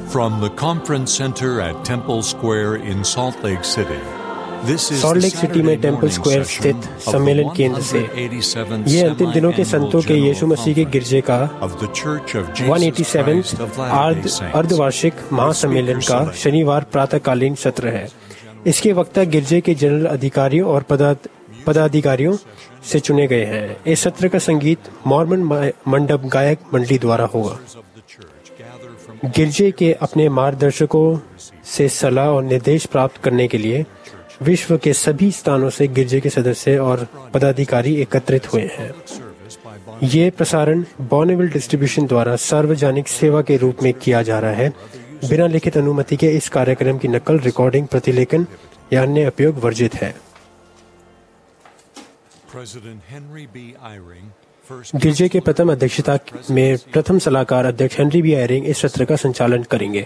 From the Conference Center at Temple Square in Salt Lake City, this is salt the lake city में Saturday temple morning square session स्थित of सम्मेलन the केंद्र से 187th ये अंतिम दिनों के संतों के यीशु Semi-Annual मसीह के General गिरजे का Conference of the Church of Jesus 187 Christ of Latter-day Saints. अर्धवार्षिक महासम्मेलन का शनिवार प्रातःकालीन सत्र है। इसके वक्ता गिरजे के जनरल अधिकारियों और पदाधिकारियों से चुने गए हैं। इस सत्र का संगीत मॉर्मन मंडप गायक मंडली द्वारा होगा। गिरजे के अपने मार्गदर्शकों से सलाह और निर्देश प्राप्त करने के लिए विश्व के सभी स्थानों से गिरजे के सदस्य और पदाधिकारी एकत्रित हुए हैं। ये प्रसारण बॉर्नेविल डिस्ट्रीब्यूशन द्वारा सार्वजनिक सेवा के रूप में किया जा रहा है। बिना लिखित अनुमति के इस कार्यक्रम की नकल, रिकॉर्डिंग, प्रतिलेखन या अन्य उपयोग वर्जित है। गिरजे के प्रथम अध्यक्षता में प्रथम सलाहकार अध्यक्ष हेनरी बी आयरिंग इस सत्र का संचालन करेंगे।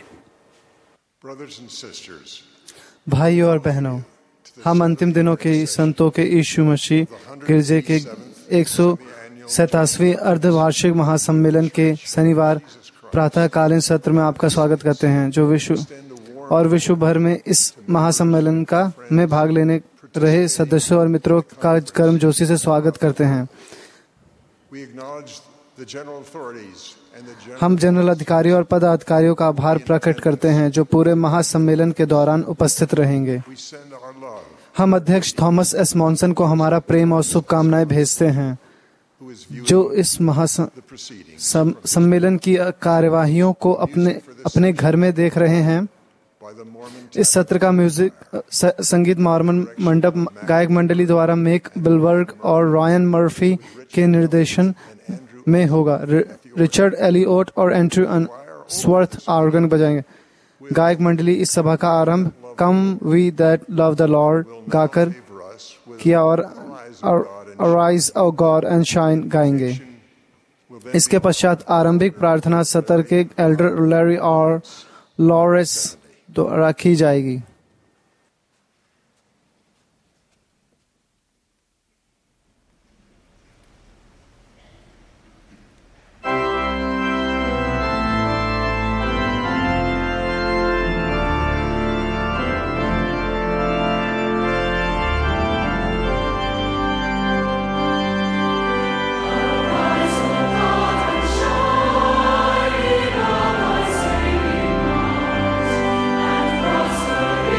भाइयों और बहनों, हम अंतिम दिनों के संतों के यीशु मसीह गिरजे के 187वें अर्धवार्षिक महासम्मेलन के शनिवार प्रातःकालीन सत्र में आपका स्वागत करते हैं, जो विश्व भर में इस महासम्मेलन का में भाग लेने रहे सदस्यों और मित्रों का गर्मजोशी से स्वागत करते हैं। हम जनरल अधिकारियों और पदाधिकारियों का आभार प्रकट करते हैं जो पूरे महासम्मेलन के दौरान उपस्थित रहेंगे। हम अध्यक्ष थॉमस एस मॉनसन को हमारा प्रेम और शुभकामनाएं भेजते हैं, जो इस सम्मेलन की कार्यवाहियों को अपने घर में देख रहे हैं। इस सत्र का संगीत मॉर्मन मंडप गायक मंडली द्वारा मेक बिलबर्ग और रॉयन मर्फी के निर्देशन में होगा। रिचर्ड एलियोट और एंड्रू स्वर्थ ऑर्गन बजाएंगे। गायक मंडली इस सभा का आरंभ come we that love the lord गाकर किया और arise O God and shine गाएंगे। इसके पश्चात आरंभिक प्रार्थना सत्र के एल्डर लैरी और लॉरेंस द्वारा की जाएगी। Prosper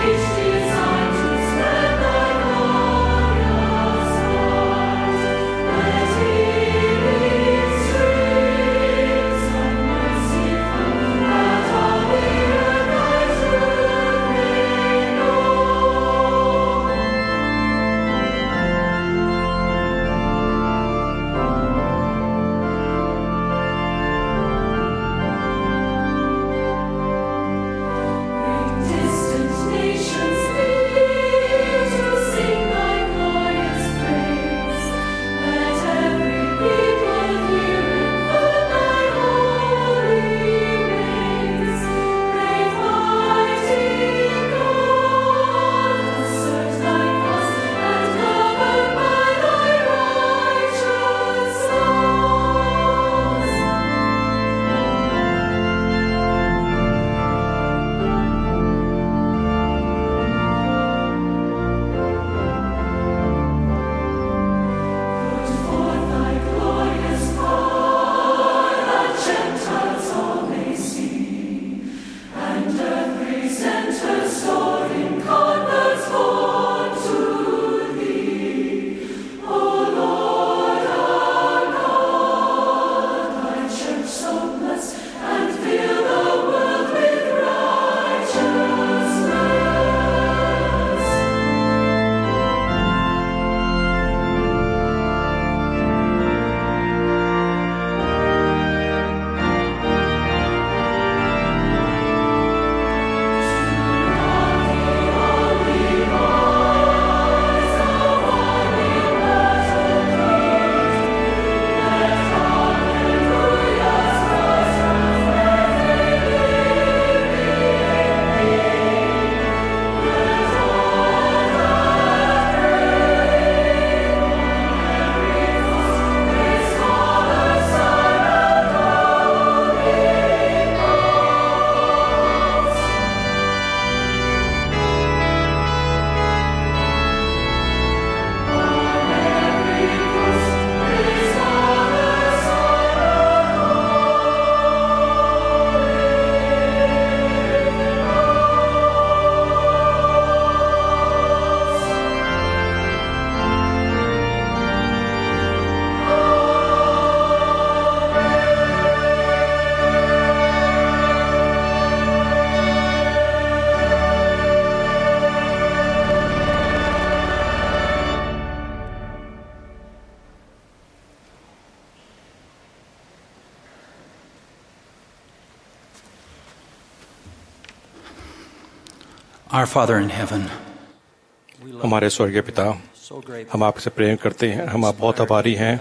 Our Father in heaven, हमारे स्वर्गीय पिता, हम आपसे प्रेम करते हैं। हम आप बहुत आभारी हैं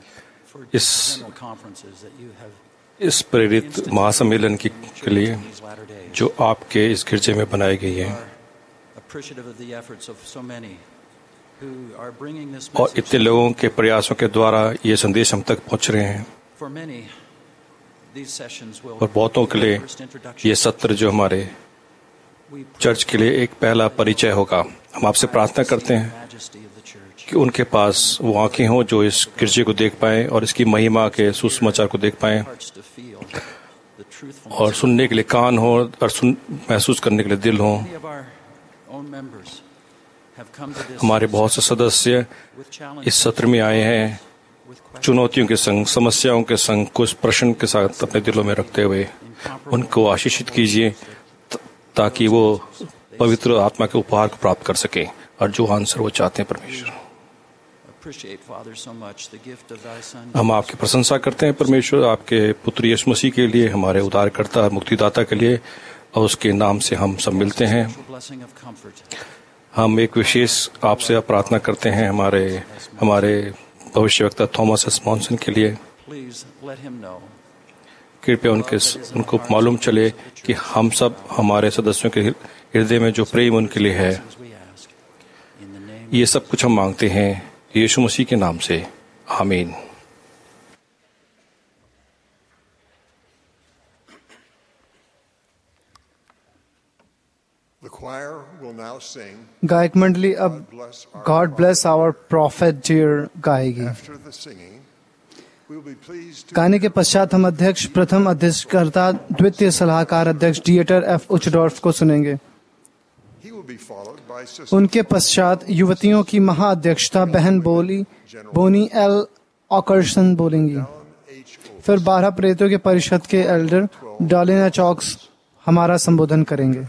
इस प्रेरित महासम्मेलन के लिए जो आपके इस गिरजे में बनाई गई है, और इतने लोगों के प्रयासों के द्वारा ये संदेश हम तक पहुंच रहे हैं। और बहुतों के लिए ये सत्र जो हमारे चर्च के लिए एक पहला परिचय होगा। हम आपसे प्रार्थना करते हैं कि उनके पास वो आंखें हों जो इस गिरजे को देख पाएं और इसकी महिमा के सुसमाचार को देख पाएं, और सुनने के लिए कान हो और महसूस करने के लिए दिल हो। हमारे बहुत से सदस्य इस सत्र में आए हैं चुनौतियों के संग, समस्याओं के संग, कुछ प्रश्न के साथ अपने दिलों में रखते हुए। उनको आशीषित कीजिए ताकि वो पवित्र आत्मा के उपहार को प्राप्त कर सकें और जो आंसर वो चाहते हैं। परमेश्वर, हम आपकी प्रशंसा करते हैं परमेश्वर, आपके पुत्र यीशु मसीह के लिए, हमारे उद्धारकर्ता और मुक्तिदाता के लिए, और उसके नाम से हम सब मिलते हैं। हम एक विशेष आपसे प्रार्थना करते हैं हमारे भविष्यवक्ता थॉमस एस मॉनसन के लिए। कृपया उनको मालूम चले कि हम सब, हमारे सदस्यों के हृदय में जो प्रेम उनके लिए है, ये सब कुछ हम मांगते हैं यीशु मसीह के नाम से, आमीन। गायक मंडली अब God bless our prophet dear गाएगी। गाने के पश्चात हम अध्यक्ष, प्रथम अध्यक्षकर्ता, द्वितीय सलाहकार अध्यक्ष डिएटर एफ उचडॉर्फ को सुनेंगे। उनके पश्चात युवतियों की महाअध्यक्षता बहन बोनी एल ऑकर्सन बोलेंगी। फिर 12 प्रेरितों के परिषद के एल्डर डालिना चॉक्स हमारा संबोधन करेंगे।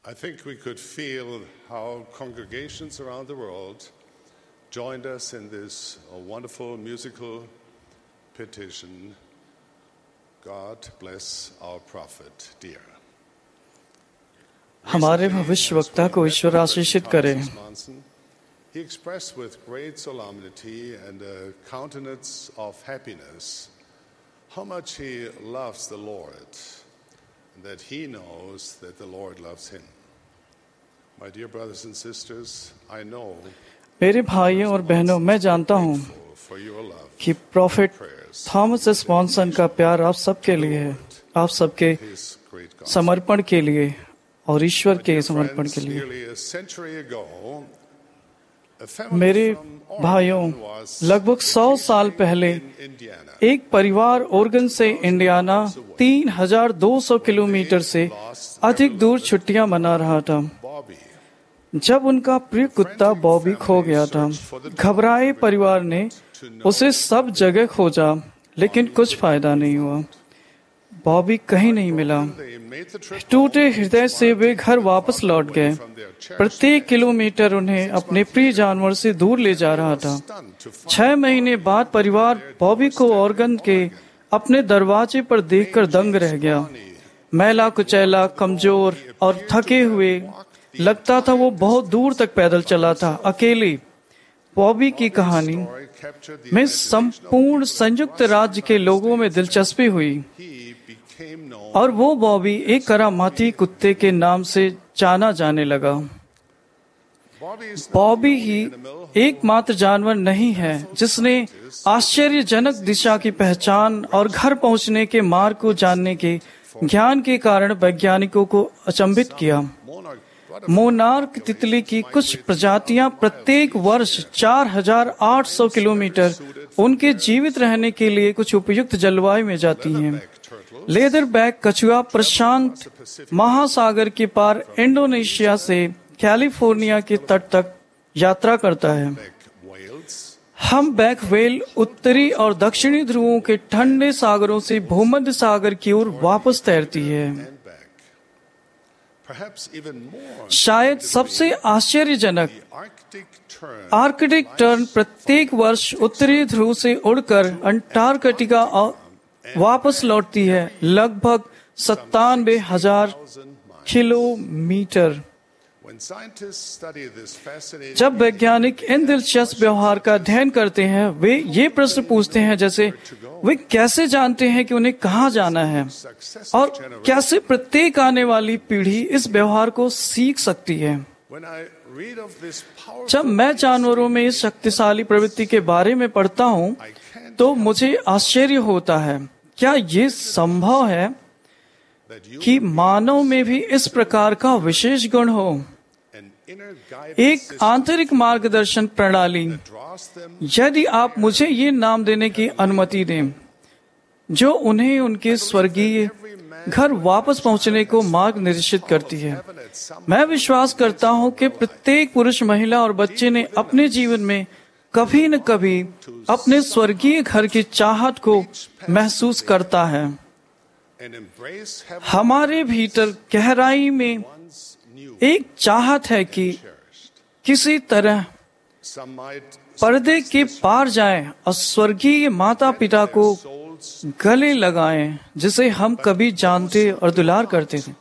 I think we could feel how congregations around the world joined us in this wonderful musical petition. God bless our prophet, dear. हमारे भविष्यवक्ता को ईश्वर आशीषित करे। He expressed with great solemnity and a countenance of happiness how much he loves the Lord and that he knows that the Lord loves him. My dear brothers and sisters, I know मेरे भाइयों और बहनों, मैं जानता हूँ कि prophet Thomas S monsoon का प्यार आप सबके लिए है, आप सबके समर्पण के लिए और ईश्वर के समर्पण के लिए। मेरे भाइयों, लगभग 100 साल पहले एक परिवार ओरेगन से इंडियाना 3200 किलोमीटर से अधिक दूर छुट्टियां मना रहा था जब उनका प्रिय कुत्ता बॉबी खो गया था। घबराए परिवार ने उसे सब जगह खोजा, लेकिन कुछ फायदा नहीं हुआ। बॉबी कहीं नहीं मिला। टूटे हृदय से वे घर वापस लौट गए। प्रत्येक किलोमीटर उन्हें अपने प्रिय जानवर से दूर ले जा रहा था। 6 महीने बाद परिवार बॉबी को ओरेगन के अपने दरवाजे पर देखकर दंग रह गया। मैला कुचैला, कमजोर और थके हुए, लगता था वो बहुत दूर तक पैदल चला था, अकेले। बॉबी की कहानी में संपूर्ण संयुक्त राज्य के लोगों में दिलचस्पी हुई और वो बॉबी एक करामाती कुत्ते के नाम से जाना जाने लगा। बॉबी ही एकमात्र जानवर नहीं है जिसने आश्चर्यजनक दिशा की पहचान और घर पहुंचने के मार्ग को जानने के ज्ञान के कारण वैज्ञानिकों को अचंभित किया। मोनार्क तितली की कुछ प्रजातियां प्रत्येक वर्ष 4800 किलोमीटर उनके जीवित रहने के लिए कुछ उपयुक्त जलवायु में जाती हैं। लेदरबैक कछुआ प्रशांत महासागर के पार इंडोनेशिया से कैलिफोर्निया के तट तक यात्रा करता है। हम बैक व्हेल उत्तरी और दक्षिणी ध्रुवों के ठंडे सागरों से भूमध्य सागर की ओर वापस तैरती है। शायद सबसे आश्चर्यजनक, आर्कटिक टर्न प्रत्येक वर्ष उत्तरी ध्रुव से उड़कर अंटार्कटिका वापस लौटती है, लगभग 97,000 किलोमीटर। जब वैज्ञानिक इन दिलचस्प व्यवहार का अध्ययन करते हैं, वे ये प्रश्न पूछते हैं जैसे वे कैसे जानते हैं कि उन्हें कहाँ जाना है और कैसे प्रत्येक आने वाली पीढ़ी इस व्यवहार को सीख सकती है। जब मैं जानवरों में इस शक्तिशाली प्रवृत्ति के बारे में पढ़ता हूँ तो मुझे आश्चर्य होता है, क्या ये संभव है कि मानव में भी इस प्रकार का विशेष गुण हो? एक आंतरिक मार्गदर्शन प्रणाली, यदि आप मुझे ये नाम देने की अनुमति दें, जो उन्हें उनके स्वर्गीय घर वापस पहुंचने को मार्ग निर्देशित करती है। मैं विश्वास करता हूं कि प्रत्येक पुरुष, महिला और बच्चे ने अपने जीवन में कभी न कभी अपने स्वर्गीय घर की चाहत को महसूस करता है। हमारे भीतर गहराई में एक चाहत है कि किसी तरह पर्दे के पार जाएं और स्वर्गीय माता पिता को गले लगाएं, जिसे हम कभी जानते और दुलार करते थे।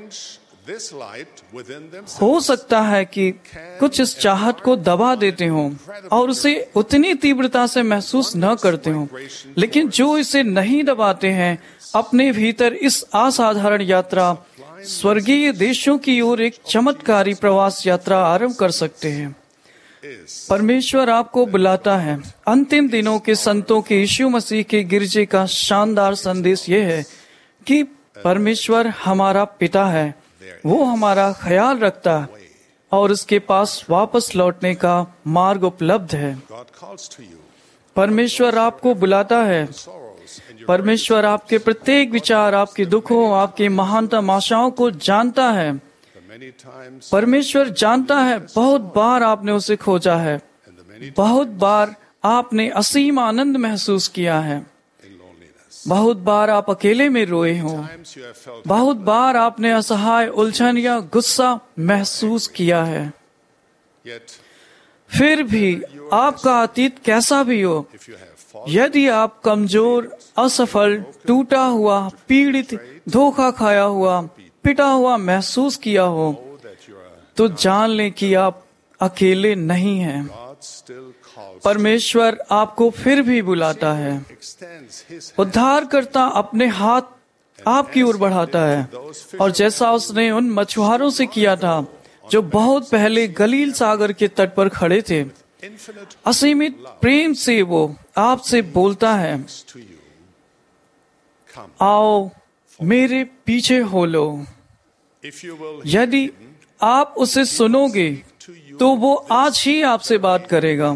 हो सकता है कि कुछ इस चाहत को दबा देते हों और उसे उतनी तीव्रता से महसूस न करते हों, लेकिन जो इसे नहीं दबाते हैं अपने भीतर इस असाधारण यात्रा, स्वर्गीय देशों की ओर एक चमत्कारी प्रवास यात्रा आरंभ कर सकते हैं। परमेश्वर आपको बुलाता है। अंतिम दिनों के संतों के यीशु मसीह के गिरजे का शानदार संदेश यह है कि परमेश्वर हमारा पिता है, वो हमारा ख्याल रखता है और उसके पास वापस लौटने का मार्ग उपलब्ध है। परमेश्वर आपको बुलाता है। परमेश्वर आपके प्रत्येक विचार, आपके दुखों, आपके महानतम आशाओं को जानता है। परमेश्वर जानता है बहुत बार आपने उसे खोजा है, बहुत बार आपने असीम आनंद महसूस किया है, बहुत बार आप अकेले में रोए हों। Times you have felt बहुत बार आपने असहाय, उलझन या गुस्सा महसूस किया है। yet फिर भी आपका अतीत कैसा भी हो, if you have fallen, यदि आप कमजोर, असफल, टूटा हुआ, पीड़ित, धोखा खाया हुआ, पिटा हुआ महसूस किया हो, know that you are तो जान लें कि आप अकेले नहीं हैं। God still calls परमेश्वर आपको फिर भी बुलाता है। extends his उद्धारकर्ता अपने हाथ आपकी ओर बढ़ाता है, और जैसा उसने उन मछुआरों से किया था जो बहुत पहले गलील सागर के तट पर खड़े थे, infinite असीमित प्रेम से वो आपसे बोलता है, to you. Come. आओ मेरे पीछे हो लो। If you will यदि आप उसे सुनोगे तो वो आज ही आपसे बात करेगा।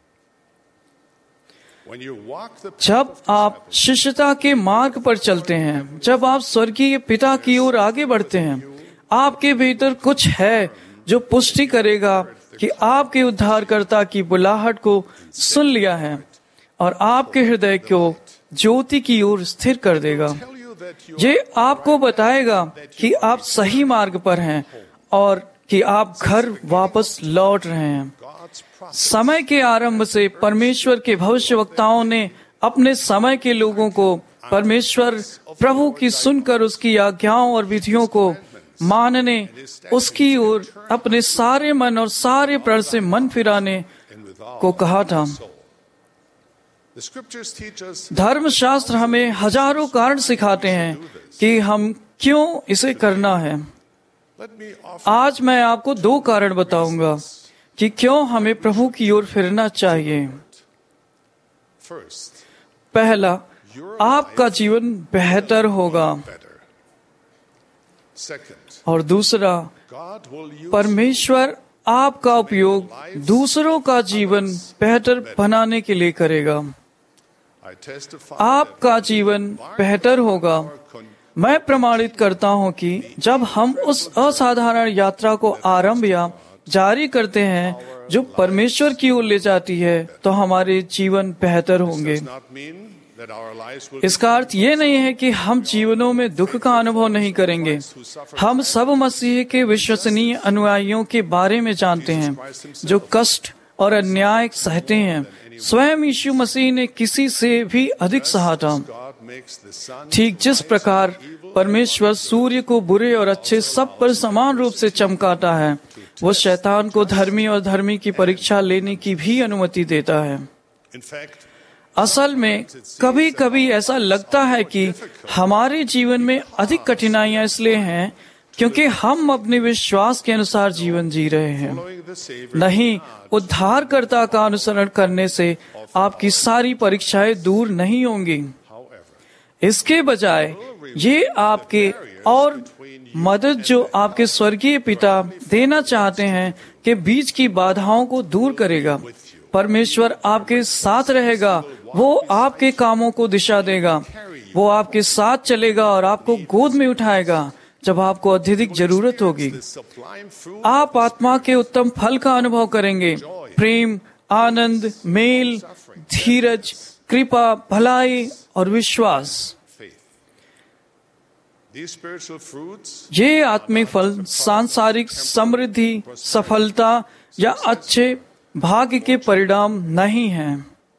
when you walk the जब आप शिष्यता के मार्ग पर चलते हैं, जब आप स्वर्गीय पिता की ओर आगे बढ़ते हैं, आपके भीतर कुछ है जो पुष्टि करेगा कि आपके उद्धारकर्ता की बुलाहट को सुन लिया है और आपके हृदय को ज्योति की ओर स्थिर कर देगा। tell you that you ये आपको बताएगा कि आप सही मार्ग पर हैं और कि आप घर वापस लौट रहे हैं। God's prophet समय के आरंभ से परमेश्वर के भविष्यवक्ताओं ने अपने समय के लोगों को परमेश्वर प्रभु की सुनकर उसकी आज्ञाओं और विधियों को मानने, उसकी ओर अपने सारे मन और सारे प्राण से मन फिराने and with all को कहा था। soul. The scriptures teach us धर्मशास्त्र हमें हजारों कारण सिखाते हैं कि हम क्यों इसे करना है। let me offer आज मैं आपको 2 कारण बताऊंगा कि क्यों हमें प्रभु की ओर फिरना चाहिए। first पहला, आपका जीवन बेहतर होगा, better. Second, और दूसरा, God will use परमेश्वर आपका उपयोग दूसरों का जीवन बेहतर बनाने के लिए करेगा। I testify आपका जीवन बेहतर होगा। मैं प्रमाणित करता हूं कि जब हम उस असाधारण यात्रा को आरंभ या जारी करते हैं जो परमेश्वर की ओर ले जाती है, तो हमारे जीवन बेहतर होंगे। does not mean that our lives will इसका अर्थ ये नहीं है कि हम जीवनों में दुख का अनुभव नहीं करेंगे। हम सब मसीह के विश्वसनीय अनुयायियों के बारे में जानते हैं जो कष्ट और अन्याय सहते हैं। स्वयं यीशु मसीह ने किसी से भी अधिक सहा था। God makes the sun ठीक जिस प्रकार परमेश्वर सूर्य को बुरे और अच्छे सब पर समान रूप से चमकाता है, वो शैतान को धर्मी और धर्मी की परीक्षा लेने की भी अनुमति देता है। in fact असल में कभी कभी ऐसा लगता है कि हमारे जीवन में अधिक कठिनाइयां इसलिए हैं क्योंकि हम अपने विश्वास के अनुसार जीवन जी रहे हैं। following the Savior नहीं, उद्धारकर्ता का अनुसरण करने से आपकी सारी परीक्षाएं दूर नहीं होंगी। however इसके बजाय ये आपके और मदद जो आपके स्वर्गीय पिता देना चाहते हैं के बीच की बाधाओं को दूर करेगा। परमेश्वर आपके साथ रहेगा, वो आपके कामों को दिशा देगा, वो आपके साथ चलेगा और आपको गोद में उठाएगा जब आपको अत्यधिक जरूरत होगी। the sublime fruit आप आत्मा के उत्तम फल का अनुभव करेंगे, प्रेम, आनंद, मेल, धीरज, कृपा, भलाई और विश्वास। faith. These spiritual fruits ये आत्मिक फल सांसारिक समृद्धि, सफलता या अच्छे भाग्य के परिणाम नहीं हैं।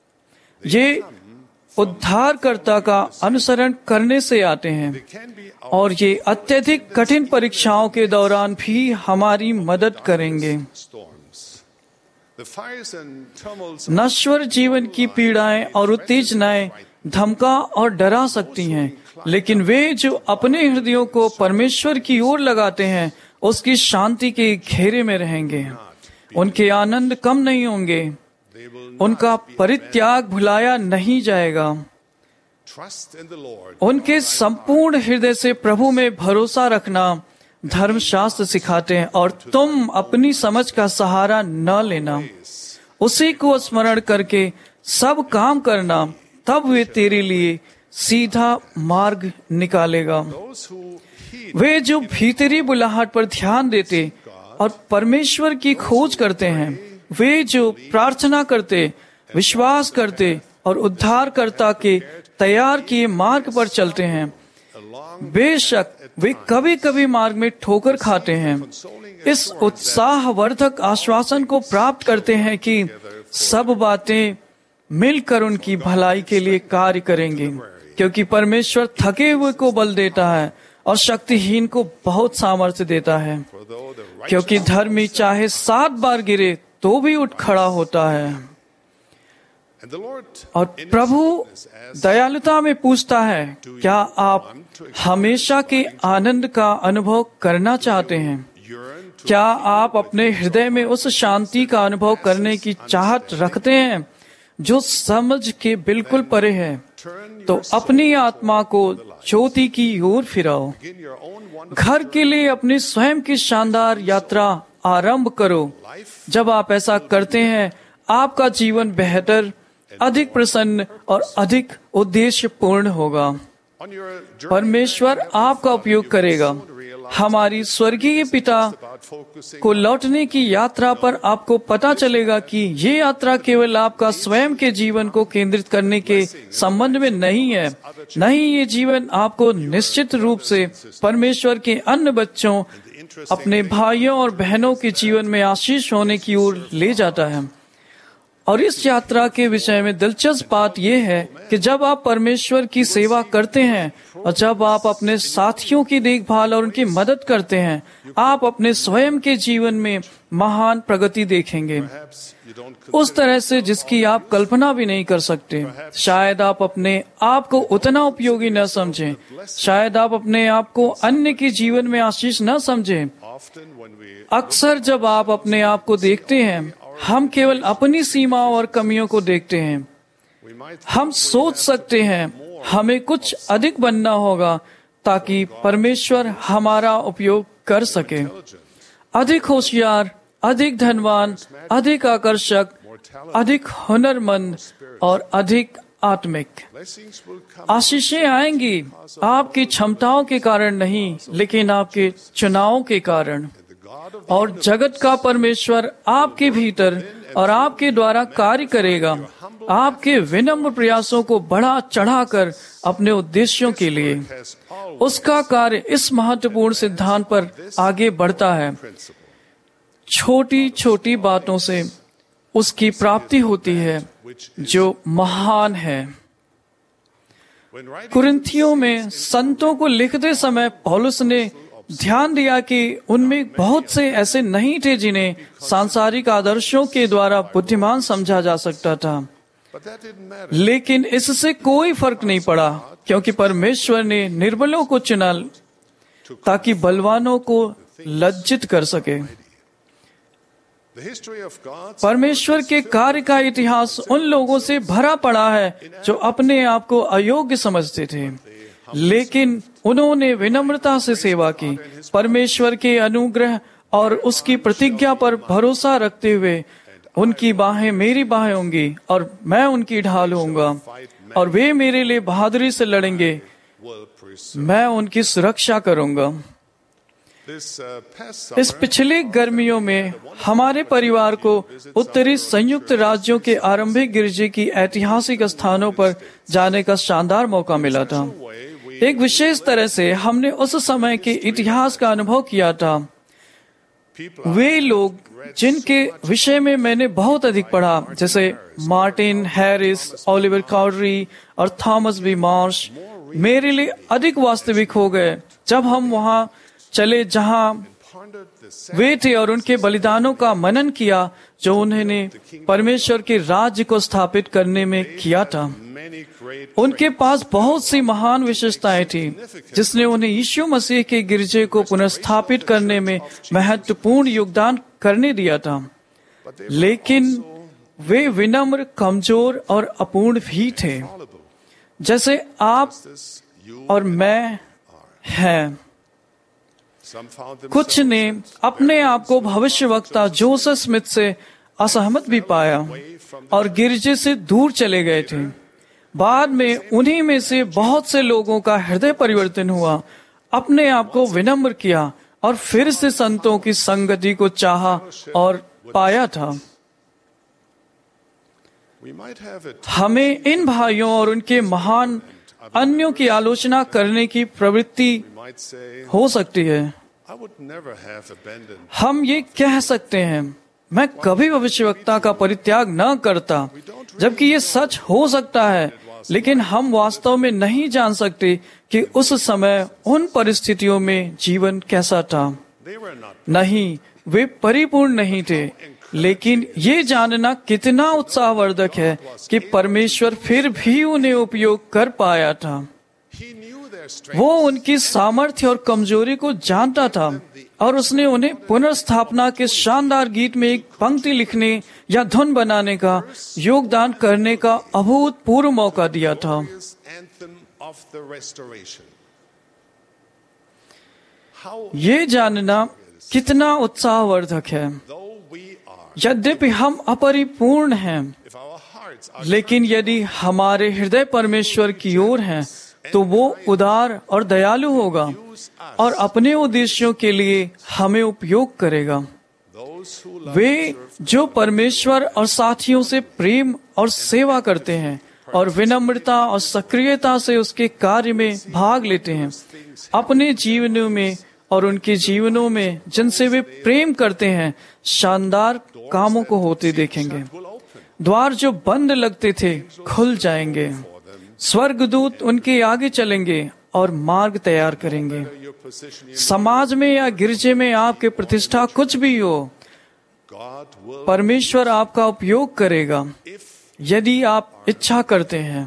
ये उद्धारकर्ता का अनुसरण करने से आते हैं can be और ये अत्यधिक कठिन परीक्षाओं के दौरान भी हमारी मदद करेंगे। storms. The fires and tumults नश्वर जीवन की पीड़ाएं और उत्तेजनाएं धमका और डरा सकती हैं, लेकिन वे जो अपने हृदयों को परमेश्वर की ओर लगाते हैं उसकी शांति के घेरे में रहेंगे। उनके आनंद कम नहीं होंगे, उनका परित्याग भुलाया नहीं जाएगा। trust in the Lord. उनके संपूर्ण हृदय से प्रभु में भरोसा रखना धर्मशास्त्र सिखाते हैं और तुम अपनी समझ का सहारा न लेना, उसी को स्मरण करके सब काम करना, तब वे तेरे लिए सीधा मार्ग निकालेगा। Those who heed वे जो भीतरी बुलाहट पर ध्यान देते और परमेश्वर की खोज करते हैं, वे जो प्रार्थना करते, विश्वास करते और उद्धारकर्ता के तैयार किए मार्ग पर चलते हैं। बेशक वे कभी कभी मार्ग में ठोकर खाते हैं, इस उत्साहवर्धक आश्वासन को प्राप्त करते हैं कि सब बातें मिलकर उनकी भलाई के लिए कार्य करेंगे, क्योंकि परमेश्वर थके हुए को बल देता है और शक्तिहीन को बहुत सामर्थ्य देता है। क्योंकि धर्मी चाहे 7 बार गिरे तो भी उठ खड़ा होता है। और प्रभु दयालुता में पूछता है, क्या आप हमेशा के आनंद का अनुभव करना चाहते हैं? क्या आप अपने हृदय में उस शांति का अनुभव करने की चाहत रखते हैं जो समझ के बिल्कुल परे है? तो अपनी आत्मा को ज्योति की ओर फिराओ। घर के लिए अपनी स्वयं की शानदार यात्रा आरंभ करो। जब आप ऐसा करते हैं, आपका जीवन बेहतर, अधिक प्रसन्न और अधिक उद्देश्यपूर्ण होगा। परमेश्वर आपका उपयोग करेगा। हमारी स्वर्गीय पिता को लौटने की यात्रा पर आपको पता चलेगा कि ये यात्रा केवल आपका स्वयं के जीवन को केंद्रित करने के संबंध में नहीं है। नहीं, ये जीवन आपको निश्चित रूप से परमेश्वर के अन्य बच्चों, अपने भाइयों और बहनों के जीवन में आशीष होने की ओर ले जाता है। और इस यात्रा के विषय में दिलचस्प बात यह है कि जब आप परमेश्वर की सेवा करते हैं और जब आप अपने साथियों की देखभाल और उनकी मदद करते हैं, आप अपने स्वयं के जीवन में महान प्रगति देखेंगे, उस तरह से जिसकी आप कल्पना भी नहीं कर सकते। शायद आप अपने आप को उतना उपयोगी न समझें, शायद आप अपने आप को अन्य के जीवन में आशीष न समझें। अक्सर जब आप अपने आप को देखते हैं, हम केवल अपनी सीमाओं और कमियों को देखते हैं। हम सोच सकते हैं हमें कुछ अधिक बनना होगा ताकि परमेश्वर हमारा उपयोग कर सके। अधिक होशियार, अधिक धनवान, अधिक आकर्षक, अधिक हुनरमंद और अधिक आत्मिक। आशीषें आएंगी आपकी क्षमताओं के कारण नहीं, लेकिन आपके चुनावों के कारण। और जगत का परमेश्वर आपके भीतर और आपके द्वारा कार्य करेगा, आपके विनम्र प्रयासों को बढ़ा चढ़ाकर अपने उद्देश्यों के लिए। उसका कार्य इस महत्वपूर्ण सिद्धांत पर आगे बढ़ता है, छोटी छोटी बातों से उसकी प्राप्ति होती है जो महान है। कुरिन्थियों में संतों को लिखते समय पौलुस ने ध्यान दिया कि उनमें बहुत से ऐसे नहीं थे जिन्हें सांसारिक आदर्शों के द्वारा बुद्धिमान समझा जा सकता था। लेकिन इससे कोई फर्क नहीं पड़ा, क्योंकि परमेश्वर ने निर्बलों को चुना ताकि बलवानों को लज्जित कर सके। परमेश्वर के कार्य का इतिहास उन लोगों से भरा पड़ा है जो अपने आप को अयोग्य समझते थे, लेकिन उन्होंने विनम्रता से सेवा की। परमेश्वर के अनुग्रह और उसकी प्रतिज्ञा पर भरोसा रखते हुए उनकी बाहें मेरी बाहें होंगी और मैं उनकी ढाल होऊंगा, और वे मेरे लिए बहादुरी से लड़ेंगे, मैं उनकी सुरक्षा करूंगा। इस पिछले गर्मियों में हमारे परिवार को उत्तरी संयुक्त राज्यों के आरंभिक गिरजे की ऐतिहासिक स्थानों पर जाने का शानदार मौका मिला था। एक विशेष तरह से हमने उस समय के इतिहास का अनुभव किया था। वे लोग जिनके विषय में मैंने बहुत अधिक पढ़ा, जैसे मार्टिन हैरिस, ओलिवर काउडरी और थॉमस बी मार्श, मेरे लिए अधिक वास्तविक हो गए जब हम वहां चले जहां वे थे और उनके बलिदानों का मनन किया जो उन्होंने परमेश्वर के राज्य को स्थापित करने में किया था। उनके पास बहुत सी महान विशेषताएं थी जिसने उन्हें यीशु मसीह के गिरजे को पुनर्स्थापित करने में महत्वपूर्ण योगदान करने दिया था। लेकिन वे विनम्र, कमजोर और अपूर्ण भी थे, जैसे आप और मैं हैं। कुछ ने अपने आप को भविष्यवक्ता जोसेफ स्मिथ से असहमत भी पाया और गिरजे से दूर चले गए थे। बाद में उन्हीं में से बहुत से लोगों का हृदय परिवर्तन हुआ, अपने आप को विनम्र किया और फिर से संतों की संगति को चाहा और पाया था। We might have a हमें इन भाइयों और उनके महान अन्यों की आलोचना करने की प्रवृत्ति might say, हो सकती है। I would never have abandoned. हम ये कह सकते हैं, मैं कभी भविष्यवक्ता का परित्याग न करता, जबकि ये सच हो सकता है, लेकिन हम वास्तव में नहीं जान सकते कि उस समय उन परिस्थितियों में जीवन कैसा था। They were not. नहीं, वे परिपूर्ण नहीं थे, लेकिन ये जानना कितना उत्साहवर्धक है कि परमेश्वर फिर भी उन्हें उपयोग कर पाया था। He knew their strength. वो उनकी सामर्थ्य और कमजोरी को जानता था और उसने उन्हें पुनर्स्थापना के शानदार गीत में एक पंक्ति लिखने या धुन बनाने का योगदान करने का अभूतपूर्व मौका दिया था। Glorious anthem of the restoration. How, ये जानना कितना उत्साहवर्धक है। though we are, यद्यपि हम अपरिपूर्ण हैं, if our hearts are लेकिन यदि हमारे हृदय परमेश्वर की ओर हैं, तो वो उदार और दयालु होगा और अपने उद्देश्यों के लिए हमें उपयोग करेगा। those who love वे जो परमेश्वर और साथियों से प्रेम और सेवा करते हैं और विनम्रता और सक्रियता से उसके कार्य में भाग लेते हैं, अपने जीवनों में और उनके जीवनों में जिनसे वे प्रेम करते हैं, शानदार कामों को होते देखेंगे। द्वार जो बंद लगते थे खुल जाएंगे, स्वर्गदूत उनके आगे चलेंगे और मार्ग तैयार करेंगे। your position, समाज में या गिरजे में आपके प्रतिष्ठा कुछ भी हो, God will, परमेश्वर आपका उपयोग करेगा if यदि आप इच्छा करते हैं।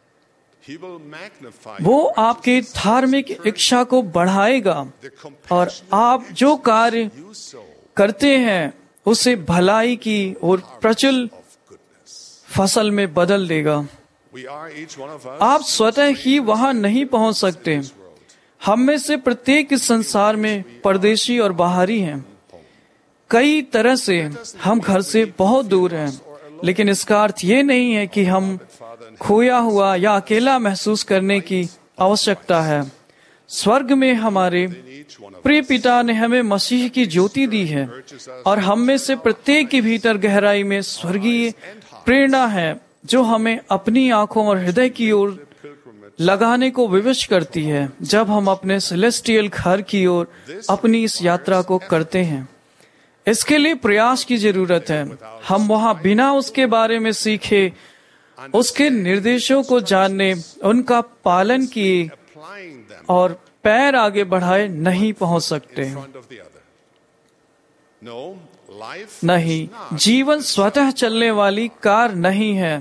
He will magnify वो आपकी धार्मिक इच्छा को बढ़ाएगा the और compassion आप जो कार्य you sow करते हैं उसे भलाई की और प्रचुर of goodness. फसल में बदल देगा। We are each one of us. आप स्वतः ही वहां नहीं पहुंच सकते। हम में से प्रत्येक इस संसार में परदेशी और बाहरी हैं। कई तरह से हम घर से बहुत दूर हैं, लेकिन इसका अर्थ ये नहीं है कि हम खोया हुआ या अकेला महसूस करने की आवश्यकता है। स्वर्ग में हमारे प्रिय पिता ने हमें मसीह की ज्योति दी है और हम में से प्रत्येक के भीतर गहराई में स्वर्गीय प्रेरणा है जो हमें अपनी आंखों और हृदय की ओर लगाने को विवश करती है जब हम अपने सेलेस्टियल घर की ओर अपनी इस यात्रा को करते हैं। इसके लिए प्रयास की जरूरत है। हम वहां बिना उसके बारे में सीखे, उसके निर्देशों को जानने, उनका पालन किए Applying them और पैर आगे बढ़ाए नहीं पहुंच सकते। in front of the other. No, life नहीं, is not, जीवन स्वतः चलने वाली कार नहीं है।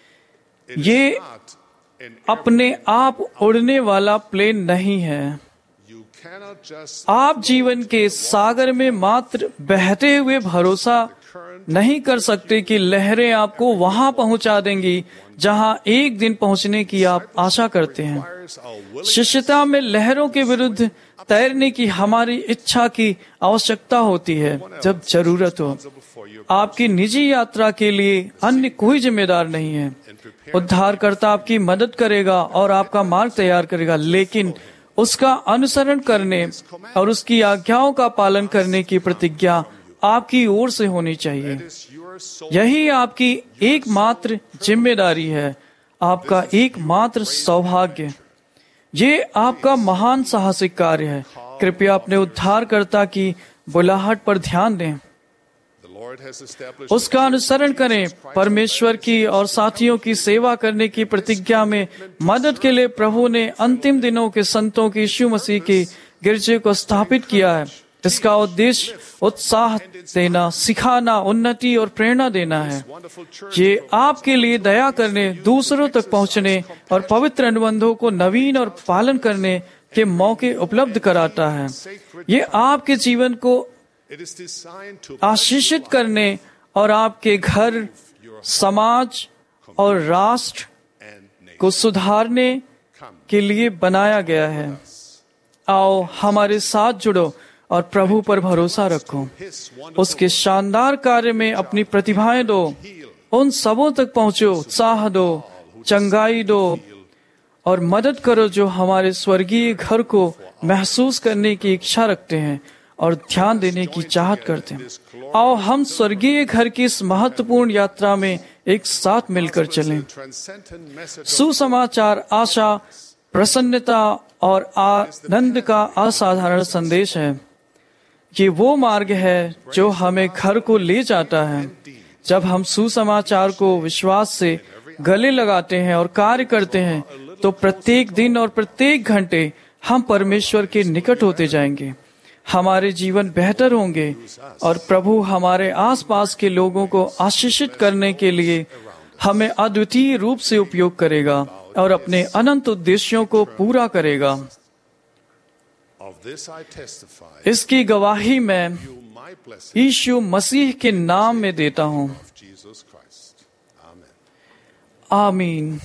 it is ये not an अपने आप उड़ने वाला प्लेन नहीं है। you cannot just आप जीवन के सागर में मात्र बहते हुए भरोसा नहीं कर सकते कि लहरें आपको वहां पहुंचा देंगी जहां एक दिन पहुंचने की आप आशा करते हैं। requires our will शिष्यता में लहरों के विरुद्ध तैरने की हमारी इच्छा की आवश्यकता होती है जब जरूरत हो। for your आपकी निजी यात्रा के लिए अन्य कोई जिम्मेदार नहीं है। उद्धारकर्ता आपकी मदद करेगा और आपका मार्ग तैयार करेगा, लेकिन उसका अनुसरण करने और उसकी आज्ञाओं का पालन करने की प्रतिज्ञा आपकी ओर से होनी चाहिए। is your soul. यही आपकी एकमात्र जिम्मेदारी है, आपका एकमात्र सौभाग्य। ये आपका महान साहसिक कार्य है। कृपया अपने उद्धारकर्ता की बुलाहट पर ध्यान दें, The Lord has established उसका अनुसरण करें। परमेश्वर की और साथियों की सेवा करने की प्रतिज्ञा में मदद के लिए प्रभु ने अंतिम दिनों के संतों की यीशु मसीह के गिरजे को स्थापित किया है। इसका उद्देश्य उत्साह देना, सिखाना, उन्नति और प्रेरणा देना है। wonderful church ये आपके लिए दया करने, दूसरों तक पहुंचने और पवित्र अनुबंधों को नवीन और पालन करने के मौके उपलब्ध कराता है। ये आपके जीवन को it is designed to आशीषित करने और आपके घर, समाज और राष्ट्र and को सुधारने के लिए बनाया गया है। आओ हमारे साथ जुड़ो और प्रभु पर भरोसा रखो। His wonderful उसके शानदार कार्य में अपनी प्रतिभाएं दो, उन सबों तक पहुंचो, उत्साह दो, चंगाई दो और मदद करो जो हमारे स्वर्गीय घर को महसूस करने की इच्छा रखते हैं और ध्यान देने की चाहत करते हैं। आओ हम स्वर्गीय घर की इस महत्वपूर्ण यात्रा में एक साथ मिलकर चलें। सुसमाचार आशा, प्रसन्नता और आनंद का असाधारण संदेश है। ये वो मार्ग है जो हमें घर को ले जाता है। जब हम सुसमाचार को विश्वास से गले लगाते हैं और कार्य करते हैं, तो प्रत्येक दिन और प्रत्येक घंटे हम परमेश्वर के निकट होते जाएंगे। हमारे जीवन बेहतर होंगे और प्रभु हमारे आसपास के लोगों को आशीषित करने के लिए हमें अद्वितीय रूप से उपयोग करेगा और अपने अनंत उद्देश्यों को पूरा करेगा। इसकी गवाही मैं यीशु मसीह के नाम में देता हूँ। आमीन।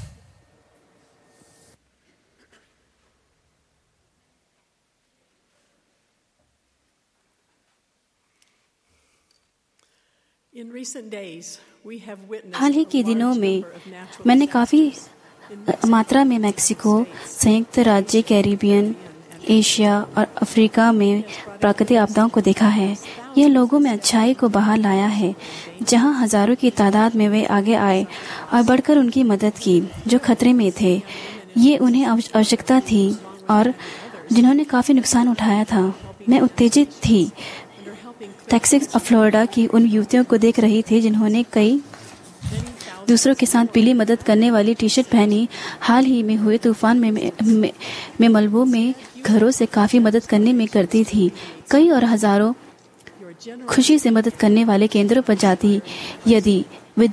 हाल ही के दिनों में मैंने काफी मात्रा में मेक्सिको, संयुक्त राज्य, कैरिबियन, एशिया और अफ्रीका में प्राकृतिक आपदाओं को देखा है। यह लोगों में अच्छाई को बाहर लाया है, जहां हजारों की तादाद में वे आगे आए और बढ़कर उनकी मदद की जो खतरे में थे। ये उन्हें आवश्यकता थी और जिन्होंने काफी नुकसान उठाया था। मैं उत्तेजित थी टेक्सास और फ्लोरिडा की उन युवतियों को देख रही थी जिन्होंने कई दूसरों के साथ पीली मदद करने वाली टी शर्ट पहनी। हाल ही में हुए तूफान में मलबों में घरों से काफी मदद करने में करती थी। कई और हजारों खुशी से मदद करने वाले केंद्रों पर जाती। यदि वे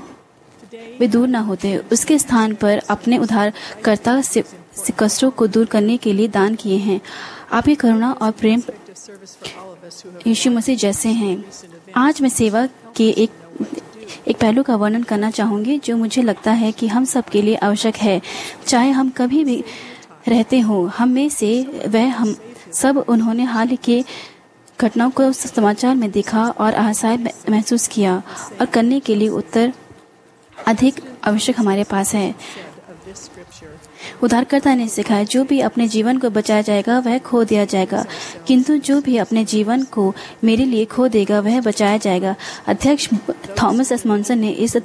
दूर न होते, उसके स्थान पर अपने उद्धारकर्ता से कष्टों को दूर करने के लिए दान किए हैं। आपकी करुणा और प्रेम यीशु मसीह जैसे हैं। आज मैं सेवा के एक पहलू का वर्णन करना चाहूंगी जो मुझे लगता है कि हम सब के लिए आवश्यक है, चाहे हम कभी भी रहते हों। हम में से वह हम सब उन्होंने हाल के घटनाओं को समाचार में देखा और आशाएं महसूस किया और करने के लिए उत्तर अधिक आवश्यक हमारे पास है। उद्धारकर्ता ने सिखाया, जो भी अपने जीवन को बचाया जाएगा वह खो दिया जाएगा, किंतु जो भी अपने जीवन को मेरे लिए खो देगा वह बचाया जाएगा। अध्यक्ष थॉमस एस मॉनसन ने इस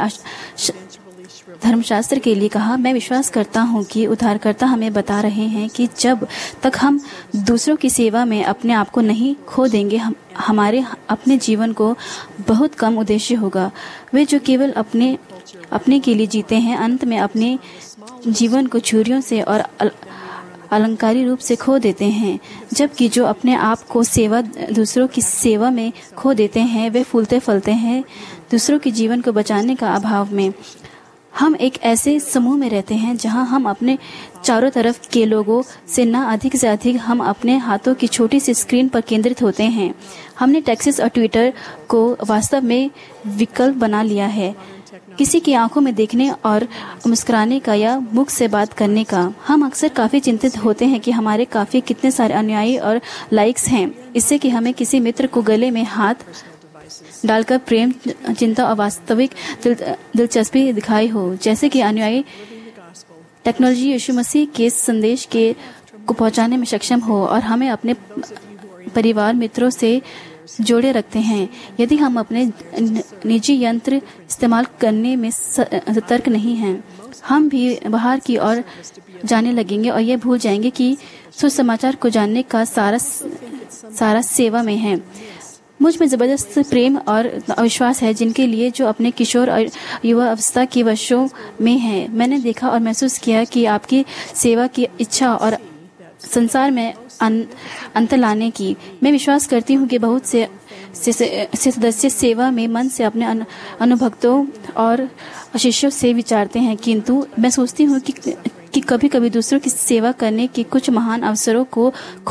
धर्मशास्त्र के लिए कहा, मैं विश्वास करता हूं कि उद्धारकर्ता हमें बता रहे हैं कि जब तक हम दूसरों की सेवा में अपने आप को नहीं खो देंगे, हमारे अपने जीवन को बहुत कम उद्देश्य होगा। वे जो केवल अपने के लिए जीते हैं, अंत में अपने जीवन को छुरियों से और अलंकारी रूप से खो देते हैं, जबकि जो अपने आप को दूसरों की सेवा में खो देते हैं वे फूलते फलते हैं दूसरों के जीवन को बचाने का अभाव में। हम एक ऐसे समूह में रहते हैं जहां हम अपने चारों तरफ के लोगों से अधिक से अधिक हम अपने हाथों की छोटी सी स्क्रीन पर केंद्रित होते हैं। हमने टेक्स्ट और ट्विटर को वास्तव में विकल्प बना लिया है, किसी की आंखों में देखने और मुस्कुराने का या मुख से बात करने का। हम अक्सर काफी चिंतित होते हैं कि हमारे कितने सारे अनुयायी और लाइक्स हैं, इससे कि हमें किसी मित्र को गले में हाथ डालकर प्रेम, चिंता और वास्तविक दिलचस्पी दिखाई हो। जैसे कि अनुयायी टेक्नोलॉजी यीशु मसीह के संदेश को पहुंचाने में सक्षम हो और हमें अपने परिवार मित्रों से जोड़े रखते हैं। यदि हम अपने निजी यंत्र इस्तेमाल करने में सतर्क नहीं हैं, हम भी बाहर की ओर जाने लगेंगे और ये भूल जाएंगे कि सुसमाचार को जानने का सारा सेवा में है। मुझ में जबरदस्त प्रेम और अविश्वास है जिनके लिए जो अपने किशोर और युवा अवस्था के वर्षों में है। मैंने देखा और महसूस किया कि आपकी सेवा की इच्छा और संसार में अंतर लाने की। मैं विश्वास करती हूँ कि बहुत से सदस्य सेवा में मन से अपने अनुभक्तों और शिष्यों से विचारते हैं, किंतु मैं सोचती हूँ कि कभी कभी दूसरों की सेवा करने के कुछ महान अवसरों को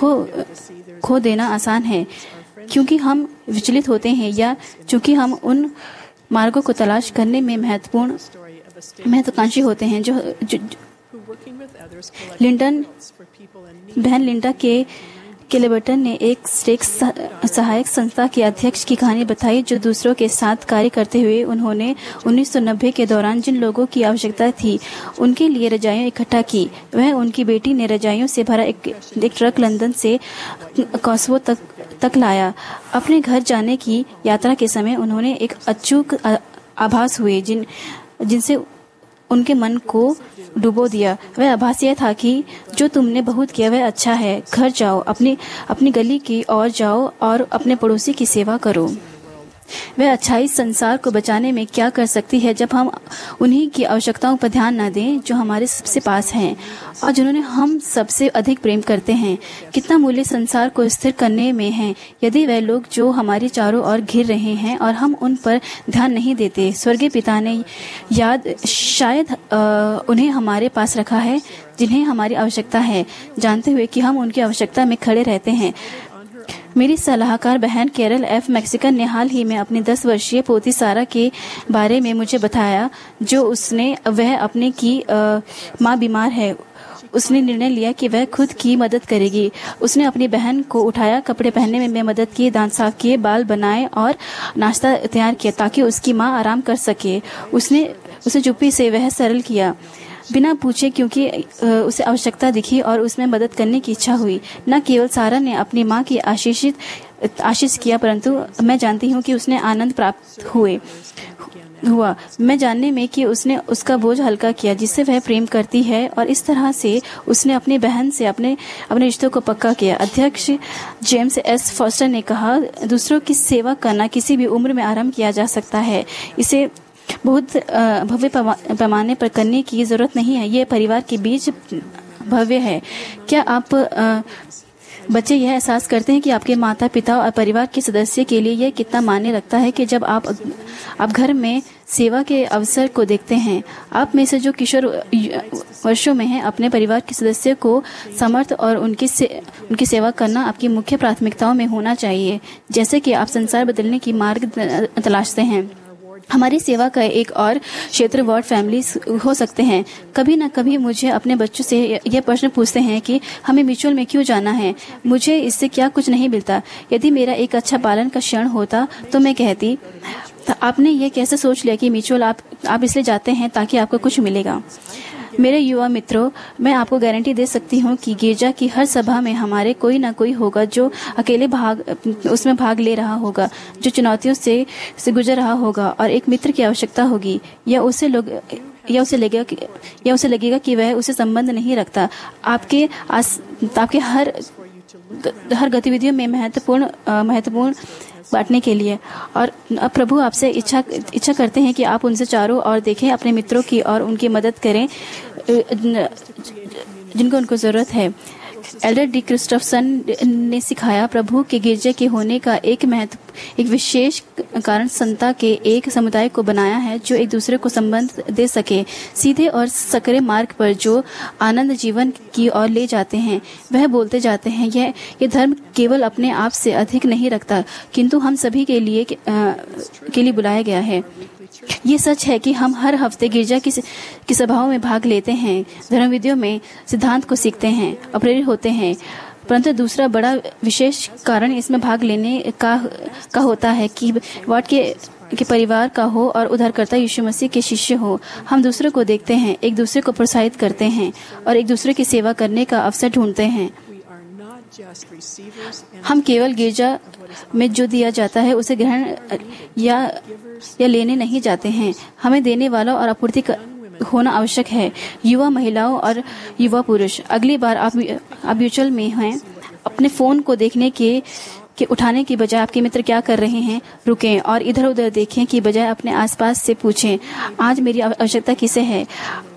खो देना आसान है, क्योंकि हम विचलित होते हैं या चूंकि हम उन मार्गों को तलाश करने में महत्वाकांक्षी होते हैं जो बहन लिंडा के केलेबर्टन ने एक सहायक संस्था के अध्यक्ष की कहानी बताई, जो दूसरों के साथ कार्य करते हुए उन्होंने 1990 के दौरान जिन लोगों की आवश्यकता थी उनके लिए रजाइयां इकट्ठा की। वह उनकी बेटी ने रजाइयों से भरा एक ट्रक लंदन से कॉस्वो तक लाया। अपने घर जाने की यात्रा के समय उन्होंने एक आभास हुए जिनसे उनके मन को डुबो दिया। वह आभास यह था कि जो तुमने बहुत किया वह अच्छा है, घर जाओ, अपनी गली की ओर जाओ और अपने पड़ोसी की सेवा करो। वह अच्छाई संसार को बचाने में क्या कर सकती है जब हम उन्हीं की आवश्यकताओं पर ध्यान न दें जो हमारे सबसे पास हैं और जिन्होंने हम सबसे अधिक प्रेम करते हैं। कितना मूल्य संसार को स्थिर करने में है यदि वह लोग जो हमारे चारों ओर घिर रहे हैं और हम उन पर ध्यान नहीं देते। स्वर्गीय पिता ने शायद उन्हें हमारे पास रखा है जिन्हें हमारी आवश्यकता है, जानते हुए कि हम उनकी आवश्यकता में खड़े रहते हैं। मेरी सलाहकार बहन कैरल एफ मैक्सिकन ने हाल ही में अपनी 10 वर्षीय पोती सारा के बारे में मुझे बताया जो वह अपने की माँ बीमार है। उसने निर्णय लिया कि वह खुद की मदद करेगी। उसने अपनी बहन को उठाया, कपड़े पहनने में मदद की, दांत साफ किए, बाल बनाए और नाश्ता तैयार किया ताकि उसकी माँ आराम कर सके। उसे चुप्पी से वह सरल किया बिना पूछे क्योंकि उसे आवश्यकता दिखी और उसमें मदद करने की इच्छा हुई। न केवल सारा ने अपनी माँ की आशीष किया परंतु मैं जानती हूँ कि उसने आनंद प्राप्त हुआ मैं जानने में कि उसने उसका बोझ हल्का किया जिससे वह प्रेम करती है और इस तरह से उसने अपनी बहन से अपने रिश्तों को पक्का किया। अध्यक्ष जेम्स एस फॉस्टर ने कहा, दूसरों की सेवा करना किसी भी उम्र में आरंभ किया जा सकता है। इसे बहुत भव्य पैमाने पर करने की जरूरत नहीं है। यह परिवार के बीच भव्य है। क्या आप बच्चे यह एहसास करते हैं कि आपके माता पिता और परिवार के सदस्य के लिए यह कितना मायने रखता है कि जब आप घर में सेवा के अवसर को देखते हैं। आप में से जो किशोर वर्षों में हैं अपने परिवार के सदस्य को समर्थ और उनकी सेवा करना आपकी मुख्य प्राथमिकताओं में होना चाहिए। जैसे कि आप संसार बदलने की मार्ग तलाशते हैं। हमारी सेवा का एक और क्षेत्र वार्ड फैमिलीज हो सकते हैं। कभी न कभी मुझे अपने बच्चों से यह प्रश्न पूछते हैं कि हमें म्यूचुअल में क्यों जाना है, मुझे इससे क्या कुछ नहीं मिलता। यदि मेरा एक अच्छा पालन का क्षण होता तो मैं कहती, आपने ये कैसे सोच लिया कि म्यूचुअल आप इसलिए जाते हैं ताकि आपको कुछ मिलेगा। मेरे युवा मित्रों, मैं आपको गारंटी दे सकती हूँ कि गिरजा की हर सभा में हमारे कोई ना कोई होगा जो अकेले उसमें भाग ले रहा होगा, जो चुनौतियों से गुजर रहा होगा और एक मित्र की आवश्यकता होगी। या उसे लगेगा कि वह उसे संबंध नहीं रखता। आपके हर गतिविधियों में महत्वपूर्ण बांटने के लिए। और अब प्रभु आपसे इच्छा करते हैं कि आप उनसे चारों ओर देखें, अपने मित्रों की और उनकी मदद करें जिनको उनको जरूरत है। एल्डर डी क्रिस्टोफसन ने सिखाया, प्रभु के गिरजे के होने का एक विशेष कारण संता के एक समुदाय को बनाया है जो एक दूसरे को संबंध दे सके, सीधे और सकरे मार्ग पर जो आनंद जीवन की ओर ले जाते हैं। वह बोलते जाते हैं, यह धर्म केवल अपने आप से अधिक नहीं रखता किंतु हम सभी के लिए बुलाया गया है। ये सच है कि हम हर हफ्ते गिरजा की सभाओं में भाग लेते हैं, धर्मविधियों में सिद्धांत को सीखते हैं और प्रेरित होते हैं, परंतु दूसरा बड़ा विशेष कारण इसमें भाग लेने का होता है कि वार्ड के परिवार का हो और उद्धारकर्ता यीशु मसीह के शिष्य हो। हम दूसरों को देखते हैं, एक दूसरे को प्रोत्साहित करते हैं और एक दूसरे की सेवा करने का अवसर ढूंढते हैं। हम केवल गिरजा में जो दिया जाता है उसे ग्रहण या लेने नहीं जाते हैं। हमें देने वाला और आपूर्ति होना आवश्यक है। युवा महिलाओं और युवा पुरुष, अगली बार आप म्यूचुअल में हैं, अपने फोन को देखने के उठाने की बजाय आपके मित्र क्या कर रहे हैं रुकें और इधर उधर देखें की बजाय अपने आसपास से पूछें, आज मेरी आवश्यकता किसे है।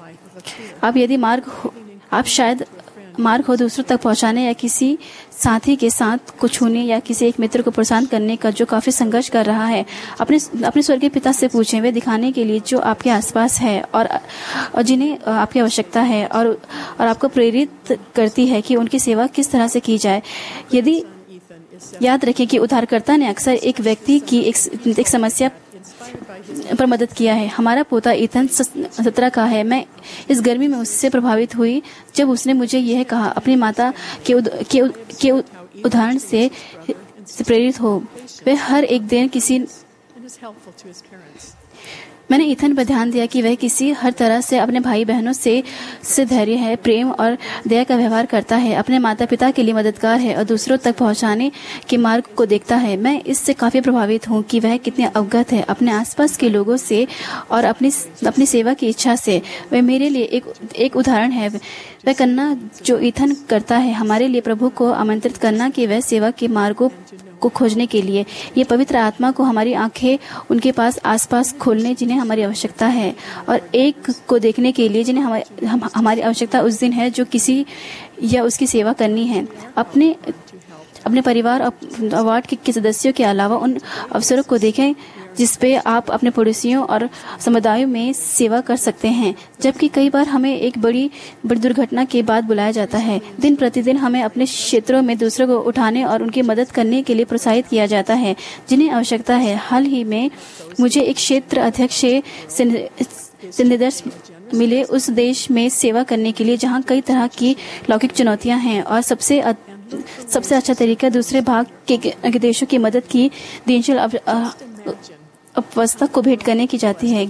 आप शायद मार्ग हो दूसरों तक पहुंचाने या किसी साथी के साथ को छूने या किसी एक मित्र को प्रोत्साहन करने का जो काफी संघर्ष कर रहा है। अपने स्वर्गीय पिता से पूछें, वे दिखाने के लिए जो आपके आसपास है और जिन्हें आपकी आवश्यकता है और आपको प्रेरित करती है कि उनकी सेवा किस तरह से की जाए। यदि याद रखें कि उद्धारकर्ता ने अक्सर एक व्यक्ति की एक समस्या पर मदद किया है। हमारा पोता ईथन 17 का है। मैं इस गर्मी में उससे प्रभावित हुई जब उसने मुझे यह कहा, अपनी माता के उदाहरण से प्रेरित हो। वे हर एक दिन मैंने ईथन पर ध्यान दिया कि वह किसी हर तरह से अपने भाई बहनों से धैर्य है, प्रेम और दया का व्यवहार करता है, अपने माता पिता के लिए मददगार है और दूसरों तक पहुंचाने के मार्ग को देखता है। मैं इससे काफी प्रभावित हूं कि वह कितने अवगत है अपने आसपास के लोगों से और अपनी सेवा की इच्छा से। वह मेरे लिए एक उदाहरण है। वह करना जो ईथन करता है, हमारे लिए प्रभु को आमंत्रित करना कि वह सेवा के मार्गों को खोजने के लिए ये पवित्र आत्मा को हमारी आंखें उनके पास आसपास खोलने जिन्हें हमारी आवश्यकता है, और एक को देखने के लिए जिन्हें हमारी आवश्यकता उस दिन है जो किसी या उसकी सेवा करनी है। अपने परिवार और वार्ड के सदस्यों के अलावा उन अवसरों को देखें जिसपे आप अपने पड़ोसियों और समुदायों में सेवा कर सकते हैं। जबकि कई बार हमें एक बड़ी दुर्घटना के बाद बुलाया जाता है, दिन प्रतिदिन हमें अपने क्षेत्रों में दूसरों को उठाने और उनकी मदद करने के लिए प्रोत्साहित किया जाता है जिन्हें आवश्यकता है। हाल ही में मुझे एक क्षेत्र अध्यक्ष से निर्देश मिले उस देश में सेवा करने के लिए जहां कई तरह की लौकिक चुनौतियां हैं, और सबसे अच्छा तरीका दूसरे भाग के देशों की मदद की दीनशील अवस्था को भेंट करने की जाती है।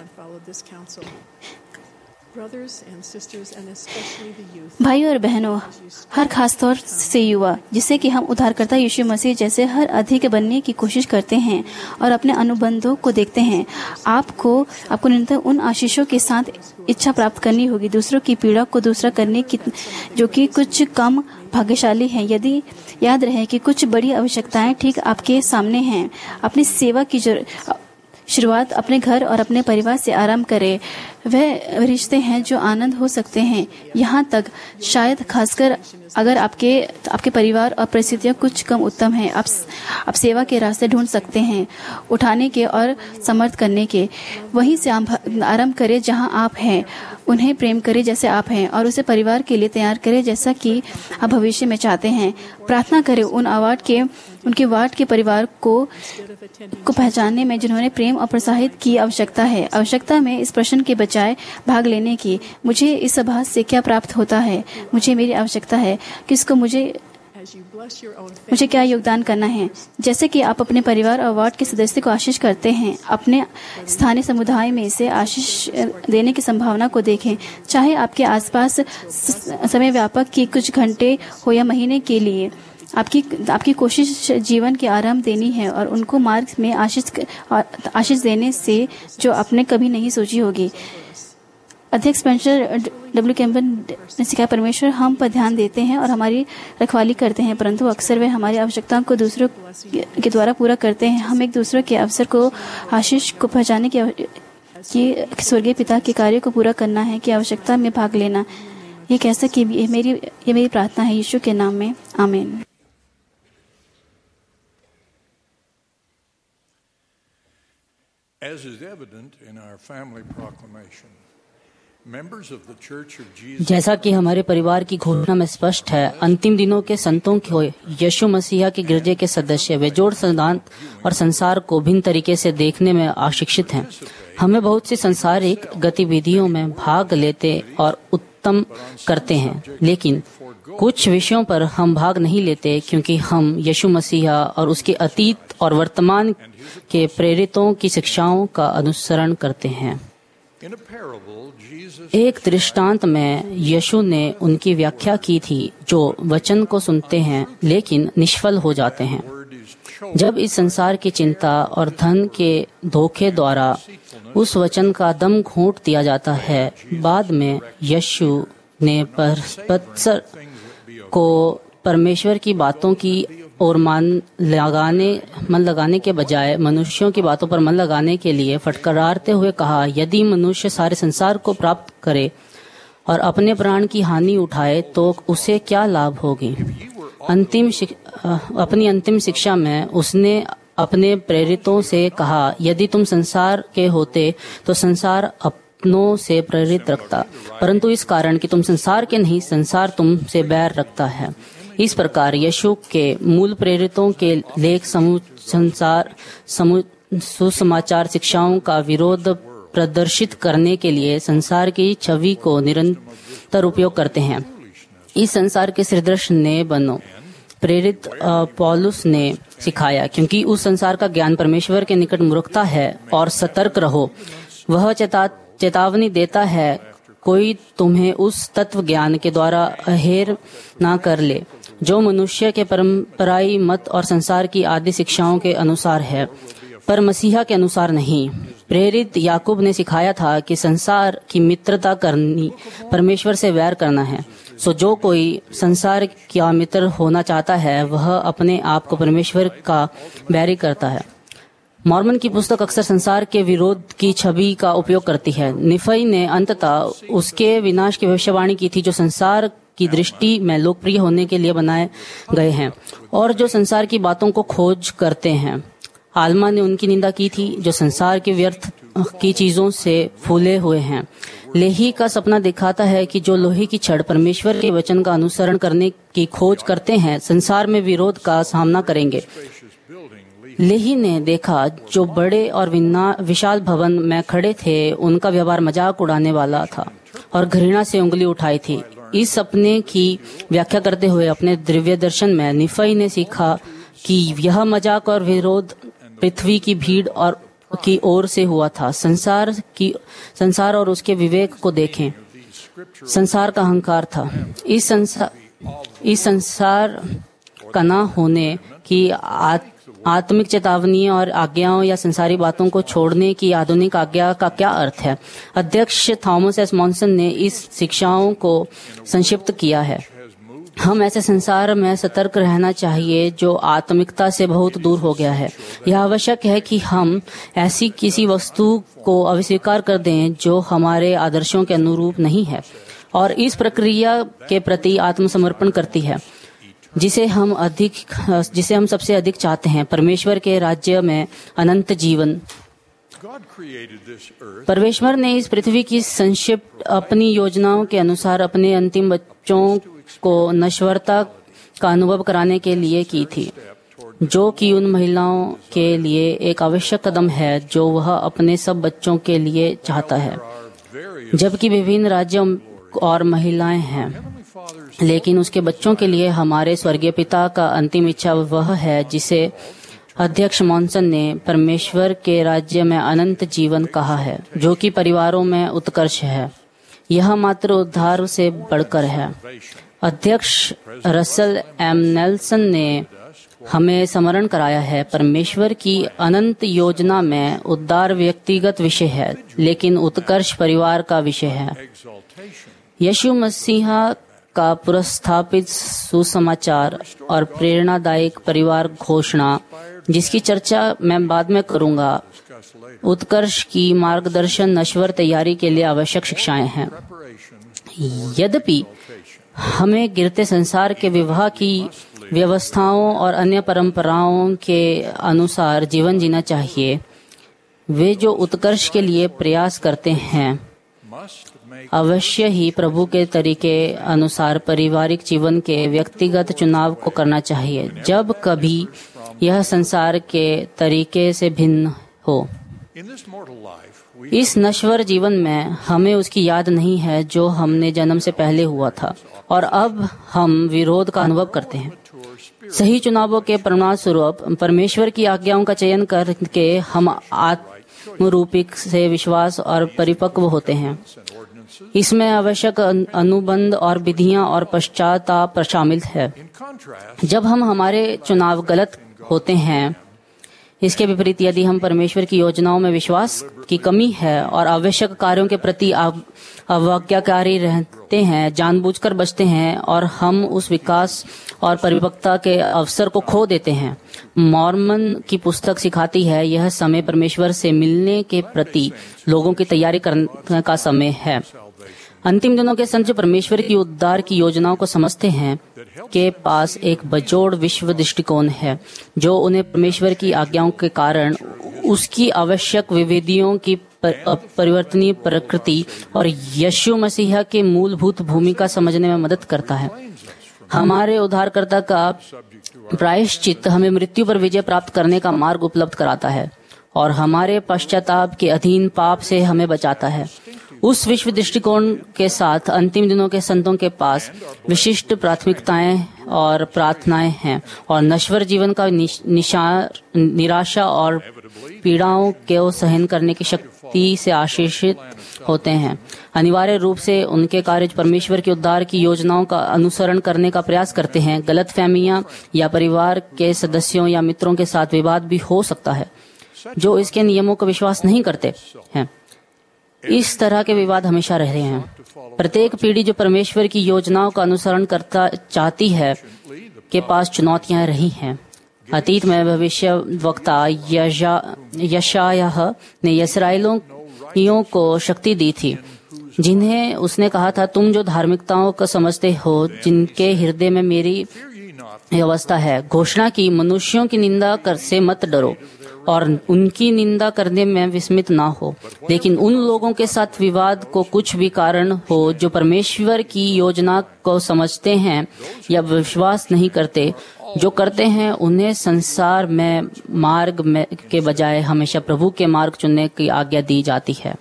भाइयों और बहनों, हर खास तौर से युवा, जिससे कि हम उद्धारकर्ता यीशु मसीह जैसे हर अधिक बनने की कोशिश करते हैं और अपने अनुबंधों को देखते हैं, आपको निरंतर उन आशीषों के साथ इच्छा प्राप्त करनी होगी, दूसरों की पीड़ा को दूसरा करने की, जो कि कुछ कम भाग्यशाली हैं। यदि याद रहे कि कुछ बड़ी आवश्यकताएं ठीक आपके सामने हैं, अपनी सेवा की शुरुआत अपने घर और अपने परिवार से आरंभ करें। वह रिश्ते हैं जो आनंद हो सकते हैं, यहाँ तक शायद खासकर अगर आपके परिवार और परिस्थितियाँ कुछ कम उत्तम हैं। आप सेवा के रास्ते ढूंढ सकते हैं, उठाने के और समर्थ करने के। वहीं से आरंभ करें जहाँ आप हैं, उन्हें प्रेम करें जैसे आप हैं और उसे परिवार के लिए तैयार करें जैसा कि आप भविष्य में चाहते हैं। प्रार्थना करें उनके वार्ड के परिवार को पहचानने में जिन्होंने प्रेम और प्रोत्साहित की आवश्यकता में इस प्रश्न के बजाय भाग लेने की, मुझे इस सभा से क्या प्राप्त होता है, मुझे मेरी आवश्यकता है, किसको मुझे क्या योगदान करना है। जैसे कि आप अपने परिवार और वार्ड के सदस्य को आशीष करते हैं, अपने स्थानीय समुदाय में इसे आशीष देने की संभावना को देखें, चाहे आपके आसपास समय व्यापक की कुछ घंटे हो या महीने के लिए। आपकी कोशिश जीवन के आराम देनी है और उनको मार्ग में आशीष देने से जो आपने कभी नहीं सोची होगी। अध्यक्ष स्पेंसर डब्ल्यू कैम्पबेल ने सिखाया, परमेश्वर हम पर ध्यान देते हैं और हमारी रखवाली करते हैं, परंतु अक्सर वे हमारी आवश्यकताओं को दूसरों के द्वारा पूरा करते हैं। हम एक दूसरे के अवसर को आशीष को पहचानने की स्वर्गीय पिता के कार्य को पूरा करना है कि आवश्यकता में भाग लेना। ये कैसा कि ये मेरी प्रार्थना है यीशु के नाम में, आमीन। As is evident in our family proclamation, members of the Church of Jesus, जैसा कि हमारे परिवार की घोषणा में स्पष्ट है, अंतिम दिनों के संतों को यीशु मसीह के गिरजे के सदस्य बेजोड़ सिद्धांत और संसार को भिन्न तरीके से देखने में अशिक्षित हैं। हमें बहुत सी सांसारिक गतिविधियों में भाग लेते और उत्तम करते हैं, लेकिन कुछ विषयों पर हम भाग नहीं लेते क्योंकि हम यीशु मसीह और उसके अतीत और वर्तमान के प्रेरितों की शिक्षाओं का अनुसरण करते हैं। एक दृष्टांत में यीशु ने उनकी व्याख्या की थी जो वचन को सुनते हैं लेकिन निष्फल हो जाते हैं। जब इस संसार की चिंता और धन के धोखे द्वारा उस वचन का दम घोंट दिया जाता है, बाद में यीशु ने पत्थर को परमेश्वर की बातों की और मन लगाने के बजाय मनुष्यों की बातों पर मन लगाने के लिए फटकाराते हुए कहा, यदि मनुष्य सारे संसार को प्राप्त करे और अपने प्राण की हानि उठाए तो उसे क्या लाभ होगी। अपनी अंतिम शिक्षा में उसने अपने प्रेरितों से कहा, यदि तुम संसार के होते तो संसार अपनों से प्रेरित रखता, परंतु इस कारण कि तुम संसार के नहीं, संसार तुमसे बैर रखता है। इस प्रकार यीशु के मूल प्रेरितों के लेख सुसमाचार शिक्षाओं का विरोध प्रदर्शित करने के लिए संसार की छवि को निरंतर उपयोग करते हैं। इस संसार के सदृश ने बनो, प्रेरित पौलुस ने सिखाया, क्योंकि उस संसार का ज्ञान परमेश्वर के निकट मूर्खता है, और सतर्क रहो वह चेतावनी देता है, कोई तुम्हें उस तत्व ज्ञान के द्वारा अहेर ना कर ले जो मनुष्य के परंपराई मत और संसार की आदि शिक्षाओं के अनुसार है, पर मसीहा के अनुसार नहीं। प्रेरित याकूब ने सिखाया था कि संसार की मित्रता करनी परमेश्वर से वैर करना है। सो जो कोई संसार का मित्र होना चाहता है वह अपने आप को परमेश्वर का बैरी करता है। मॉर्मन की पुस्तक अक्सर संसार के विरोध की छवि का उपयोग करती है। निफई ने अंततः उसके विनाश की भविष्यवाणी की थी जो संसार की दृष्टि में लोकप्रिय होने के लिए बनाए गए हैं और जो संसार की बातों को खोज करते हैं। आल्मा ने उनकी निंदा की थी जो संसार के व्यर्थ की चीजों से फूले हुए हैं। लेही का सपना दिखाता है कि जो लोहे की छड़ परमेश्वर के वचन का अनुसरण करने की खोज करते हैं संसार में विरोध का सामना करेंगे। लेही ने देखा जो बड़े और विशाल भवन में खड़े थे उनका व्यवहार मजाक उड़ाने वाला था और घृणा से उंगली उठाई थी। इस सपने की व्याख्या करते हुए अपने दिव्य दर्शन में निफई ने सीखा कि यह मजाक और विरोध पृथ्वी की भीड़ और की ओर से हुआ था। संसार और उसके विवेक को देखें। संसार का अहंकार था। इस संसार का न होने की आत्मिक चेतावनी और आज्ञाओं या संसारी बातों को छोड़ने की आधुनिक आज्ञा का क्या अर्थ है? अध्यक्ष थॉमस एस मॉनसन ने इस शिक्षाओं को संक्षिप्त किया है। हम ऐसे संसार में सतर्क रहना चाहिए जो आत्मिकता से बहुत दूर हो गया है। यह आवश्यक है कि हम ऐसी किसी वस्तु को अस्वीकार कर दें जो हमारे आदर्शों के अनुरूप नहीं है और इस प्रक्रिया के प्रति आत्मसमर्पण करती है जिसे हम सबसे अधिक चाहते हैं, परमेश्वर के राज्य में अनंत जीवन। परमेश्वर ने इस पृथ्वी की संक्षिप्त अपनी योजनाओं के अनुसार अपने अंतिम बच्चों को नश्वरता का अनुभव कराने के लिए की थी, जो कि उन महिलाओं के लिए एक आवश्यक कदम है जो वह अपने सब बच्चों के लिए चाहता है। जबकि विभिन्न राज्यों और महिलाएं हैं, लेकिन उसके बच्चों के लिए हमारे स्वर्गीय पिता का अंतिम इच्छा वह है जिसे अध्यक्ष मॉनसन ने परमेश्वर के राज्य में अनंत जीवन कहा है, जो कि परिवारों में उत्कर्ष है। यह मात्र उद्धार से बढ़कर है। अध्यक्ष रसल एम नेल्सन ने हमें स्मरण कराया है, परमेश्वर की अनंत योजना में उद्धार व्यक्तिगत विषय है, लेकिन उत्कर्ष परिवार का विषय है। यीशु मसीहा का पुरस्थापित सुसमाचार और प्रेरणादायक परिवार घोषणा, जिसकी चर्चा मैं बाद में करूंगा, उत्कर्ष की मार्गदर्शन नश्वर तैयारी के लिए आवश्यक शिक्षाएं हैं। यद्यपि हमें गिरते संसार के विवाह की व्यवस्थाओं और अन्य परंपराओं के अनुसार जीवन जीना चाहिए, वे जो उत्कर्ष के लिए प्रयास करते हैं अवश्य ही प्रभु के तरीके अनुसार पारिवारिक जीवन के व्यक्तिगत चुनाव को करना चाहिए जब कभी यह संसार के तरीके से भिन्न हो। इस नश्वर जीवन में हमें उसकी याद नहीं है जो हमने जन्म से पहले हुआ था और अब हम विरोध का अनुभव करते हैं। सही चुनावों के परिणाम स्वरूप परमेश्वर की आज्ञाओं का चयन करके हम आत्मरूपिक से विश्वास और परिपक्व होते हैं। इसमें आवश्यक अनुबंध और विधियां और पश्चाताप शामिल है। जब हम हमारे चुनाव गलत होते हैं, इसके विपरीत यदि हम परमेश्वर की योजनाओं में विश्वास की कमी है और आवश्यक कार्यों के प्रति अवज्ञाकारी रहते हैं, जानबूझकर बचते हैं और हम उस विकास और परिपक्वता के अवसर को खो देते हैं। मॉर्मन की पुस्तक सिखाती है यह समय परमेश्वर से मिलने के प्रति लोगों की तैयारी करने का समय है। अंतिम दिनों के संत जो परमेश्वर की उद्धार की योजनाओं को समझते हैं के पास एक बेजोड़ विश्व दृष्टिकोण है जो उन्हें परमेश्वर की आज्ञाओं के कारण उसकी आवश्यक विविधियों की परिवर्तनीय प्रकृति और यीशु मसीह के मूलभूत भूमिका समझने में मदद करता है। हमारे उद्धारकर्ता का प्रायश्चित हमें मृत्यु पर विजय प्राप्त करने का मार्ग उपलब्ध कराता है और हमारे पश्चाताप के अधीन पाप से हमें बचाता है। उस विश्व दृष्टिकोण के साथ अंतिम दिनों के संतों के पास विशिष्ट प्राथमिकताएं और प्रार्थनाएं हैं और नश्वर जीवन का निराशा और पीड़ाओं को सहन करने की शक्ति से आशीषित होते हैं। अनिवार्य रूप से उनके कार्य परमेश्वर के उद्धार की योजनाओं का अनुसरण करने का प्रयास करते हैं। गलतफहमियां या परिवार के सदस्यों या मित्रों के साथ विवाद भी हो सकता है जो इसके नियमों का विश्वास नहीं करते हैं। इस तरह के विवाद हमेशा रह रहे हैं। प्रत्येक पीढ़ी जो परमेश्वर की योजनाओं का अनुसरण करता चाहती है के पास चुनौतियां रही हैं। अतीत में भविष्य वक्ता यशायाह ने इस्राएलियों को शक्ति दी थी, जिन्हें उसने कहा था, तुम जो धार्मिकताओं को समझते हो, जिनके हृदय में मेरी व्यवस्था है, घोषणा की, मनुष्यों की निंदा कर से मत डरो और उनकी निंदा करने में विस्मित ना हो, लेकिन उन लोगों के साथ विवाद को कुछ भी कारण हो जो परमेश्वर की योजना को समझते हैं या विश्वास नहीं करते, जो करते हैं उन्हें संसार में मार्ग में के बजाय हमेशा प्रभु के मार्ग चुनने की आज्ञा दी जाती है।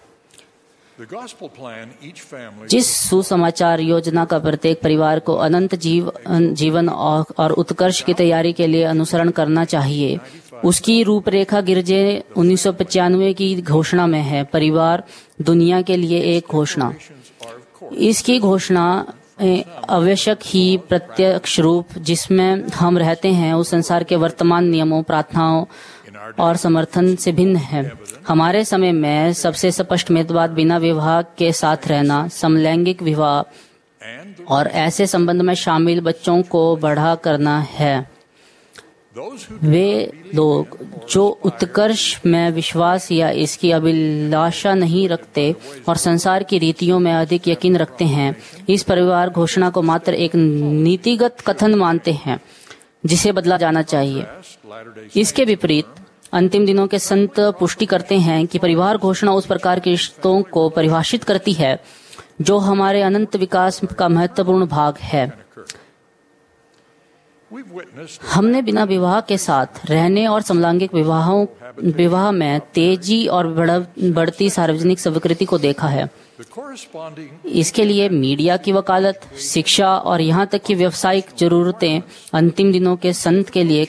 जिस सुसमाचार योजना का प्रत्येक परिवार को अनंत जीवन और उत्कर्ष की तैयारी के लिए अनुसरण करना चाहिए, उसकी रूपरेखा गिरजे 1995 की घोषणा में है। परिवार दुनिया के लिए एक घोषणा। इसकी घोषणा आवश्यक ही प्रत्यक्ष रूप जिसमें हम रहते हैं उस संसार के वर्तमान नियमों, प्रार्थनाओं और समर्थन से भिन्न है। हमारे समय में सबसे स्पष्ट भेदभाव बिना विवाह के साथ रहना, समलैंगिक विवाह और ऐसे संबंध में शामिल बच्चों को बढ़ा करना है। वे लोग जो उत्कर्ष में विश्वास या इसकी अभिलाषा नहीं रखते और संसार की रीतियों में अधिक यकीन रखते हैं, इस परिवार घोषणा को मात्र एक नीतिगत कथन मानते हैं जिसे बदला जाना चाहिए। इसके विपरीत अंतिम दिनों के संत पुष्टि करते हैं कि परिवार घोषणा उस प्रकार के रिश्तों को परिभाषित करती है जो हमारे अनंत विकास का महत्वपूर्ण भाग है। हमने बिना विवाह के साथ रहने और समलैंगिक विवाह में तेजी और बढ़ती सार्वजनिक स्वीकृति को देखा है। इसके लिए मीडिया की वकालत, शिक्षा और यहाँ तक कि व्यावसायिक जरूरतें अंतिम दिनों के संत के लिए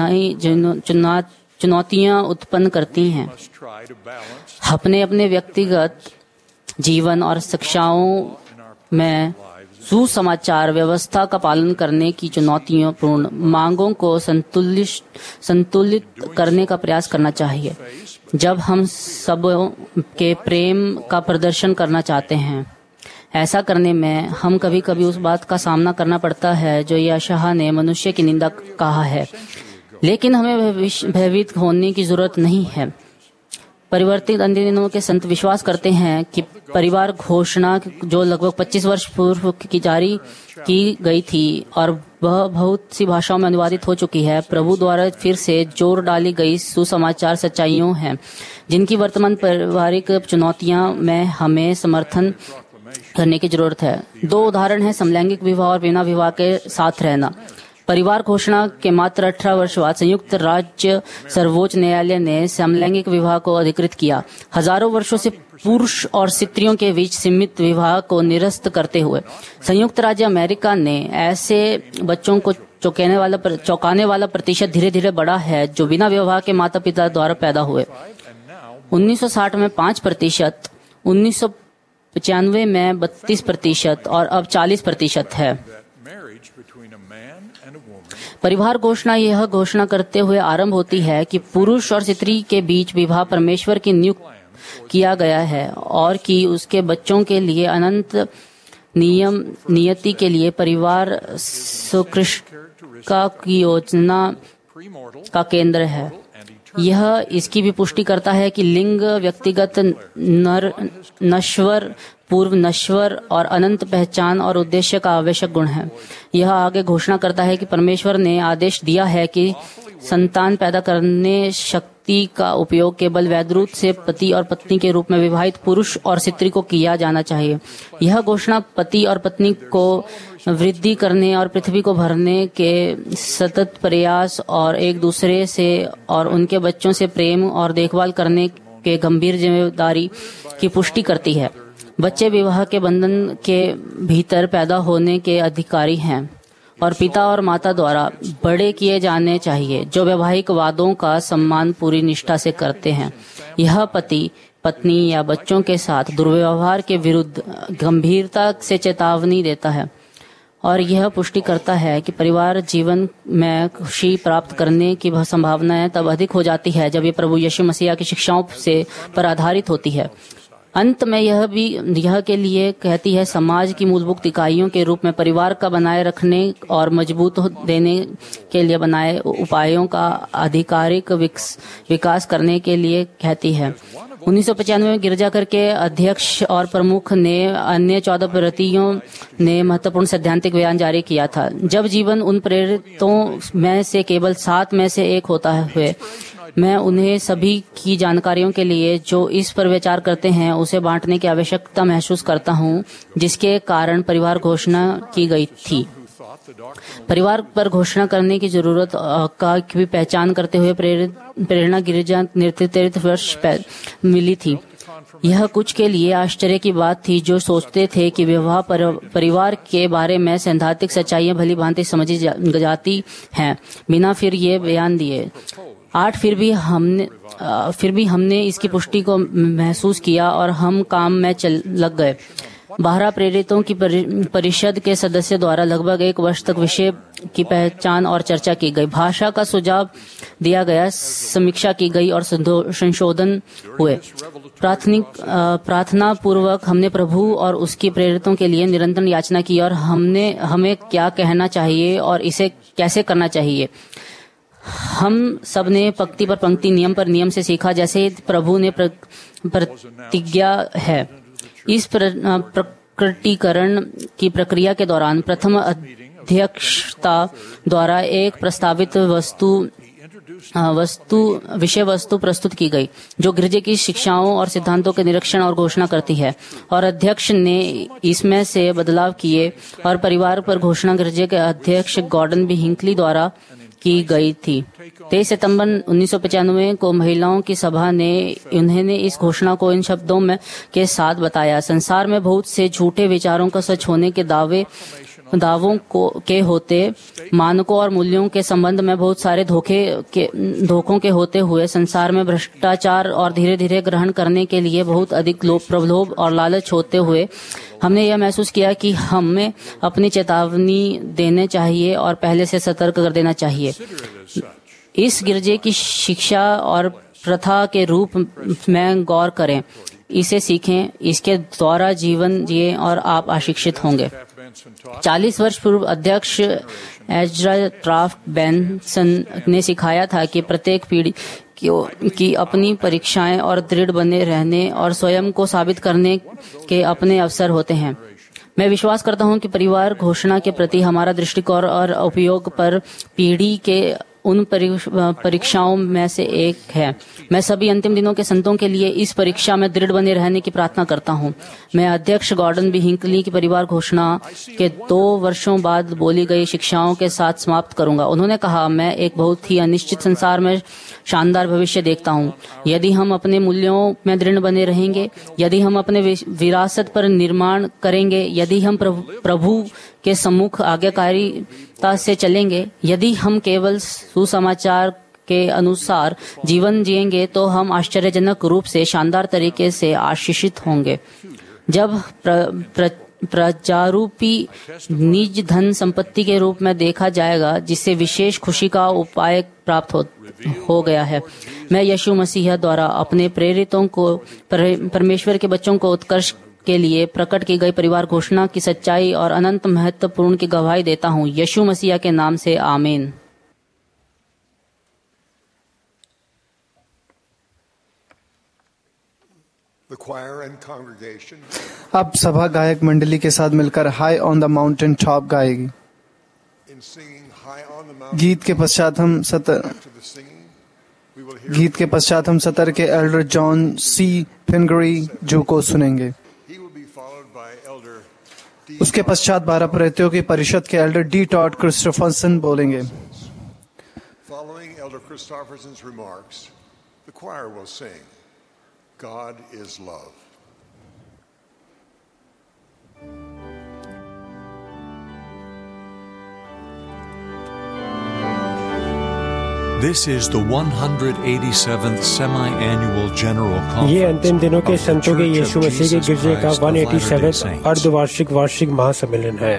चुनौतियां उत्पन्न करती हैं। अपने व्यक्तिगत जीवन और शिक्षाओं में सुसमाचार व्यवस्था का पालन करने की चुनौतीपूर्ण मांगों को संतुलित करने का प्रयास करना चाहिए। जब हम सब के प्रेम का प्रदर्शन करना चाहते हैं, ऐसा करने में हम कभी कभी उस बात का सामना करना पड़ता है जो यशायाह ने मनुष्य की निंदा कहा है, लेकिन हमें भयभीत होने की जरूरत नहीं है। परिवर्तित अंतिम दिनों के संत विश्वास करते हैं कि परिवार घोषणा जो लगभग 25 वर्ष पूर्व की जारी की गई थी और वह बहुत सी भाषाओं में अनुवादित हो चुकी है, प्रभु द्वारा फिर से जोर डाली गई सुसमाचार सच्चाइयों हैं जिनकी वर्तमान पारिवारिक चुनौतियां में हमें समर्थन करने की जरूरत है। 2 उदाहरण हैं समलैंगिक विवाह और बिना विवाह के साथ रहना। परिवार घोषणा के मात्र 18 वर्ष बाद संयुक्त राज्य सर्वोच्च न्यायालय ने समलैंगिक विवाह को अधिकृत किया। हजारों वर्षों से पुरुष और स्त्रियों के बीच सीमित विवाह को निरस्त करते हुए संयुक्त राज्य अमेरिका ने ऐसे बच्चों को चौंकाने वाला प्रतिशत धीरे धीरे बढ़ा है जो बिना विवाह के माता पिता द्वारा पैदा हुए। 1960 में 5%, 1995 में 32% और अब 40% है। परिवार घोषणा यह घोषणा करते हुए आरंभ होती है कि पुरुष और स्त्री के बीच विवाह परमेश्वर की नियुक्त किया गया है और कि उसके बच्चों के लिए अनंत नियति के लिए परिवार सुकृष्टता की योजना का केंद्र है। यह इसकी भी पुष्टि करता है कि लिंग व्यक्तिगत नश्वर, पूर्व नश्वर और अनंत पहचान और उद्देश्य का आवश्यक गुण है। यह आगे घोषणा करता है कि परमेश्वर ने आदेश दिया है कि संतान पैदा करने शक्ति का उपयोग केवल वैधरूप से पति और पत्नी के रूप में विवाहित पुरुष और स्त्री को किया जाना चाहिए। यह घोषणा पति और पत्नी को वृद्धि करने और पृथ्वी को भरने के सतत प्रयास और एक दूसरे से और उनके बच्चों से प्रेम और देखभाल करने के गंभीर जिम्मेदारी की पुष्टि करती है। बच्चे विवाह के बंधन के भीतर पैदा होने के अधिकारी हैं और पिता और माता द्वारा बड़े किए जाने चाहिए, जो वैवाहिक वादों का सम्मान पूरी निष्ठा से करते हैं। यह पति पत्नी या बच्चों के साथ दुर्व्यवहार के विरुद्ध गंभीरता से चेतावनी देता है और यह पुष्टि करता है कि परिवार जीवन में खुशी प्राप्त करने की संभावनाएं तब अधिक हो जाती है जब ये प्रभु यीशु मसीह की शिक्षाओं से पर आधारित होती है। अंत में यह के लिए कहती है, समाज की मूलभूत इकाइयों के रूप में परिवार का बनाए रखने और मजबूत देने के लिए बनाए उपायों का आधिकारिक विकास करने के लिए कहती है। 1995 में गिरजाघर के अध्यक्ष और प्रमुख ने अन्य 14 प्रतियों ने महत्वपूर्ण सैद्धांतिक बयान जारी किया था। जब जीवन उन प्रेरितों में से केवल 7 में से एक होता है, मैं उन्हें सभी की जानकारियों के लिए जो इस पर विचार करते हैं उसे बांटने की आवश्यकता महसूस करता हूं, जिसके कारण परिवार घोषणा की गई थी। परिवार पर घोषणा करने की जरूरत का की पहचान करते हुए प्रेरणा गिरजा नेतृत्व वर्ष मिली थी। यह कुछ के लिए आश्चर्य की बात थी जो सोचते थे कि विवाह परिवार के बारे में सैद्धांतिक सच्चाइयां भली भांति समझी जाती हैं बिना फिर ये बयान दिए। 8 फिर भी हमने इसकी पुष्टि को महसूस किया और हम काम में लग गए। 12 प्रेरितों की परिषद के सदस्य द्वारा लगभग 1 वर्ष तक विषय की पहचान और चर्चा की गई, भाषा का सुझाव दिया गया, समीक्षा की गई और संशोधन हुए। प्रार्थना पूर्वक हमने प्रभु और उसकी प्रेरितों के लिए निरंतर याचना की और हमें क्या कहना चाहिए और इसे कैसे करना चाहिए। हम सब ने पंक्ति पर पंक्ति, नियम पर नियम से सीखा, जैसे प्रभु ने प्रतिज्ञा है। इस प्रकटीकरण की प्रक्रिया के दौरान प्रथम अध्यक्षता द्वारा एक प्रस्तावित विषय वस्तु प्रस्तुत की गई जो गिरजे की शिक्षाओं और सिद्धांतों के निरीक्षण और घोषणा करती है, और अध्यक्ष ने इसमें से बदलाव किए और परिवार पर घोषणा गिरजे के अध्यक्ष गॉर्डन बी हिंकली द्वारा की गई थी। 23 सितंबर 1995 को महिलाओं की सभा ने उन्होंने इस घोषणा को इन शब्दों में के साथ बताया, संसार में बहुत से झूठे विचारों का सच होने के दावों के होते, मानकों और मूल्यों के संबंध में बहुत सारे धोखों के होते हुए संसार में भ्रष्टाचार और धीरे धीरे ग्रहण करने के लिए बहुत अधिक प्रलोभ और लालच होते हुए हमने यह महसूस किया कि हमें अपनी चेतावनी देने चाहिए और पहले से सतर्क कर देना चाहिए। इस गिरजे की शिक्षा और प्रथा के रूप में गौर करें, इसे सीखें, इसके द्वारा जीवन जिए और आप आशिक्षित होंगे। 40 वर्ष पूर्व अध्यक्ष एजरा ट्राफ्ट बेंसन ने सिखाया था कि प्रत्येक पीढ़ी की अपनी परीक्षाएं और दृढ़ बने रहने और स्वयं को साबित करने के अपने अवसर होते हैं। मैं विश्वास करता हूं कि परिवार घोषणा के प्रति हमारा दृष्टिकोण और उपयोग पर पीढ़ी के उन परीक्षाओं में से एक है। मैं सभी अंतिम दिनों के संतों के लिए इस परीक्षा में दृढ़ बने रहने की प्रार्थना करता हूं। मैं अध्यक्ष गॉर्डन बी हिंकली की परिवार घोषणा के 2 वर्षों बाद बोली गई शिक्षाओं के साथ समाप्त करूंगा। उन्होंने कहा, मैं एक बहुत ही अनिश्चित संसार में शानदार भविष्य देखता हूं। यदि हम अपने मूल्यों में दृढ़ बने रहेंगे, यदि हम अपने विरासत पर निर्माण करेंगे, यदि हम प्रभु के सम्मुख आज्ञाकारिता से चलेंगे, यदि हम केवल सुसमाचार के अनुसार जीवन जिएंगे, तो हम आश्चर्यजनक रूप से शानदार तरीके से आशीषित होंगे। जब प्रजारूपी निज धन संपत्ति के रूप में देखा जाएगा, जिससे विशेष खुशी का उपाय प्राप्त हो गया है, मैं यीशु मसीह द्वारा अपने प्रेरितों को परमेश्वर के बच्चों को उत्कर्ष के लिए प्रकट की गई परिवार घोषणा की सच्चाई और अनंत महत्वपूर्ण की गवाही देता हूँ। यीशु मसीह के नाम से आमीन। अब सभा गायक मंडली के साथ मिलकर high on the mountain top गाएगी। गीत के पश्चात हम सतर के एल्डर जॉन सी फिंगरी जो को सुनेंगे। उसके पश्चात 12 प्रेरितों की परिषद के एल्डर डी टॉड क्रिस्टोफरसन बोलेंगे। Following Elder Christofferson's remarks, the choir will sing, God is Love. This is the 187th semi-annual general conference. ये अंतिम दिनों के of the संतों के Church यीशु of मसीह के Jesus गिरजे का Christ of Latter-day 187 Saints. अर्धवार्षिक वार्षिक महासम्मेलन है।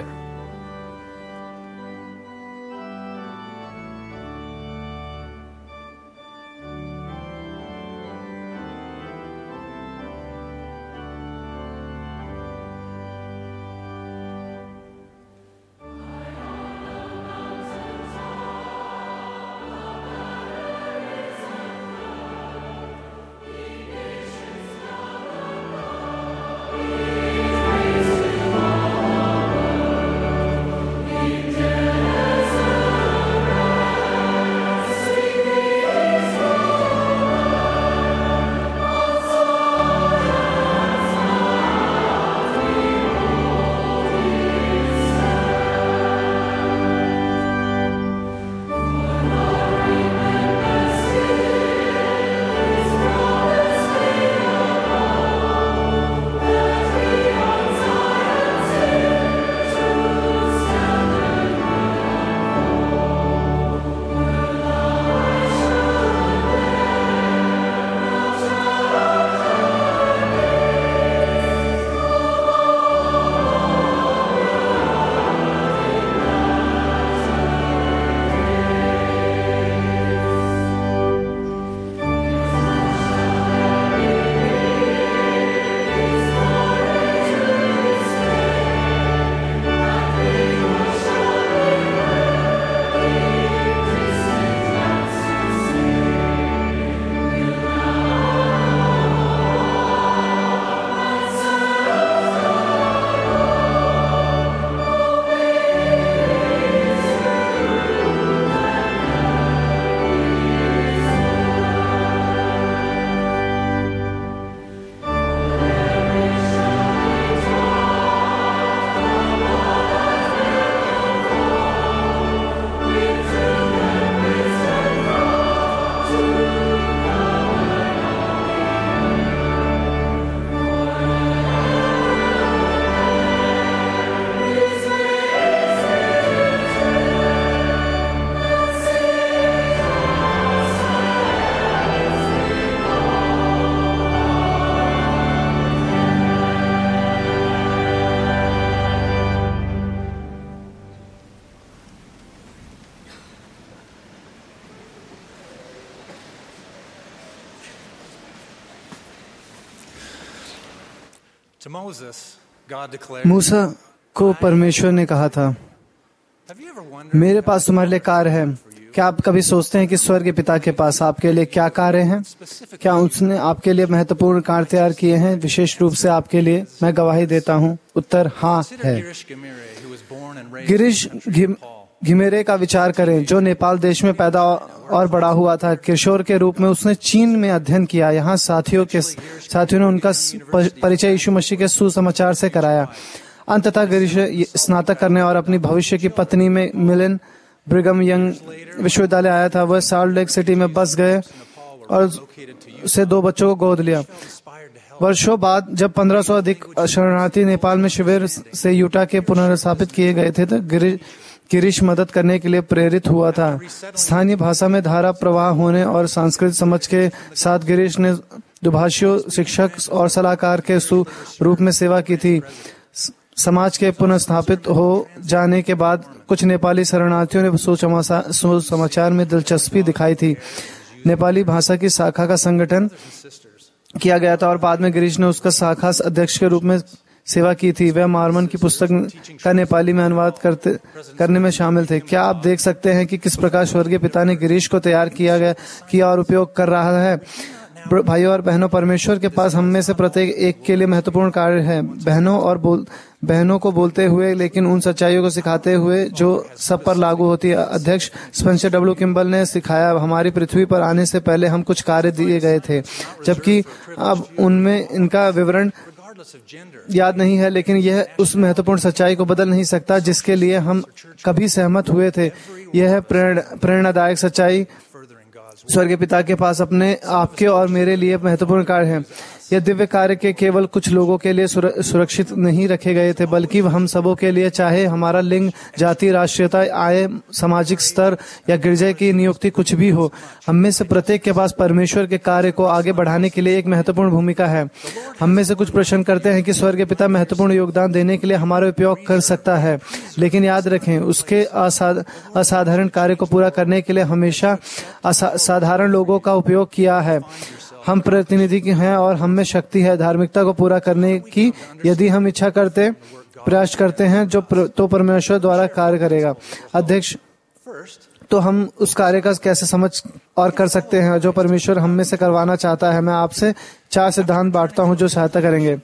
मूसा को परमेश्वर ने कहा था, मेरे पास तुम्हारे लिए कार्य है। क्या आप कभी सोचते हैं कि स्वर्ग के पिता के पास आपके लिए क्या कार्य हैं? क्या उसने आपके लिए महत्वपूर्ण कार्य तैयार किए हैं, विशेष रूप से आपके लिए? मैं गवाही देता हूँ, उत्तर हाँ है। गिरीश घिमेरे का विचार करें, जो नेपाल देश में पैदा और बड़ा हुआ था। किशोर के रूप में उसने चीन में अध्ययन किया। यहाँ साथियों ने उनका परिचय यीशु मसीह के सुसमाचार से कराया। अंततः गिरीश स्नातक करने और अपनी भविष्य की पत्नी में मिलन ब्रिगम यंग विश्वविद्यालय आया था। वह सॉल्ट लेक सिटी में बस गए और उसे 2 बच्चों को गोद लिया। वर्षों बाद जब 1500 अधिक शरणार्थी नेपाल में शिविर से यूटा के पुनर्स्थापित किए गए थे, तो गिरीश मदद करने के लिए प्रेरित हुआ था। स्थानीय भाषा में धारा प्रवाह होने और सांस्कृतिक समझ के साथ गिरीश ने दुभाषियों, शिक्षक और सलाहकार के रूप में सेवा की थी। समाज के पुनर्स्थापित हो जाने के बाद कुछ नेपाली शरणार्थियों ने सुसमाचार में दिलचस्पी दिखाई थी। नेपाली भाषा की शाखा का संगठन किया गया था और बाद में गिरीश ने उसका शाखा अध्यक्ष के रूप में सेवा की थी। वह मार्मन की पुस्तक का नेपाली में अनुवाद करने में शामिल थे। क्या आप देख सकते हैं कि किस प्रकार स्वर्गीय पिता ने गिरीश को तैयार किया और उपयोग कर रहा है? भाइयों और बहनों, परमेश्वर के पास हम में से प्रत्येक एक के लिए महत्वपूर्ण कार्य है। बहनों को बोलते हुए, लेकिन उन सच्चाइयों को सिखाते हुए जो सब पर लागू होती है। अध्यक्ष स्पेंसर डब्ल्यू किम्बल ने सिखाया, हमारी पृथ्वी पर आने से पहले हम कुछ कार्य दिए गए थे, जबकि अब उनमें इनका विवरण याद नहीं है, लेकिन यह उस महत्वपूर्ण सच्चाई को बदल नहीं सकता जिसके लिए हम कभी सहमत हुए थे। यह है प्रेरणादायक सच्चाई। स्वर्गीय पिता के पास अपने आपके और मेरे लिए महत्वपूर्ण कार्य है। यह दिव्य कार्य के केवल कुछ लोगों के लिए सुरक्षित नहीं रखे गए थे, बल्कि हम सबों के लिए, चाहे हमारा लिंग, जाति, राष्ट्रीयता, आय, सामाजिक स्तर या गिरजे की नियुक्ति कुछ भी हो, हम में से प्रत्येक के पास परमेश्वर के कार्य को आगे बढ़ाने के लिए एक महत्वपूर्ण भूमिका है। हम में से कुछ प्रश्न करते हैं कि स्वर्ग पिता महत्वपूर्ण योगदान देने के लिए हमारा उपयोग कर सकता है, लेकिन याद रखें, उसके असाधारण कार्य को पूरा करने के लिए हमेशा साधारण लोगों का उपयोग किया है। हम प्रतिनिधि हैं और हम में शक्ति है धार्मिकता को पूरा करने की, यदि हम इच्छा करते प्रयास करते हैं तो परमेश्वर द्वारा कार्य करेगा। अध्यक्ष, तो हम उस कार्य का कैसे समझ और कर सकते हैं जो परमेश्वर हम में से करवाना चाहता है। मैं आपसे 4 सिद्धांत बांटता हूं जो सहायता करेंगे।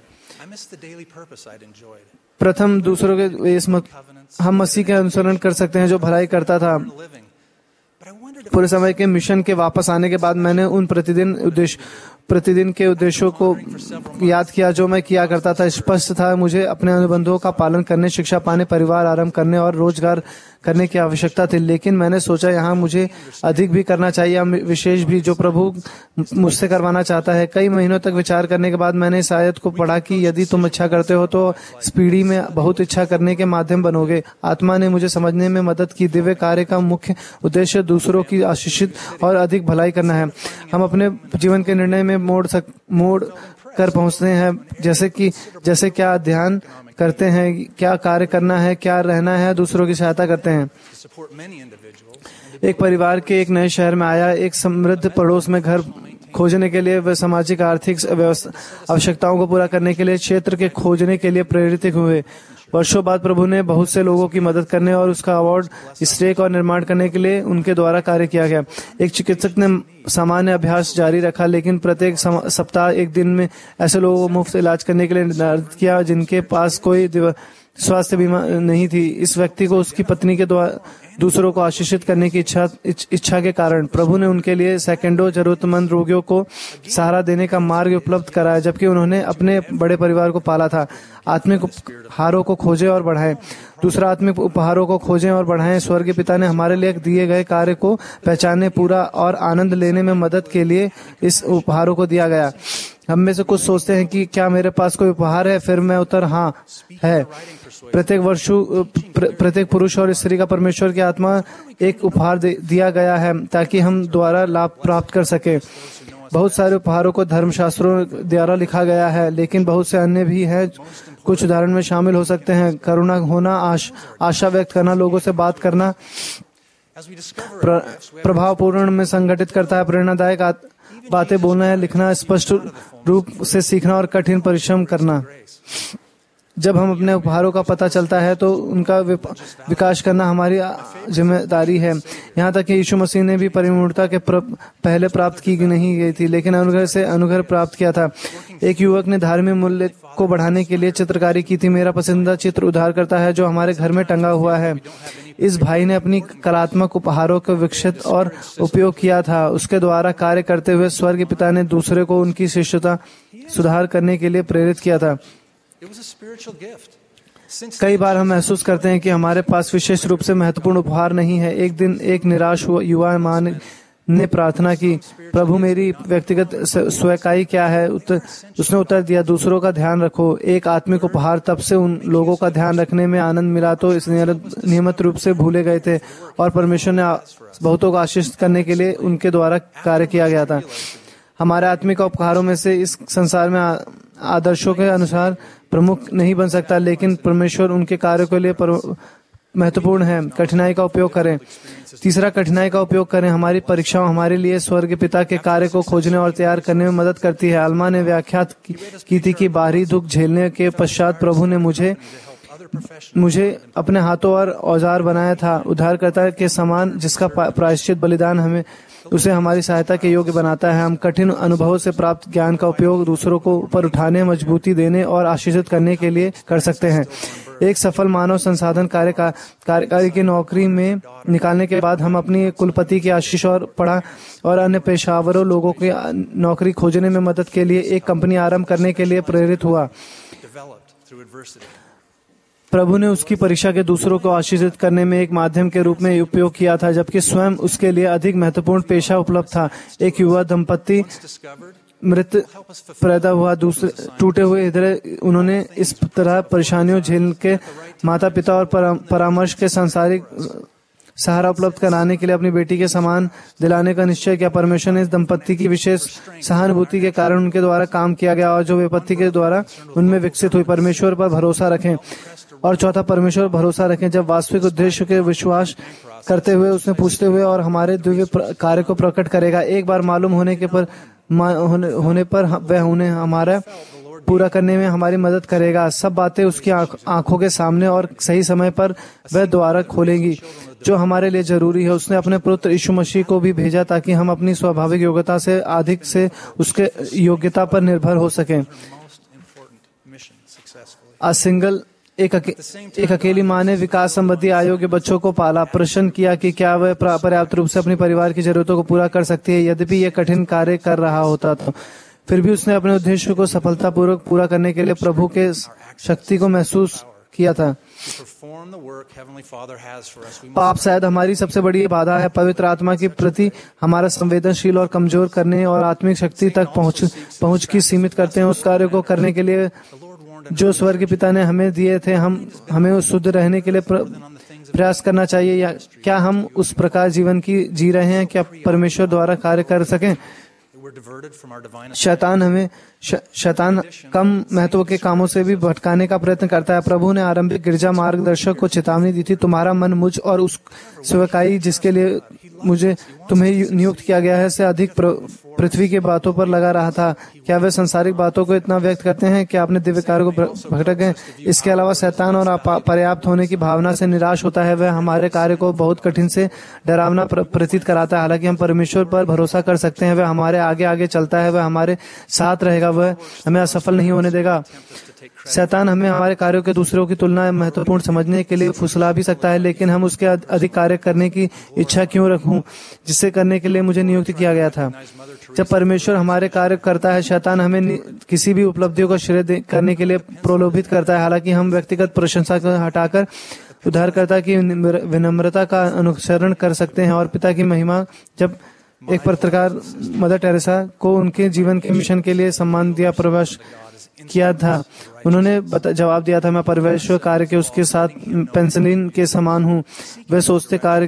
प्रथम, दूसरों के हम मसीह के अनुसरण कर सकते हैं जो भलाई करता था। पूरे समय के मिशन के वापस आने के बाद मैंने उन प्रतिदिन के उद्देश्यों को याद किया जो मैं किया करता था। स्पष्ट था मुझे अपने अनुबंधों का पालन करने, शिक्षा पाने, परिवार आरंभ करने और रोजगार करने की आवश्यकता थी, लेकिन मैंने सोचा यहाँ मुझे अधिक भी करना चाहिए, विशेष भी जो प्रभु मुझसे करवाना चाहता है। कई महीनों तक विचार करने के बाद मैंने इस आयत को पढ़ा कि यदि तुम इच्छा करते हो तो इस पीढ़ी में बहुत इच्छा करने के माध्यम बनोगे। आत्मा ने मुझे समझने में मदद की। दिव्य कार्य का मुख्य उद्देश्य दूसरों की आशीषित और अधिक भलाई करना है। हम अपने जीवन के निर्णय में मोड़ कर पहुंचते हैं, जैसे क्या ध्यान करते हैं, क्या कार्य करना है, क्या रहना है, दूसरों की सहायता करते हैं। एक परिवार के एक नए शहर में आया, एक समृद्ध पड़ोस में घर खोजने के लिए वे सामाजिक आर्थिक आवश्यकताओं को पूरा करने के लिए क्षेत्र के खोजने के लिए प्रेरित हुए। वर्षों बाद प्रभु ने बहुत से लोगों की मदद करने और उसका अवार्ड स्टेक और निर्माण करने के लिए उनके द्वारा कार्य किया गया। एक चिकित्सक ने सामान्य अभ्यास जारी रखा, लेकिन प्रत्येक सप्ताह एक दिन में ऐसे लोगों को मुफ्त इलाज करने के लिए निर्धारित किया जिनके पास कोई स्वास्थ्य बीमा नहीं थी। इस व्यक्ति को उसकी पत्नी के द्वारा दूसरों को आशीषित करने की इच्छा के कारण प्रभु ने उनके लिए सैकड़ों जरूरतमंद रोगियों को सहारा देने का मार्ग उपलब्ध कराया, जबकि उन्होंने अपने बड़े परिवार को पाला था। आत्मिक उपहारों को खोजें और बढ़ाएं। दूसरा, आत्मिक उपहारों को खोजें और बढ़ाएं। स्वर्गीय पिता ने हमारे लिए दिए गए कार्य को पहचानने, पूरा और आनंद लेने में मदद के लिए इस उपहारों को दिया गया। हम में से कुछ सोचते हैं कि क्या मेरे पास कोई उपहार है? फिर मैं उत्तर हाँ है। प्रत्येक पुरुष और स्त्री का परमेश्वर की आत्मा एक उपहार दिया गया है ताकि हम द्वारा लाभ प्राप्त कर सके। बहुत सारे उपहारों को धर्मशास्त्रों द्वारा लिखा गया है, लेकिन बहुत से अन्य भी हैं। कुछ उदाहरण में शामिल हो सकते हैं करुणा होना, आशा व्यक्त करना, लोगों से बात करना, प्रभावपूर्ण में संगठित करता है, प्रेरणादायक बातें बोलना है, लिखना, स्पष्ट रूप से सीखना और कठिन परिश्रम करना। जब हम अपने उपहारों का पता चलता है तो उनका विकास करना हमारी जिम्मेदारी है। यहाँ तक कि यीशु मसीह ने भी परिपूर्णता के पहले प्राप्त की नहीं गई थी, लेकिन अनुग्रह से अनुग्रह प्राप्त किया था। एक युवक ने धार्मिक मूल्य को बढ़ाने के लिए चित्रकारी की थी। मेरा पसंदीदा चित्र उद्धार करता है जो हमारे घर में टंगा हुआ है। इस भाई ने अपनी कलात्मक उपहारों को विकसित और उपयोग किया था। उसके द्वारा कार्य करते हुए स्वर्गीय पिता ने दूसरे को उनकी शिष्यता सुधार करने के लिए प्रेरित किया था। कई बार हम महसूस करते हैं कि हमारे पास विशेष रूप से महत्वपूर्ण उपहार नहीं है। एक दिन एक निराश युवा मां ने प्रार्थना की, प्रभु मेरी व्यक्तिगत स्वयकाई क्या है? उसने उत्तर दिया, दूसरों का ध्यान रखो। एक आत्मिक उपहार। तब से उन लोगों का ध्यान रखने में आनंद मिला तो इस नियमित रूप से भूले गए थे और परमेश्वर ने बहुतों को आशीषित करने के लिए उनके द्वारा कार्य किया गया था। हमारे आत्मिक उपहारों में से इस संसार में आदर्शों के अनुसार प्रमुख नहीं बन सकता, लेकिन परमेश्वर उनके कार्य के लिए महत्वपूर्ण है। कठिनाई का उपयोग करें। तीसरा, कठिनाई का उपयोग करें। हमारी परीक्षाओं हमारे लिए स्वर्गीय पिता के कार्य को खोजने और तैयार करने में मदद करती है। अल्मा ने व्याख्या की थी कि बाहरी दुख झेलने के पश्चात प्रभु ने मुझे अपने हाथों और औजार बनाया था, उद्धारकर्ता के समान, जिसका प्रायश्चित बलिदान उसे हमारी सहायता के योग्य बनाता है। हम कठिन अनुभवों से प्राप्त ज्ञान का उपयोग दूसरों को ऊपर उठाने, मजबूती देने और आशीषित करने के लिए कर सकते हैं। एक सफल मानव संसाधन कार्यकारी की नौकरी में निकालने के बाद हम अपनी कुलपति की आशीष और पढ़ा और अन्य पेशावरों लोगों की नौकरी खोजने में मदद के लिए एक कंपनी आरंभ करने के लिए प्रेरित हुआ। प्रभु ने उसकी परीक्षा के दूसरों को आशीषित करने में एक माध्यम के रूप में उपयोग किया था, जबकि स्वयं उसके लिए अधिक महत्वपूर्ण पेशा उपलब्ध था। एक युवा दंपत्ति मृत पैदा हुआ, दूसरे टूटे हुए हृदय। उन्होंने इस तरह परेशानियों झेल के माता पिता और परामर्श के सांसारिक सहारा उपलब्ध कराने के लिए अपनी बेटी के समान दिलाने का निश्चय किया। परमेश्वर ने इस दंपत्ति की विशेष सहानुभूति के कारण उनके द्वारा काम किया गया और जो विपत्ति के द्वारा उनमें विकसित हुई। परमेश्वर पर भरोसा रखें। और चौथा, परमेश्वर पर भरोसा रखें। जब वास्तविक उद्देश्य के विश्वास करते हुए, उसने पूछते हुए और हमारे दिव्य कार्य को प्रकट करेगा। एक बार मालूम होने पर वह उन्हें हमारा पूरा करने में हमारी मदद करेगा। सब बातें उसकी आंखों के सामने और सही समय पर वह द्वार खोलेंगी जो हमारे लिए जरूरी है। उसने अपने पुत्र यीशु मसीह को भी भेजा ताकि हम अपनी स्वाभाविक योग्यता से अधिक से उसके योग्यता पर निर्भर हो सकें। सिंगल एक अकेली माँ ने विकास संबंधी अयोग्य बच्चों को पाला। प्रश्न किया कि क्या वह पर्याप्त रूप से अपने परिवार की जरूरतों को पूरा कर सकती है। यद्यपि यह कठिन कार्य कर रहा होता था, फिर भी उसने अपने उद्देश्य को सफलतापूर्वक पूरा करने के लिए प्रभु के शक्ति को महसूस किया था। पाप शायद हमारी सबसे बड़ी बाधा है। पवित्र आत्मा के प्रति हमारा संवेदनशील और कमजोर करने और आत्मिक शक्ति तक पहुंच की सीमित करते हैं। उस कार्य को करने के लिए जो स्वर्ग पिता ने हमें दिए थे, हमें उस शुद्ध रहने के लिए प्रयास करना चाहिए। या क्या हम उस प्रकार जीवन की जी रहे हैं क्या परमेश्वर द्वारा कार्य कर सकें? शैतान कम महत्व के कामों से भी भटकाने का प्रयत्न करता है। प्रभु ने आरंभिक गिरजा मार्गदर्शक को चेतावनी दी थी, तुम्हारा मन मुझ और उस सेवकाई जिसके लिए मुझे तुम्हें नियुक्त किया गया है से अधिक पृथ्वी के बातों पर लगा रहा था। क्या वे संसारिक बातों को इतना व्यक्त करते हैं कि अपने दिव्य कार्य को भटक गए? इसके अलावा शैतान और पर्याप्त होने की भावना से निराश होता है। वह हमारे कार्य को बहुत कठिन से डरावना प्रतीत कराता है। हालांकि हम परमेश्वर पर भरोसा कर सकते हैं। वह हमारे आगे आगे चलता है, वह हमारे साथ रहेगा, वह हमें असफल नहीं होने देगा। शैतान हमें हमारे कार्यों के दूसरों की तुलना महत्वपूर्ण समझने के लिए फुसला भी सकता है, लेकिन हम उसके अधिक कार्य करने की इच्छा क्यों रखूं जिसे करने के लिए मुझे नियुक्त किया गया था। जब परमेश्वर हमारे कार्य करता है, शैतान हमें किसी भी उपलब्धियों का श्रेय करने के लिए प्रलोभित करता है। हालांकि हम व्यक्तिगत प्रशंसा को हटाकर उद्धारकर्ता की विनम्रता का अनुसरण कर सकते हैं और पिता की महिमा। जब एक पत्रकार मदर टेरेसा को उनके जीवन के मिशन के लिए सम्मान दिया प्रवेश किया था, उन्होंने जवाब दिया था, मैं परमेश्वर कार्य के उसके साथ पेंसिलिन के समान हूँ। वे सोचते कार्य।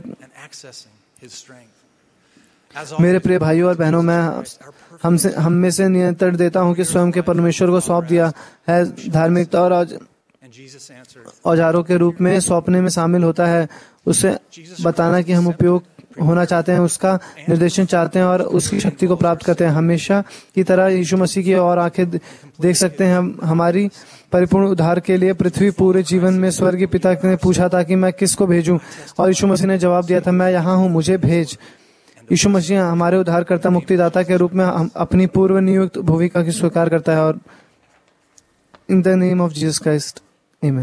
मेरे प्रिय भाइयों और बहनों, मैं हम में से नियंत्रण देता हूँ कि स्वयं के परमेश्वर को सौंप दिया है। धार्मिकता और औजारों के रूप में सौंपने में शामिल होता है उसे बताना कि हम उपयोग होना चाहते हैं, उसका निर्देशन चाहते हैं और उसकी शक्ति को प्राप्त करते हैं। हमेशा की तरह यीशु मसीह की और आंखें देख सकते हैं। हमारी परिपूर्ण उद्धार के लिए पृथ्वी पूरे जीवन में स्वर्गीय पिता ने पूछा था कि मैं किसको भेजूं, और यीशु मसीह ने जवाब दिया था, मैं यहाँ हूँ, मुझे भेज। यीशु मसीह हमारे उद्धारकर्ता मुक्तिदाता के रूप में अपनी पूर्व नियुक्त भूमिका की स्वीकार करता है। और in the name of Jesus Christ, आमीन।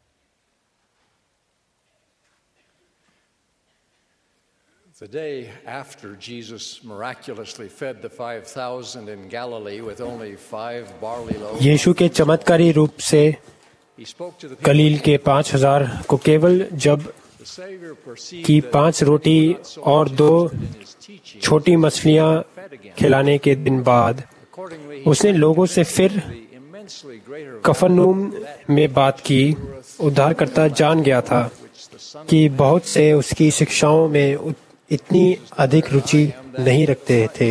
The day after Jesus miraculously fed the 5,000 in Galilee with only 5 barley loaves, यीशु के चमत्कारी रूप से गलील के 5,000 को केवल जब की 5 रोटी और 2 छोटी मछलियां खिलाने के दिन बाद उसने लोगों से फिर कफरनहूम में बात की। उद्धारकर्ता जान गया था कि बहुत से उसकी शिक्षाओं में इतनी अधिक रुचि नहीं रखते थे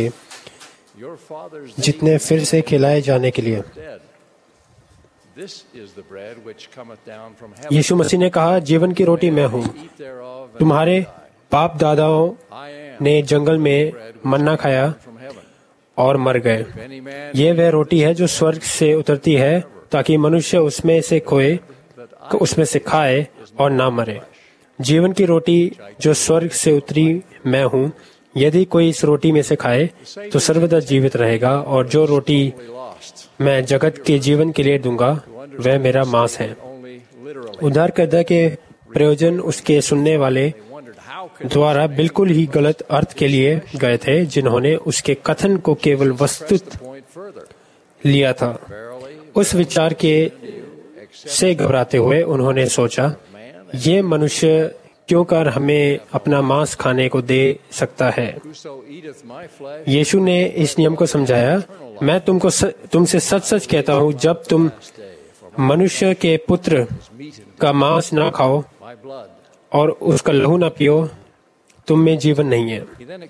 जितने फिर से खिलाए जाने के लिए। यीशु मसीह ने कहा, जीवन की रोटी मैं हूँ। तुम्हारे बाप दादाओं ने जंगल में मन्ना खाया और मर गए। ये वह रोटी है जो स्वर्ग से उतरती है ताकि मनुष्य उसमें से खाए और ना मरे। जीवन की रोटी जो स्वर्ग से उतरी मैं हूँ। यदि कोई इस रोटी में से खाए तो सर्वदा जीवित रहेगा, और जो रोटी मैं जगत के जीवन के लिए दूंगा वह मेरा मांस है। उद्धारकर्ता के प्रयोजन उसके सुनने वाले द्वारा बिल्कुल ही गलत अर्थ के लिए गए थे, जिन्होंने उसके कथन को केवल वस्तुत लिया था। उस विचार के से घबराते हुए उन्होंने सोचा, ये मनुष्य क्यों कर हमें अपना मांस खाने को दे सकता है। यीशु ने इस नियम को समझाया, मैं तुमसे सच सच कहता हूँ, जब तुम मनुष्य के पुत्र का मांस ना खाओ और उसका लहू ना पियो, तुम में जीवन नहीं है।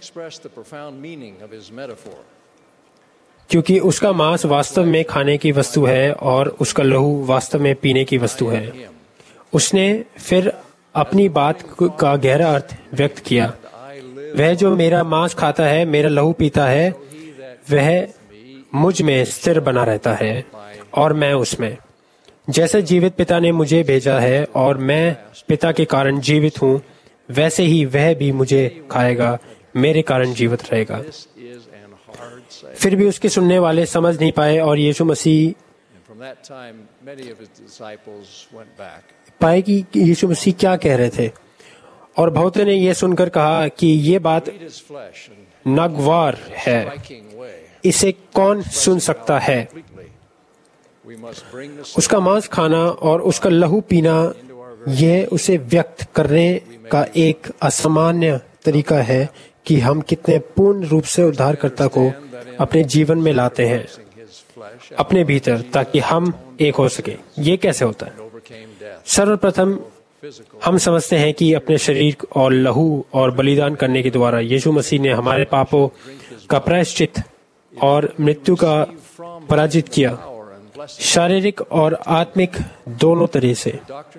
क्योंकि उसका मांस वास्तव में खाने की वस्तु है और उसका लहू वास्तव में पीने की वस्तु है। उसने फिर अपनी बात का गहरा अर्थ व्यक्त किया, वह जो मेरा मांस खाता है, मेरा लहू पीता है, वह मुझ में स्थिर बना रहता है और मैं उसमें। जैसे जीवित पिता ने मुझे भेजा है और मैं पिता के कारण जीवित हूँ, वैसे ही वह भी मुझे खाएगा, मेरे कारण जीवित रहेगा। फिर भी उसके सुनने वाले समझ नहीं पाए और यीशु मसीह पाए कि यीशु मसीह क्या कह रहे थे। और बहुतों ने यह सुनकर कहा कि ये बात नागवार है, इसे कौन सुन सकता है। उसका मांस खाना और उसका लहू पीना, यह उसे व्यक्त करने का एक असामान्य तरीका है कि हम कितने पूर्ण रूप से उद्धारकर्ता को अपने जीवन में लाते हैं अपने भीतर, ताकि हम एक हो सके। ये कैसे होता है? सर्वप्रथम हम समझते हैं कि अपने शरीर और लहू और बलिदान करने के द्वारा यीशु मसीह ने हमारे पापों का प्रायश्चित और मृत्यु का पराजित किया, शारीरिक और आत्मिक दोनों तरह से।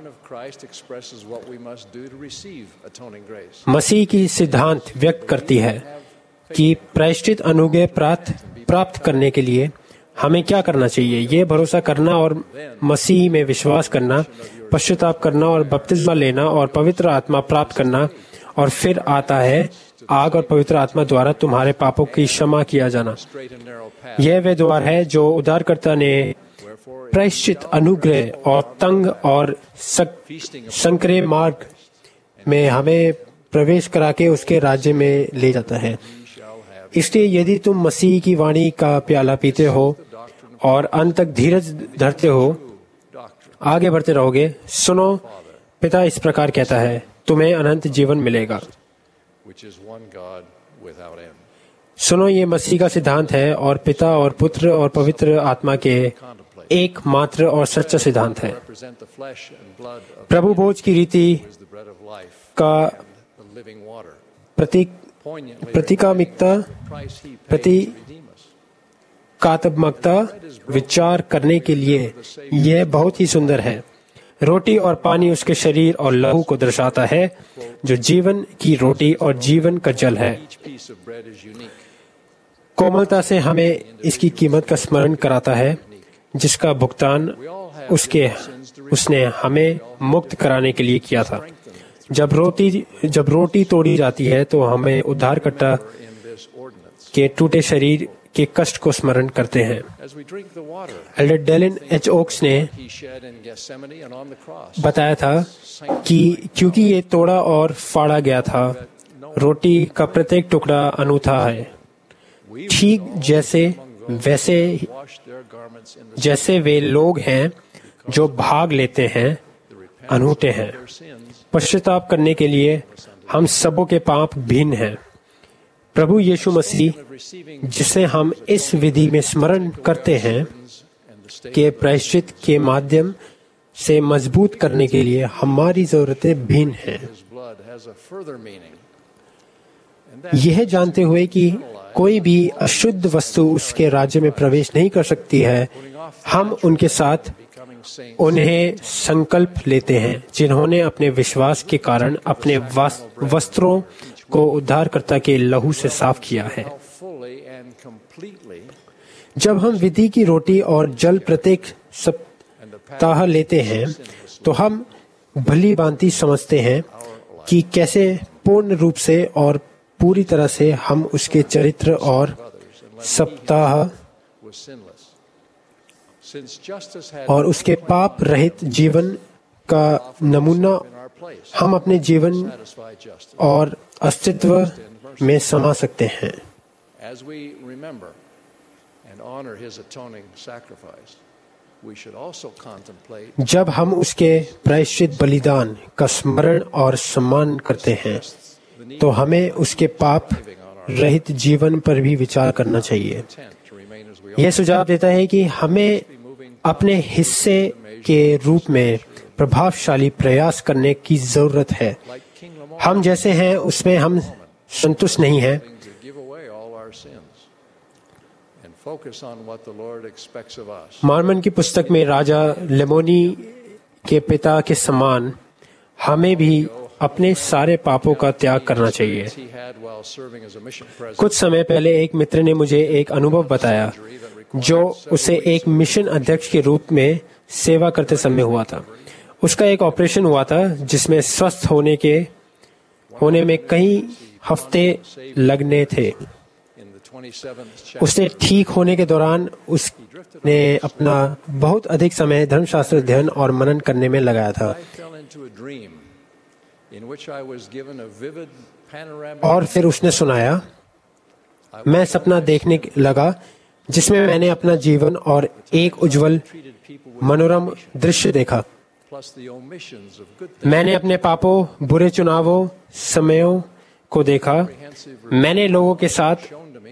मसीह की सिद्धांत व्यक्त करती है कि प्रायश्चित अनुग्रह प्राप्त करने के लिए हमें क्या करना चाहिए। ये भरोसा करना और मसीह में विश्वास करना, पश्चाताप करना और बपतिस्मा लेना और पवित्र आत्मा प्राप्त करना, और फिर आता है आग और पवित्र आत्मा द्वारा तुम्हारे पापों की क्षमा किया जाना। यह वह द्वार है जो उद्धारकर्ता ने प्रायश्चित अनुग्रह और तंग और संकरे मार्ग में हमें प्रवेश करा के उसके राज्य में ले जाता है। इसलिए यदि तुम मसीह की वाणी का प्याला पीते हो और अंत तक धीरज धरते हो, आगे बढ़ते रहोगे। सुनो, पिता इस प्रकार कहता है, तुम्हें अनंत जीवन मिलेगा। सुनो, ये मसीह का सिद्धांत है और पिता और पुत्र और पवित्र आत्मा के एकमात्र और सच्चा सिद्धांत है। प्रभु भोज की रीति का प्रतीकात्मकता विचार करने के लिए यह बहुत ही सुंदर है। रोटी और पानी उसके शरीर और लहू को दर्शाता है, जो जीवन की रोटी और जीवन का जल है। कोमलता से हमें इसकी कीमत का स्मरण कराता है, जिसका भुगतान उसने हमें मुक्त कराने के लिए किया था। जब रोटी तोड़ी जाती है तो हमें उद्धारकर्ता के टूटे शरीर के कष्ट को स्मरण करते हैं। एल्डर डेलिन एच ओक्स ने बताया था कि क्योंकि ये तोड़ा और फाड़ा गया था, रोटी का प्रत्येक टुकड़ा अनूठा है, ठीक जैसे वे लोग हैं जो भाग लेते हैं अनूठे हैं। पश्चाताप करने के लिए हम सबों के पाप भिन्न हैं। प्रभु यीशु मसीह, जिसे हम इस विधि में स्मरण करते हैं, के प्रायश्चित के माध्यम से मजबूत करने के लिए हमारी जरूरतें भिन्न हैं। यह जानते हुए कि कोई भी अशुद्ध वस्तु उसके राज्य में प्रवेश नहीं कर सकती है, हम उनके साथ उन्हें संकल्प लेते हैं जिन्होंने अपने विश्वास के कारण अपने वस्त्रों को उद्धारकर्ता के लहू से साफ किया है। जब हम विधि की रोटी और जल प्रत्येक सप्ताह लेते हैं, तो हम भली भांति समझते हैं कि कैसे पूर्ण रूप से और पूरी तरह से हम उसके चरित्र और सप्ताह और उसके पाप रहित जीवन का नमूना हम अपने जीवन और अस्तित्व में समा सकते हैं। जब हम उसके प्रायश्चित बलिदान का स्मरण और सम्मान करते हैं तो हमें उसके पाप रहित जीवन पर भी विचार करना चाहिए। यह सुझाव देता है कि हमें अपने हिस्से के रूप में प्रभावशाली प्रयास करने की जरूरत है। हम जैसे हैं उसमें हम संतुष्ट नहीं हैं। मॉर्मन की पुस्तक में राजा लेमोनी के पिता के समान हमें भी अपने सारे पापों का त्याग करना चाहिए। कुछ समय पहले एक मित्र ने मुझे एक अनुभव बताया जो उसे एक मिशन अध्यक्ष के रूप में सेवा करते समय हुआ था। उसका एक ऑपरेशन हुआ था जिसमें स्वस्थ होने में कई हफ्ते लगने थे। उसने ठीक होने के दौरान उसने अपना बहुत अधिक समय धर्मशास्त्र अध्ययन और मनन करने में लगाया था और फिर उसने सुनाया, मैं सपना देखने लगा जिसमें मैंने अपना जीवन और एक उज्जवल मनोरम दृश्य देखा। मैंने अपने पापों, बुरे चुनावों, समयों को देखा। मैंने लोगों के साथ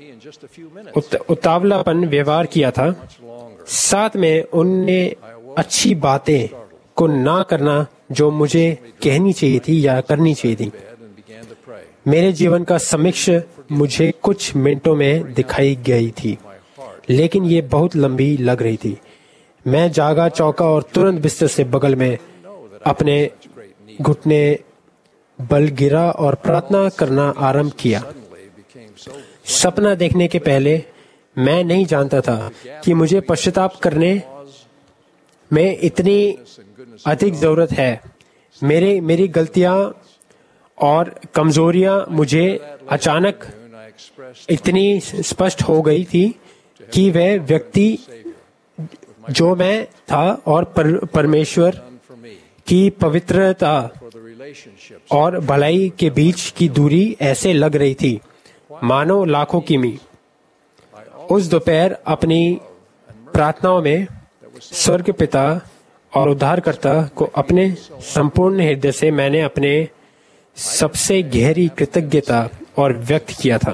उतावलापन व्यवहार किया था। साथ में उनने अच्छी बातें को ना करना जो मुझे कहनी चाहिए थी या करनी चाहिए थी। मेरे जीवन का समीक्षा मुझे कुछ मिनटों में दिखाई गई थी, लेकिन ये बहुत लंबी लग रही थी। मैं जागा, चौका और तुरंत बिस्तर से बगल में अपने घुटने बल गिरा और प्रार्थना करना आरंभ किया। सपना देखने के पहले मैं नहीं जानता था कि मुझे पश्चाताप करने में इतनी अधिक जरूरत है। मेरी गलतियां और कमजोरियां मुझे अचानक इतनी स्पष्ट हो गई थी कि वह व्यक्ति जो मैं था और परमेश्वर की पवित्रता और भलाई के बीच की दूरी ऐसे लग रही थी मानो लाखों किमी। उस दोपहर अपनी प्रार्थनाओं में स्वर्ग पिता और उद्धारकर्ता को अपने संपूर्ण हृदय से मैंने अपने सबसे गहरी कृतज्ञता और व्यक्त किया था।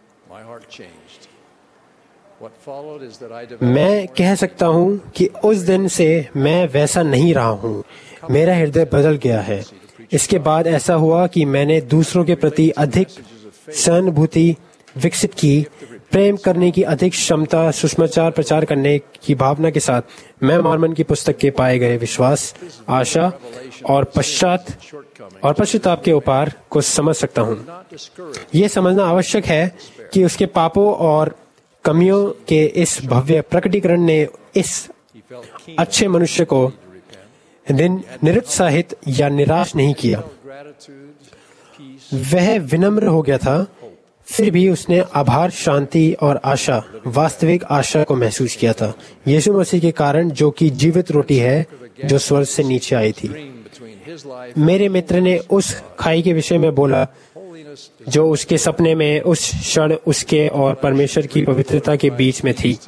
मैं कह सकता हूं कि उस दिन से मैं वैसा नहीं रहा हूं। मेरा हृदय बदल गया है। इसके बाद ऐसा हुआ कि मैंने दूसरों के प्रति अधिक सहानुभूति विकसित की, प्रेम करने की अधिक क्षमता, सुसमाचार प्रचार करने की भावना के साथ मैं मॉर्मन की पुस्तक के पाए गए विश्वास, आशा और पश्चाताप के उपार को समझ सकता हूँ। ये समझना आवश्यक है कि उसके पापों और कमियों के इस भव्य प्रकटीकरण ने इस अच्छे मनुष्य को निरुत्साहित या निराश नहीं किया। वह विनम्र हो गया था, फिर भी उसने आभार, शांति और आशा, वास्तविक आशा को महसूस किया था यीशु मसीह के कारण, जो कि जीवित रोटी है जो स्वर्ग से नीचे आई थी। मेरे मित्र ने उस खाई के विषय में बोला जो उसके सपने में उस क्षण उसके और परमेश्वर की पवित्रता के बीच में थी।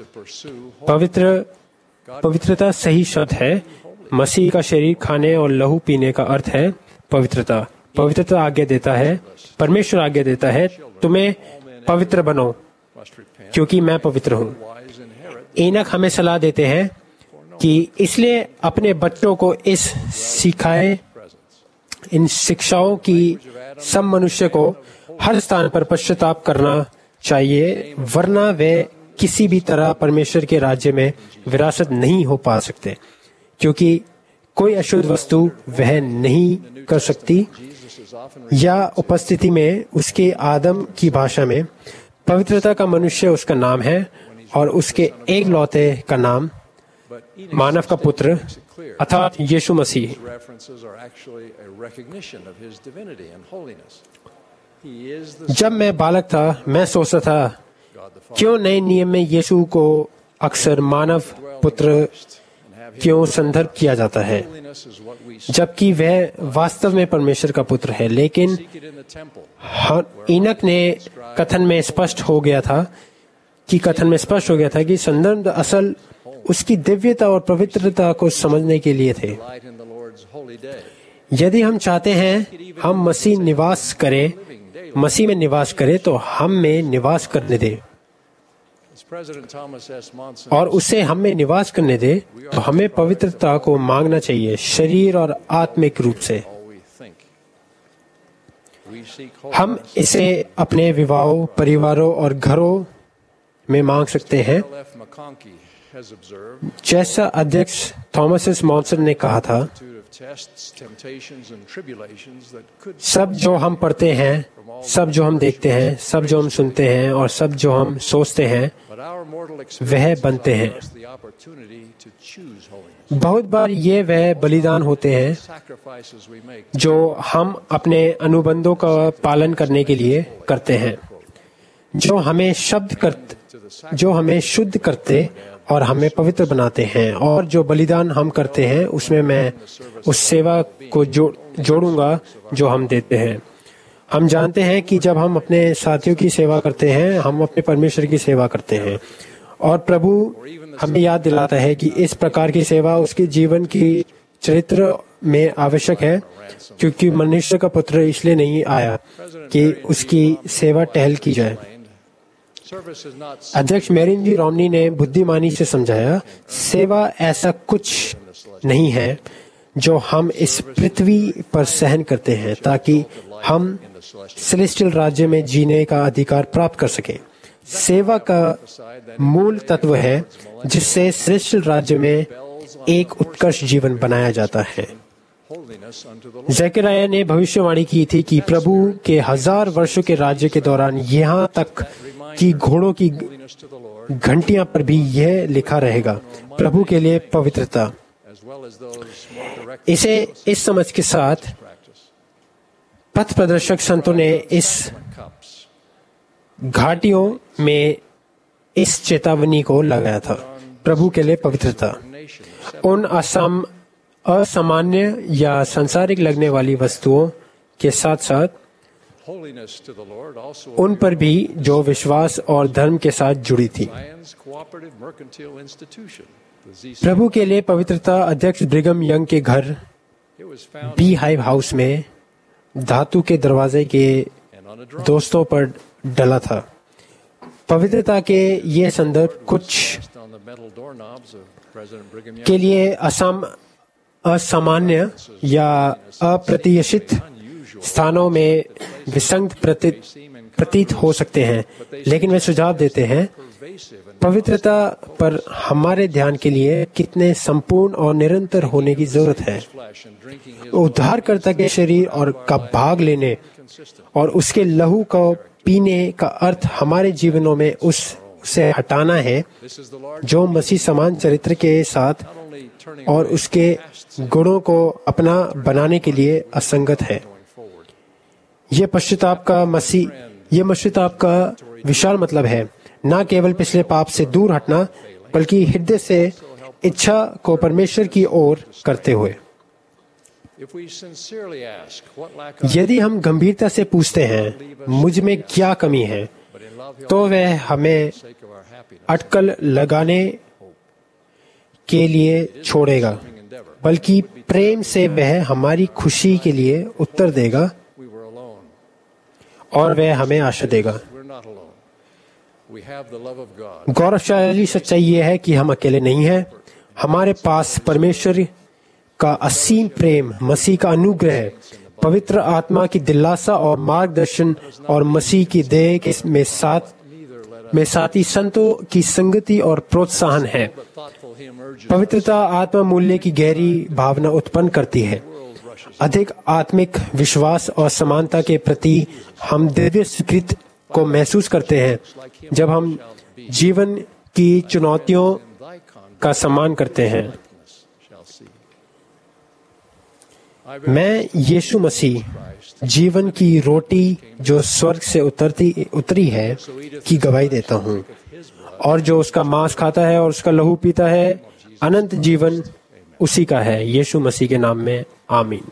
पवित्रता सही शब्द है। मसीह का शरीर खाने और लहू पीने का अर्थ है पवित्रता। पवित्रता आज्ञा देता है, परमेश्वर आज्ञा देता है, तुम्हें पवित्र बनो क्योंकि मैं पवित्र हूँ। एनक हमें सलाह देते हैं कि इसलिए अपने बच्चों को इन शिक्षाओं की सब मनुष्य को हर स्थान पर पश्चाताप करना चाहिए, वरना वे किसी भी तरह परमेश्वर के राज्य में विरासत नहीं हो पा सकते, क्योंकि कोई अशुद्ध वस्तु वह नहीं कर सकती या उपस्थिति में उसके आदम की भाषा में पवित्रता का मनुष्य उसका नाम है और उसके एक लौते का नाम मानव का पुत्र अर्थात यीशु मसीह। जब मैं बालक था मैं सोचता था क्यों नए नियम में यीशु को अक्सर मानव पुत्र क्यों संदर्भ किया जाता है, जबकि वह वास्तव में परमेश्वर का पुत्र है। लेकिन इनक ने कथन में स्पष्ट हो गया था कि संदर्भ असल उसकी दिव्यता और पवित्रता को समझने के लिए थे। Light in the Lord's holy day. यदि हम चाहते हैं हम मसीह में निवास करें तो हम में निवास करने दे As President Thomas S. Monson और उसे हम में निवास करने दे, तो हमें पवित्रता को मांगना चाहिए, शरीर और आत्मिक रूप से। all we think. We seek हम holiness. इसे अपने विवाहों, परिवारों और घरों में मांग सकते हैं। L.F. McConkie has observed जैसा अध्यक्ष थॉमस एस मॉन्सन ने कहा था, multitude of tests, temptations, and tribulations that could सब जो हम पढ़ते हैं, सब जो हम देखते हैं, सब जो हम सुनते हैं और सब जो हम सोचते हैं, but our mortal वह experiences बनते हैं। offer us the opportunity to choose holiness. बहुत बार ये वह बलिदान होते हैं Sacrifices we make जो हम अपने अनुबंधों का पालन करने के लिए करते हैं, जो हमें शुद्ध करते और हमें पवित्र बनाते हैं। और जो बलिदान हम करते हैं उसमें मैं उस सेवा को जोड़ूंगा जो हम देते हैं। हम जानते हैं कि जब हम अपने साथियों की सेवा करते हैं, हम अपने परमेश्वर की सेवा करते हैं। और प्रभु हमें याद दिलाता है कि इस प्रकार की सेवा उसके जीवन की चरित्र में आवश्यक है, क्योंकि मनुष्य का पुत्र इसलिए नहीं आया कि उसकी सेवा टहल की जाए। service is not अध्यक्ष मैरिन जी रोमनी ने बुद्धिमानी से समझाया, सेवा ऐसा कुछ नहीं है जो हम इस पृथ्वी पर सहन करते हैं ताकि हम सेलेस्टियल राज्य में जीने का अधिकार प्राप्त कर सकें। सेवा का मूल तत्व है जिससे सेलेस्टियल राज्य में एक उत्कृष्ट जीवन बनाया जाता है। holiness unto the Lord. जकरिया ने भविष्यवाणी की थी कि प्रभु के 1000 वर्षों के राज्य के दौरान यहाँ तक कि घोड़ों की Holiness to the Lord, घंटियां पर भी यह लिखा रहेगा, प्रभु के लिए पवित्रता। as well as those more direct इसे इस समझ के साथ practice. पथ प्रदर्शक संतों ने इस Cups. घाटियों में इस चेतावनी को लगाया था, प्रभु के लिए पवित्रता। उन असामान्य या सांसारिक लगने वाली वस्तुओं के साथ साथ Holiness to the Lord also उन पर भी जो विश्वास और धर्म के साथ जुड़ी थी। Zion's Cooperative Mercantile Institution, the ZC. प्रभु के लिए पवित्रता अध्यक्ष ब्रिगम यंग के घर It was found beehive house में धातु के दरवाजे के and on a drawing दोस्तों पर डला था। पवित्रता के ये संदर्भ कुछ on the metal doorknobs of President Brigham Young. के लिए असामान्य या अप्रत्याशित स्थानों में विसंगत प्रतीत हो सकते हैं, लेकिन वे सुझाव देते हैं पवित्रता पर हमारे ध्यान के लिए कितने संपूर्ण और निरंतर होने की जरूरत है। Flesh and drinking his उद्धारकर्ता के शरीर और का भाग लेने और उसके लहू को पीने का अर्थ हमारे जीवनों में उसे हटाना है This is the Lord जो मसीह समान चरित्र के साथ not only turning और away उसके गुणों को अपना बनाने के लिए असंगत है। going forward. ये पश्चाताप का विशाल मतलब है, न केवल पिछले पाप से दूर हटना, बल्कि हृदय से इच्छा को परमेश्वर की ओर करते हुए। If we sincerely ask what lack of यदि हम गंभीरता से पूछते हैं मुझ में क्या कमी है, but in love he'll तो वह हमें for the sake of our happiness अटकल लगाने के लिए छोड़ेगा, endeavor. बल्कि प्रेम से वह हमारी खुशी के लिए उत्तर देगा We were alone. और वह हमें आशा देगा। We're not alone. We have the love of God. गौरवशाली सच्चाई यह है कि हम अकेले नहीं हैं। हमारे पास परमेश्वर का असीम प्रेम, मसीह का अनुग्रह, पवित्र आत्मा की दिलासा और मार्गदर्शन और मसीह की देह में साथी संतों की संगति और प्रोत्साहन है। Thoughtful hymn urges पवित्रता आत्मा मूल्य की गहरी भावना उत्पन्न करती है। अधिक आत्मिक विश्वास और समानता के प्रति हम दिव्य स्वीकृति को महसूस करते हैं जब हम जीवन की चुनौतियों thy conduct का सम्मान करते हैं। shall see. मैं यीशु मसीह जीवन की रोटी जो स्वर्ग से उतरी है की गवाही देता हूँ, और जो उसका मांस खाता है और उसका लहू पीता है अनंत जीवन उसी का है। यीशु मसीह के नाम में आमीन।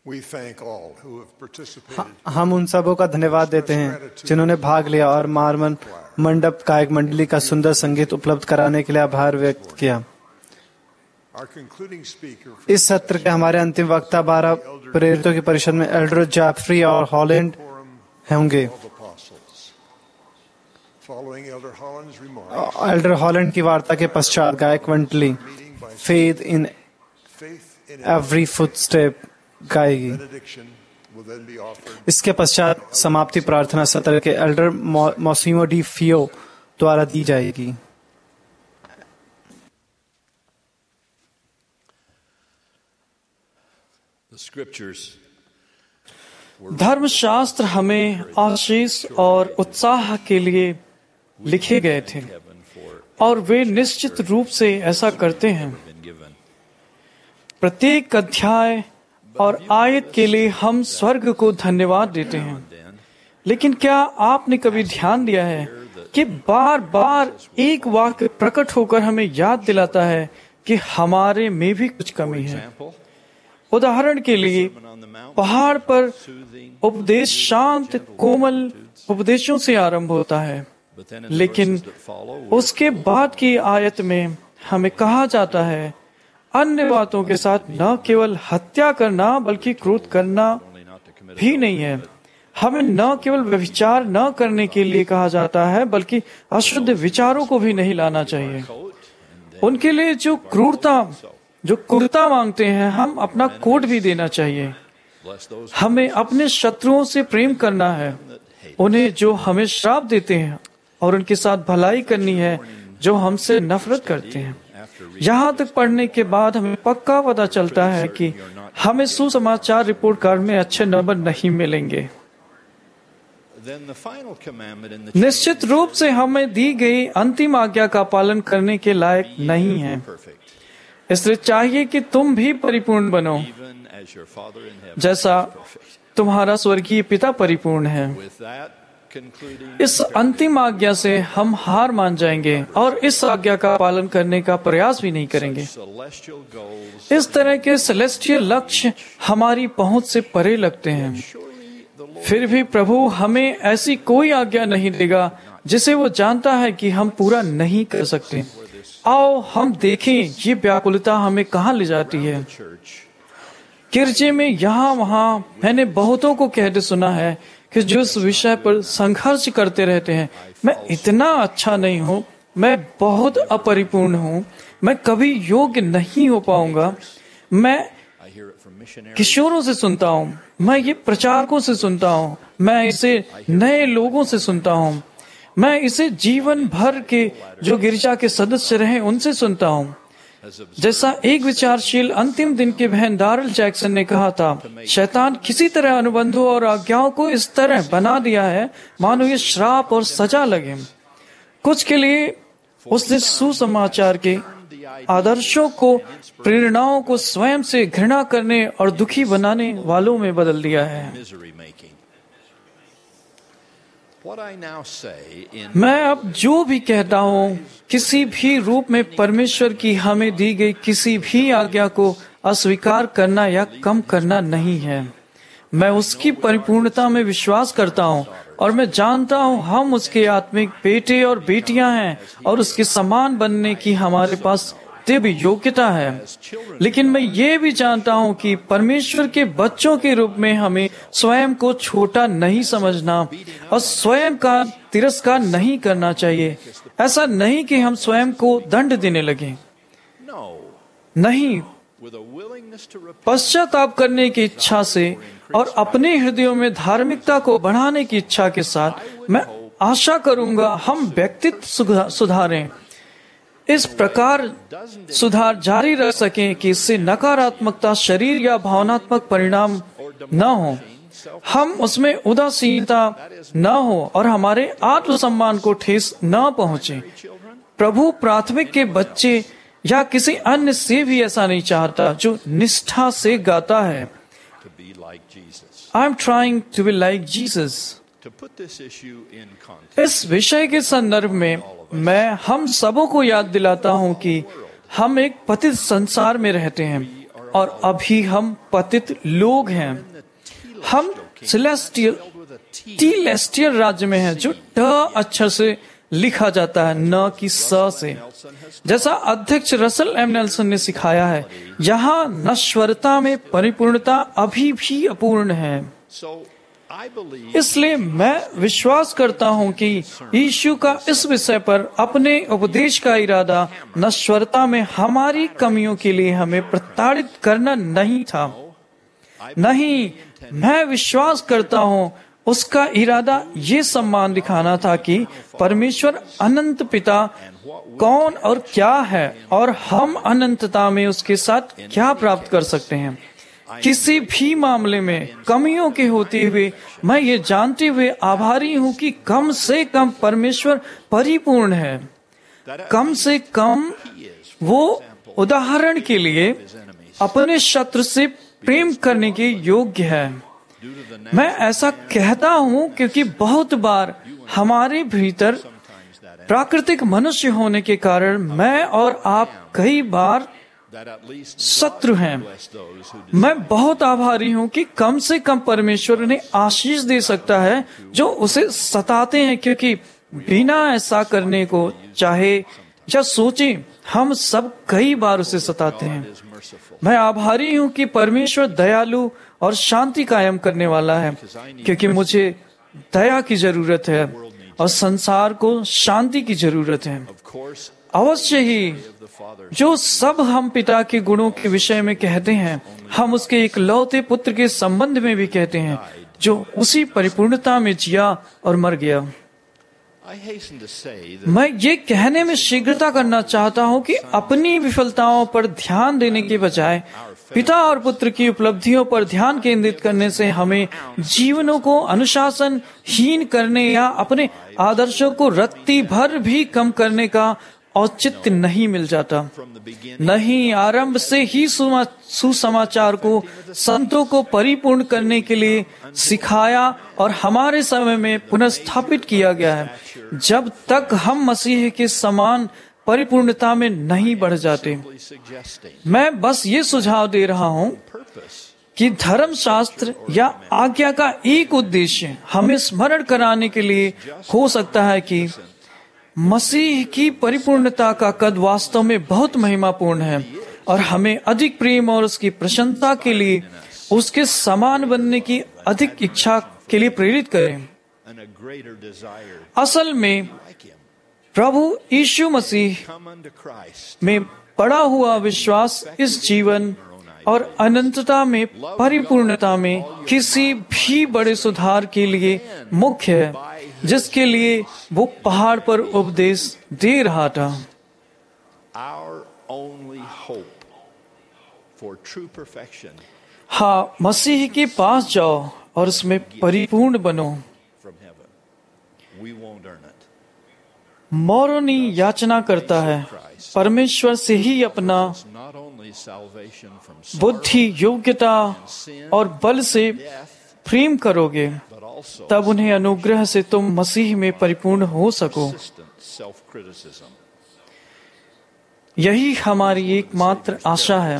हम उन सबों का धन्यवाद देते हैं जिन्होंने भाग लिया और मार्मन मंडप गायक मंडली का सुंदर संगीत उपलब्ध कराने के लिए आभार व्यक्त किया। इस सत्र के हमारे अंतिम वक्ता 12 प्रेरितों की परिषद में एल्डर जैफरी और हॉलैंड होंगे। एल्डर हॉलैंड की वार्ता के पश्चात गायक मंडली फेथ इन एवरी फुटस्टेप गाएगी। इसके पश्चात समाप्ति प्रार्थना सत्र के एल्डर मॉसिमो डी फियो द्वारा दी जाएगी। धर्मशास्त्र हमें आशीष और उत्साह के लिए लिखे गए थे और वे निश्चित रूप से ऐसा करते हैं। प्रत्येक अध्याय और आयत के लिए हम स्वर्ग को धन्यवाद देते हैं। लेकिन क्या आपने कभी ध्यान दिया है कि बार बार एक वाक्य प्रकट होकर हमें याद दिलाता है कि हमारे में भी कुछ कमी है। उदाहरण के लिए पहाड़ पर उपदेश शांत कोमल उपदेशों से आरंभ होता है, लेकिन उसके बाद की आयत में हमें कहा जाता है अन्य बातों के साथ न केवल हत्या करना बल्कि क्रोध करना भी नहीं है। हमें न केवल व्यभिचार न करने के लिए कहा जाता है बल्कि अशुद्ध विचारों को भी नहीं लाना चाहिए। उनके लिए जो कुर्ता मांगते हैं, हम अपना कोट भी देना चाहिए। हमें अपने शत्रुओं से प्रेम करना है, उन्हें जो हमें श्राप देते हैं, और उनके साथ भलाई करनी है जो हमसे नफरत करते हैं। यहाँ तक पढ़ने के बाद हमें पक्का पता चलता है कि हमें सुसमाचार रिपोर्ट कार्ड में अच्छे नंबर नहीं मिलेंगे। निश्चित रूप से हमें दी गई अंतिम आज्ञा का पालन करने के लायक नहीं है, इसलिए चाहिए कि तुम भी परिपूर्ण बनो जैसा तुम्हारा स्वर्गीय पिता परिपूर्ण है। इस अंतिम आज्ञा से हम हार मान जाएंगे और इस आज्ञा का पालन करने का प्रयास भी नहीं करेंगे। इस तरह के सेलेस्टियल लक्ष्य हमारी पहुंच से परे लगते हैं। फिर भी प्रभु हमें ऐसी कोई आज्ञा नहीं देगा जिसे वो जानता है कि हम पूरा नहीं कर सकते। आओ हम देखें ये व्याकुलता हमें कहाँ ले जाती है। गिरजे में यहाँ वहाँ मैंने बहुतों को कहते सुना है कि जो इस विषय पर संघर्ष करते रहते हैं, मैं इतना अच्छा नहीं हूँ, मैं बहुत अपरिपूर्ण हूँ, मैं कभी योग्य नहीं हो पाऊंगा। मैं किशोरों से सुनता हूँ, मैं ये प्रचारकों से सुनता हूँ, मैं इसे नए लोगों से सुनता हूँ, मैं इसे जीवन भर के जो गिरजा के सदस्य रहे उनसे सुनता हूँ। जैसा एक विचारशील अंतिम दिन के बहन दारल जैक्सन ने कहा था, शैतान किसी तरह अनुबंधों और आज्ञाओं को इस तरह बना दिया है मानो ये श्राप और सजा लगे। कुछ के लिए उसने सुसमाचार के आदर्शों को, प्रेरणाओं को स्वयं से घृणा करने और दुखी बनाने वालों में बदल दिया है। मैं अब जो भी कहता हूँ किसी भी रूप में परमेश्वर की हमें दी गई किसी भी आज्ञा को अस्वीकार करना या कम करना नहीं है। मैं उसकी परिपूर्णता में विश्वास करता हूँ और मैं जानता हूँ हम उसके आत्मिक बेटे और बेटियां हैं और उसके समान बनने की हमारे पास दिव्य योग्यता है। लेकिन मैं ये भी जानता हूँ कि परमेश्वर के बच्चों के रूप में हमें स्वयं को छोटा नहीं समझना और स्वयं का तिरस्कार नहीं करना चाहिए। ऐसा नहीं कि हम स्वयं को दंड देने लगे, नहीं, पश्चाताप करने की इच्छा से और अपने हृदयों में धार्मिकता को बढ़ाने की इच्छा के साथ मैं आशा करूंगा हम व्यक्तित्व सुधारें, इस प्रकार सुधार जारी रख सकें कि इससे नकारात्मकता शरीर या भावनात्मक परिणाम न हो, हम उसमें उदासीनता न हो और हमारे आत्मसम्मान को ठेस न पहुंचे। प्रभु प्राथमिक के बच्चे या किसी अन्य से भी ऐसा नहीं चाहता जो निष्ठा से गाता है, I am trying to be like Jesus. इस विषय के संदर्भ में मैं हम सबों को याद दिलाता हूं कि हम एक पतित संसार में रहते हैं और अभी हम पतित लोग हैं। हम टीलेस्टियल राज्य में हैं, जो ट अक्षर से लिखा जाता है, न कि स से। जैसा अध्यक्ष रसल एम नेल्सन ने सिखाया है, यहाँ नश्वरता में परिपूर्णता अभी भी अपूर्ण है। इसलिए मैं विश्वास करता हूँ कि यीशु का इस विषय पर अपने उपदेश का इरादा नश्वरता में हमारी कमियों के लिए हमें प्रताड़ित करना नहीं था। नहीं, मैं विश्वास करता हूँ उसका इरादा ये सम्मान दिखाना था कि परमेश्वर अनंत पिता कौन और क्या है, और हम अनंतता में उसके साथ क्या प्राप्त कर सकते हैं। किसी भी मामले में कमियों के होते हुए मैं ये जानते हुए आभारी हूँ कि कम से कम परमेश्वर परिपूर्ण है। कम से कम वो उदाहरण के लिए अपने शत्रु से प्रेम करने के योग्य है। मैं ऐसा कहता हूँ क्योंकि बहुत बार हमारे भीतर प्राकृतिक मनुष्य होने के कारण मैं और आप कई बार शत्रु हैं। मैं बहुत आभारी हूँ कि कम से कम परमेश्वर उन्हें आशीष दे सकता है जो उसे सताते हैं, क्योंकि बिना ऐसा करने को चाहे या सोचे हम सब कई बार उसे सताते हैं। मैं आभारी हूँ कि परमेश्वर दयालु और शांति कायम करने वाला है, क्योंकि मुझे दया की जरूरत है और संसार को शांति की जरूरत है। अवश्य ही जो सब हम पिता के गुणों के विषय में कहते हैं, हम उसके इकलौते पुत्र के संबंध में भी कहते हैं, जो उसी परिपूर्णता में जिया और मर गया। मैं ये कहने में शीघ्रता करना चाहता हूँ कि अपनी विफलताओं पर ध्यान देने के बजाय पिता और पुत्र की उपलब्धियों पर ध्यान केंद्रित करने से हमें जीवनों को अनुशासनहीन करने या अपने आदर्शों को रत्ती भर भी कम करने का औचित्य नहीं मिल जाता। नहीं, आरंभ से ही सुसमाचार को संतों को परिपूर्ण करने के लिए सिखाया और हमारे समय में पुनर्स्थापित किया गया है, जब तक हम मसीह के समान परिपूर्णता में नहीं बढ़ जाते। मैं बस ये सुझाव दे रहा हूँ कि धर्मशास्त्र या आज्ञा का एक उद्देश्य हमें स्मरण कराने के लिए हो सकता है कि मसीह की परिपूर्णता का कद वास्तव में बहुत महिमापूर्ण है और हमें अधिक प्रेम और उसकी प्रशंसा के लिए उसके समान बनने की अधिक इच्छा के लिए प्रेरित करें। असल में प्रभु यीशु मसीह में पड़ा हुआ विश्वास इस जीवन और अनंतता में परिपूर्णता में किसी भी बड़े सुधार के लिए मुख्य है, जिसके लिए वो पहाड़ पर उपदेश दे रहा था। हाँ, मसीह के पास जाओ और उसमें परिपूर्ण बनो। मोरोनी याचना करता है, परमेश्वर से ही अपना बुद्धि, योग्यता और बल से प्रेम करोगे, तब उन्हें अनुग्रह से तुम मसीह में परिपूर्ण हो सको। यही हमारी एकमात्र आशा है।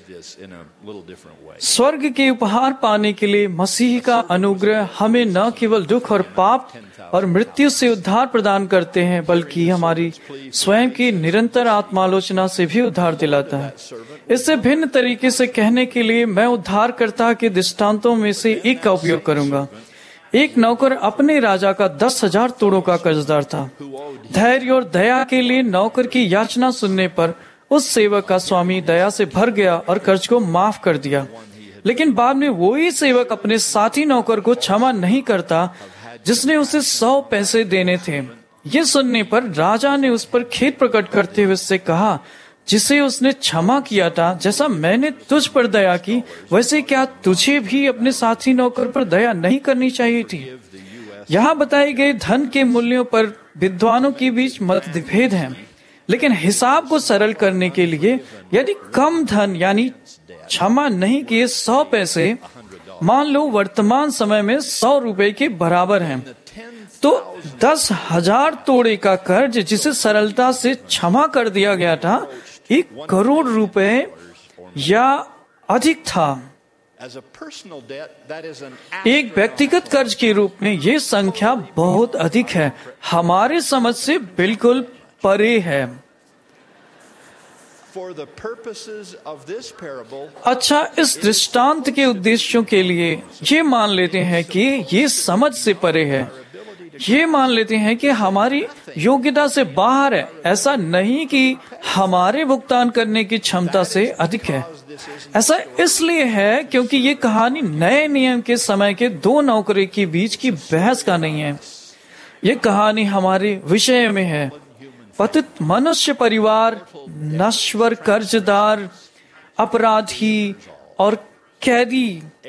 स्वर्ग के उपहार पाने के लिए मसीह का अनुग्रह हमें न केवल दुख और पाप और मृत्यु से उद्धार प्रदान करते हैं, बल्कि हमारी स्वयं की निरंतर आत्मालोचना से भी उद्धार दिलाता है। इससे भिन्न तरीके से कहने के लिए मैं उद्धारकर्ता के दृष्टांतों में से एक का उपयोग करूंगा। एक नौकर अपने राजा का 10,000 तोड़ों का कर्जदार था। धैर्य और दया के लिए नौकर की याचना सुनने पर उस सेवक का स्वामी दया से भर गया और कर्ज को माफ कर दिया। लेकिन बाद में वही सेवक अपने साथी नौकर को क्षमा नहीं करता जिसने उसे 100 पैसे देने थे। ये सुनने पर राजा ने उस पर खेद प्रकट करते हुए उससे कहा, जिसे उसने क्षमा किया था, जैसा मैंने तुझ पर दया की, वैसे क्या तुझे भी अपने साथी नौकर पर दया नहीं करनी चाहिए थी? यहाँ बताए गए धन के मूल्यों पर विद्वानों के बीच मतभेद है, लेकिन हिसाब को सरल करने के लिए यदि कम धन यानी क्षमा नहीं किए 100 पैसे मान लो वर्तमान समय में 100 रुपए के बराबर हैं, तो 10,000 तोड़े का कर्ज जिसे सरलता से क्षमा कर दिया गया था 1 करोड़ रुपए या अधिक था। एक व्यक्तिगत कर्ज के रूप में ये संख्या बहुत अधिक है, हमारे समझ से बिल्कुल परे है। अच्छा, इस दृष्टांत के उद्देश्यों के लिए ये मान लेते हैं कि ये समझ से परे है, ये मान लेते हैं कि हमारी योग्यता से बाहर है। ऐसा नहीं कि हमारे भुगतान करने की क्षमता से अधिक है। ऐसा इसलिए है क्योंकि ये कहानी नए नियम के समय के दो नौकरी के बीच की बहस का नहीं है। ये कहानी हमारे विषय में है। पतित मनुष्य परिवार, नश्वर कर्जदार, अपराधी और कैदी,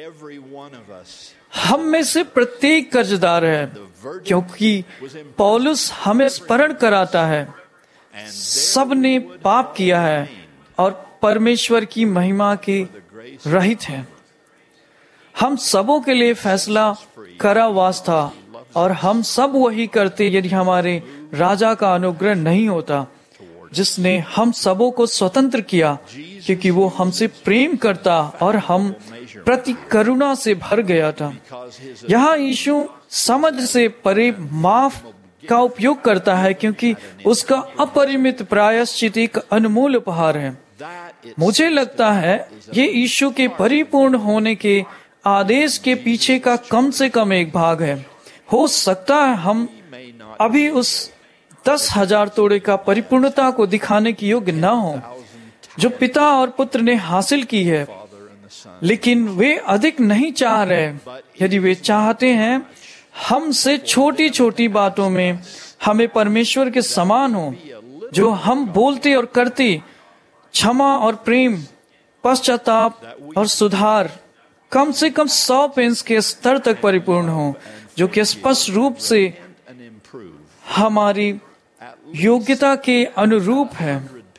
हम में से प्रत्येक कर्जदार है, क्योंकि पौलुस हमें स्मरण कराता है सबने पाप किया है और परमेश्वर की महिमा के रहित है। हम सबों के लिए फैसला करावास था और हम सब वही करते यदि हमारे राजा का अनुग्रह नहीं होता, जिसने हम सबों को स्वतंत्र किया, क्योंकि वो हमसे प्रेम करता और हम प्रति करुणा से भर गया था। यहाँ यीशु समझ से परे माफ का उपयोग करता है, क्योंकि उसका अपरिमित प्रायश्चित एक अनमोल उपहार है। मुझे लगता है ये यीशु के परिपूर्ण होने के आदेश के पीछे का कम से कम एक भाग है। हो सकता है हम अभी उस 10,000 तोड़े का परिपूर्णता को दिखाने की योग्य न हो जो पिता और पुत्र ने हासिल की है, लेकिन वे अधिक नहीं चाह रहे। यदि वे चाहते हैं हमसे छोटी छोटी बातों में हमें परमेश्वर के समान हो, जो हम बोलते और करते, क्षमा और प्रेम, पश्चाताप और सुधार कम से कम 100 पेंस के स्तर तक परिपूर्ण हो, जो कि स्पष्ट रूप से हमारी योग्यता के अनुरूप है।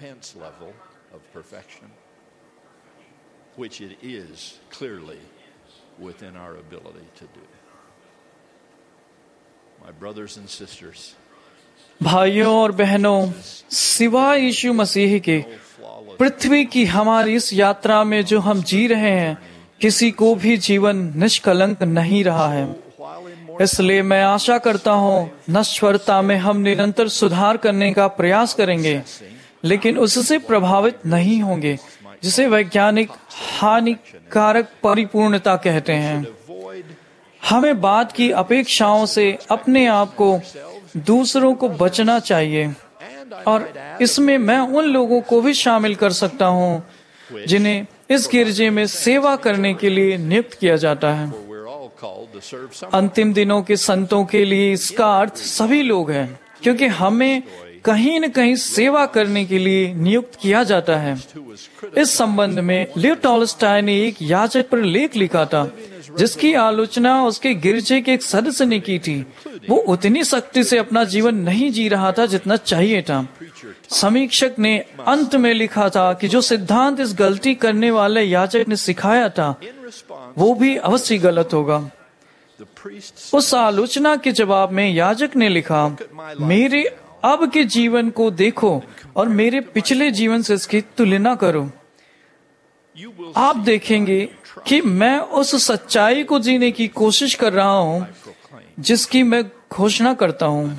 Which it is clearly within our ability to do. My brothers and sisters, भाइयों और बहनों, सिवाय यीशु मसीह के पृथ्वी की हमारी इस यात्रा में जो हम जी रहे हैं, किसी को भी जीवन निष्कलंक नहीं रहा है। इसलिए मैं आशा करता हूँ नश्वरता में हम निरंतर सुधार करने का प्रयास करेंगे, लेकिन उससे प्रभावित नहीं होंगे, जिसे वैज्ञानिक हानिकारक परिपूर्णता कहते हैं। हमें बाद की अपेक्षाओं से अपने आप को दूसरों को बचना चाहिए, और इसमें मैं उन लोगों को भी शामिल कर सकता हूँ जिन्हें इस गिरजे में सेवा करने के लिए नियुक्त किया जाता है। अंतिम दिनों के संतों के लिए इसका अर्थ सभी लोग हैं, क्योंकि हमें कहीं न कहीं सेवा करने के लिए नियुक्त किया जाता है। इस संबंध में लियो टॉलस्टॉय ने एक याजक पर लेख लिखा था, जिसकी आलोचना उसके गिरजे के एक सदस्य ने की थी। वो उतनी सख्ती से अपना जीवन नहीं जी रहा था जितना चाहिए था। समीक्षक ने अंत में लिखा था कि जो सिद्धांत इस गलती करने वाले याजक ने सिखाया था, वो भी अवश्य गलत होगा। उस आलोचना के जवाब में याजक ने लिखा, मेरे अब के जीवन को देखो और मेरे पिछले जीवन से इसकी तुलना करो। आप देखेंगे कि मैं उस सच्चाई को जीने की कोशिश कर रहा हूँ जिसकी मैं घोषणा करता हूँ।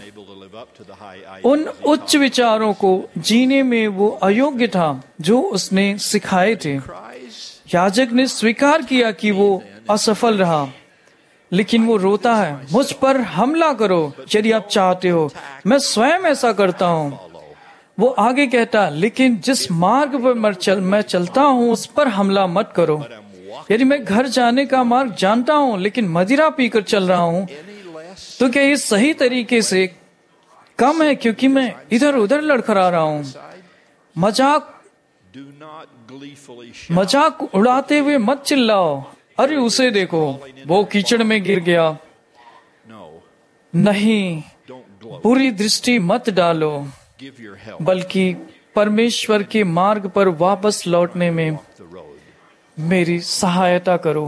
उन उच्च विचारों को जीने में वो अयोग्य था जो उसने सिखाए थे। याजक ने स्वीकार किया कि वो असफल रहा, लेकिन वो रोता है, मुझ पर हमला करो यदि आप चाहते हो, मैं स्वयं ऐसा करता हूँ। वो आगे कहता, लेकिन जिस मार्ग पर मैं चलता हूँ उस पर हमला मत करो। यदि मैं घर जाने का मार्ग जानता हूँ लेकिन मदिरा पीकर चल रहा हूँ, तो क्या ये सही तरीके से कम है क्योंकि मैं इधर उधर लड़खड़ा रहा हूँ? मजाक उड़ाते हुए मत चिल्लाओ, अरे उसे देखो, वो कीचड़ में गिर गया। नहीं, बुरी दृष्टि मत डालो, बल्कि परमेश्वर के मार्ग पर वापस लौटने में मेरी सहायता करो।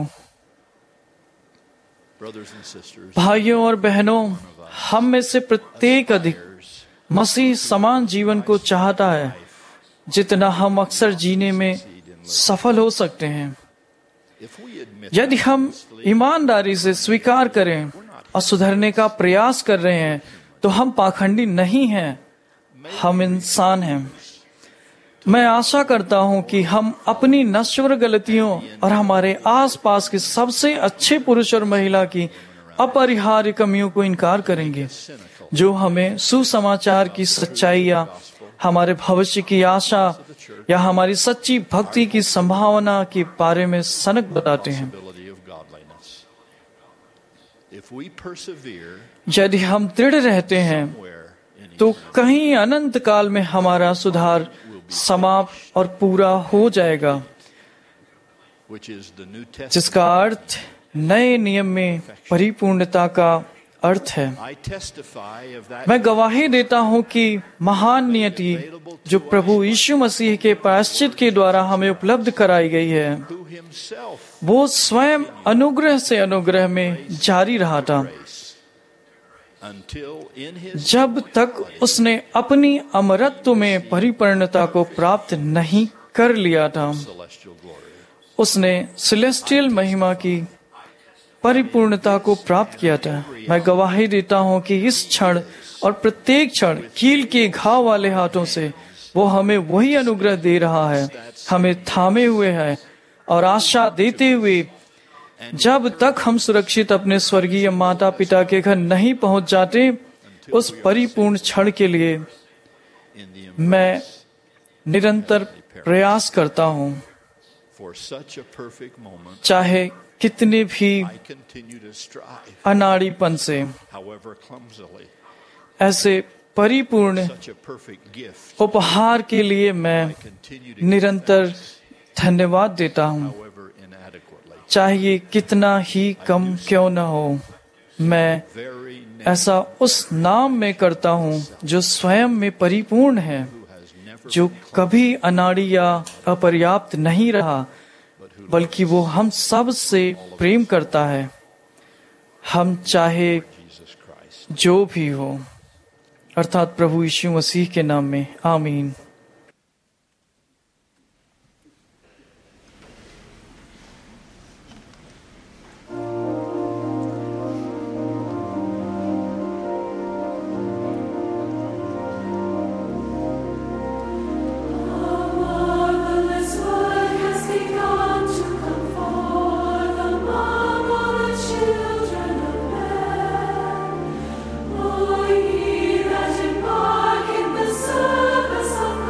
भाइयों और बहनों, हम में से प्रत्येक अधिक मसीह समान जीवन को चाहता है जितना हम अक्सर जीने में सफल हो सकते हैं। यदि हम ईमानदारी से स्वीकार करें और सुधरने का प्रयास कर रहे हैं तो हम पाखंडी नहीं हैं, हम इंसान हैं। मैं आशा करता हूं कि हम अपनी नश्वर गलतियों और हमारे आसपास के सबसे अच्छे पुरुष और महिला की अपरिहार्य कमियों को इनकार करेंगे, जो हमें सुसमाचार की सच्चाई या हमारे भविष्य की आशा या हमारी सच्ची भक्ति की संभावना के बारे में सनक बताते हैं। यदि हम दृढ़ रहते हैं तो कहीं अनंत काल में हमारा सुधार समाप्त और पूरा हो जाएगा, जिसका अर्थ नए नियम में परिपूर्णता का अर्थ है। मैं गवाही देता हूं कि महान नियति जो प्रभु यीशु मसीह के प्रायश्चित के द्वारा हमें उपलब्ध कराई गई है, वो स्वयं अनुग्रह से अनुग्रह में जारी रहा था जब तक उसने अपनी अमरत्व में परिपूर्णता को प्राप्त नहीं कर लिया था। उसने सेलेस्टियल महिमा की परिपूर्णता को प्राप्त किया था। मैं गवाही देता हूं कि इस क्षण और प्रत्येक क्षण कील के घाव वाले हाथों से वो हमें वही अनुग्रह दे रहा है, हमें थामे हुए है और आशा देते हुए जब तक हम सुरक्षित अपने स्वर्गीय माता पिता के घर नहीं पहुंच जाते, उस परिपूर्ण क्षण के लिए मैं निरंतर प्रयास करता हूं। चाहे कितने भी अनाड़ीपन से, ऐसे परिपूर्ण उपहार के लिए मैं निरंतर धन्यवाद देता हूं। चाहे ये कितना ही कम क्यों न हो, मैं ऐसा उस नाम में करता हूं जो स्वयं में परिपूर्ण है, जो कभी अनाड़ी या अपर्याप्त नहीं रहा, बल्कि वो हम सब से प्रेम करता है, हम चाहे जो भी हो, अर्थात प्रभु यीशु मसीह के नाम में आमीन। Of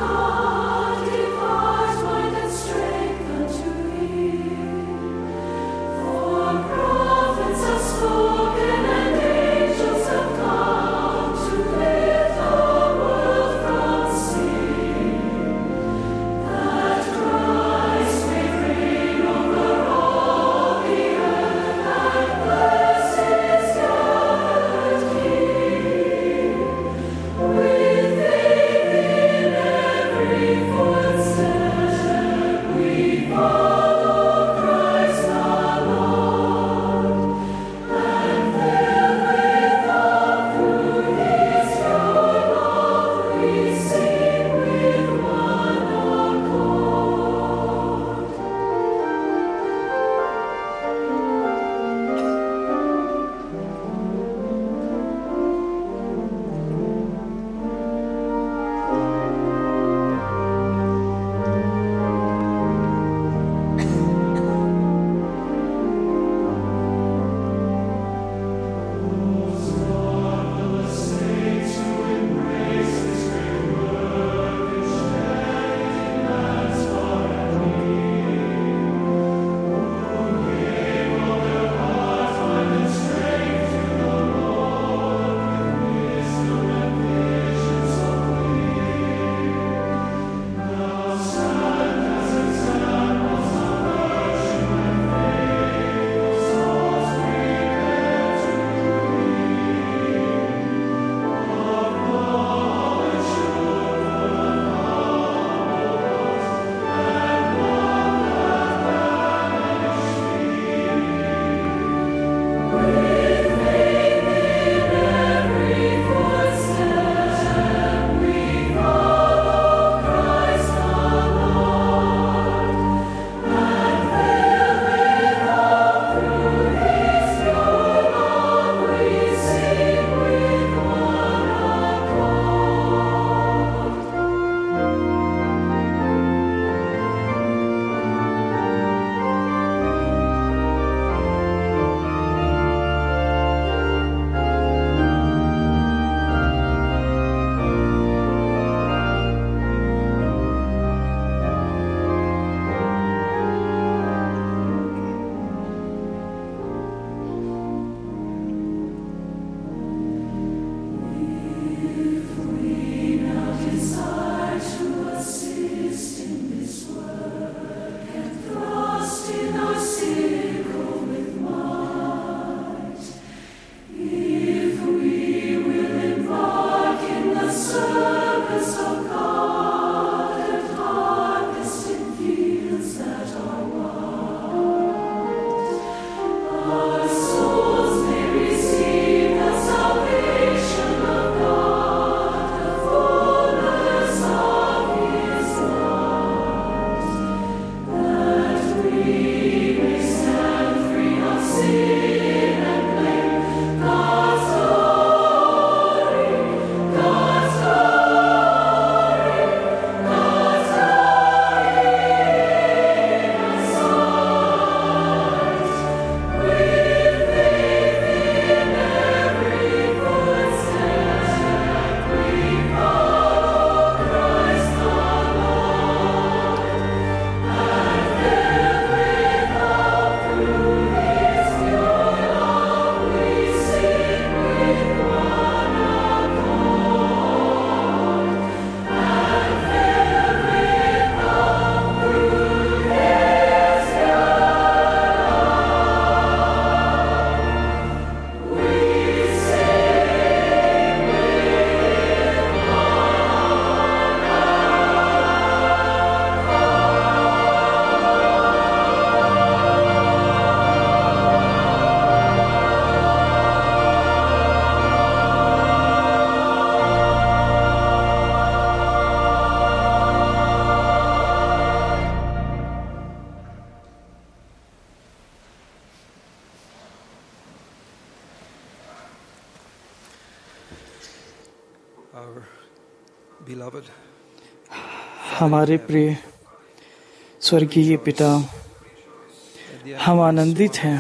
हमारे प्रिय स्वर्गीय पिता, हम आनंदित हैं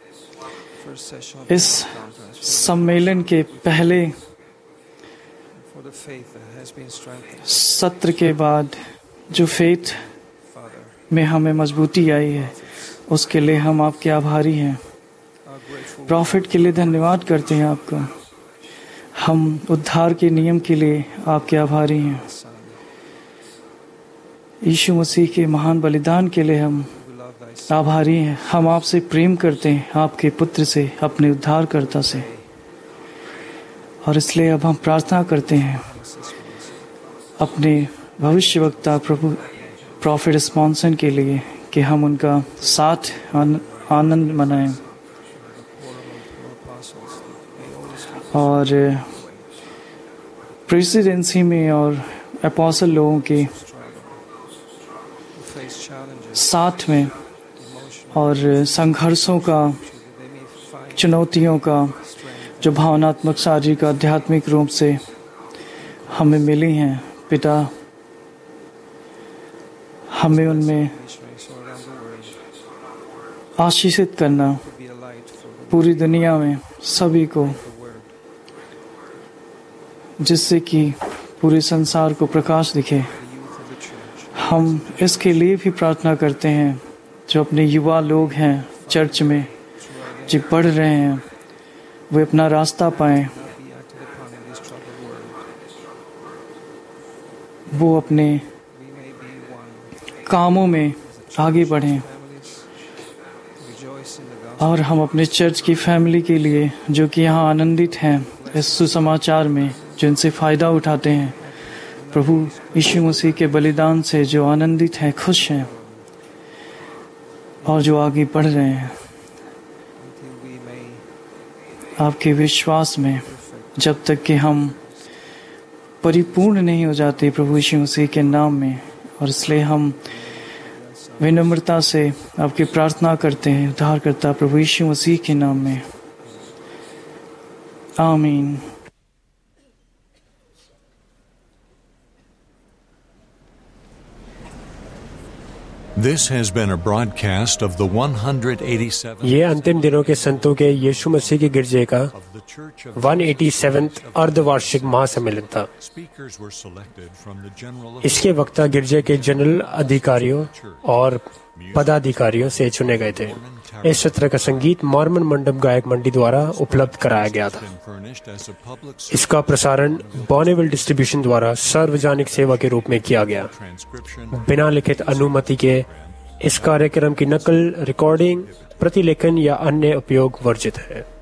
इस सम्मेलन के पहले सत्र के बाद जो फेथ में हमें मजबूती आई है, उसके लिए हम आपके आभारी हैं। प्रॉफिट के लिए धन्यवाद करते हैं आपका। हम उद्धार के नियम के लिए आपके आभारी हैं। यीशु मसीह के महान बलिदान के लिए हम आभारी हैं। हम आपसे प्रेम करते हैं, आपके पुत्र से, अपने उद्धारकर्ता से। और इसलिए अब हम प्रार्थना करते हैं अपने भविष्यवक्ता प्रभु प्रॉफिट स्पॉन्सन के लिए कि हम उनका साथ आनंद मनाएं और प्रेसिडेंसी में और अपोस्टल लोगों के साथ में और संघर्षों का, चुनौतियों का जो भावनात्मक, शारीरिक, आध्यात्मिक रूप से हमें मिली हैं, पिता, हमें उनमें आशीषित करना, पूरी दुनिया में सभी को, जिससे कि पूरे संसार को प्रकाश दिखे। हम इसके लिए भी प्रार्थना करते हैं जो अपने युवा लोग हैं चर्च में, जो पढ़ रहे हैं, वे अपना रास्ता पाएं, वो अपने कामों में आगे बढ़ें। और हम अपने चर्च की फैमिली के लिए जो कि यहाँ आनंदित हैं इस सुसमाचार में, जो इनसे फ़ायदा उठाते हैं, प्रभु यीशु मसीह के बलिदान से जो आनंदित हैं, खुश हैं और जो आगे बढ़ रहे हैं आपके विश्वास में, जब तक कि हम परिपूर्ण नहीं हो जाते प्रभु यीशु मसीह के नाम में। और इसलिए हम विनम्रता से आपकी प्रार्थना करते हैं उद्धारकर्ता प्रभु यीशु मसीह के नाम में, आमीन। This has been a broadcast of the 187th ये अंतिम दिनों के संतों के यीशु मसीह के गिरजे का 187th अर्धवार्षिक महासम्मेलन था। इसके वक्ता गिरजे के जनरल अधिकारियों और पदाधिकारियों से चुने गए थे। इस सत्र का संगीत मॉर्मन मंडप गायक मंडली द्वारा उपलब्ध कराया गया था। इसका प्रसारण बॉनेविल डिस्ट्रीब्यूशन द्वारा सार्वजनिक सेवा के रूप में किया गया। बिना लिखित अनुमति के इस कार्यक्रम की नकल, रिकॉर्डिंग, प्रतिलेखन या अन्य उपयोग वर्जित है।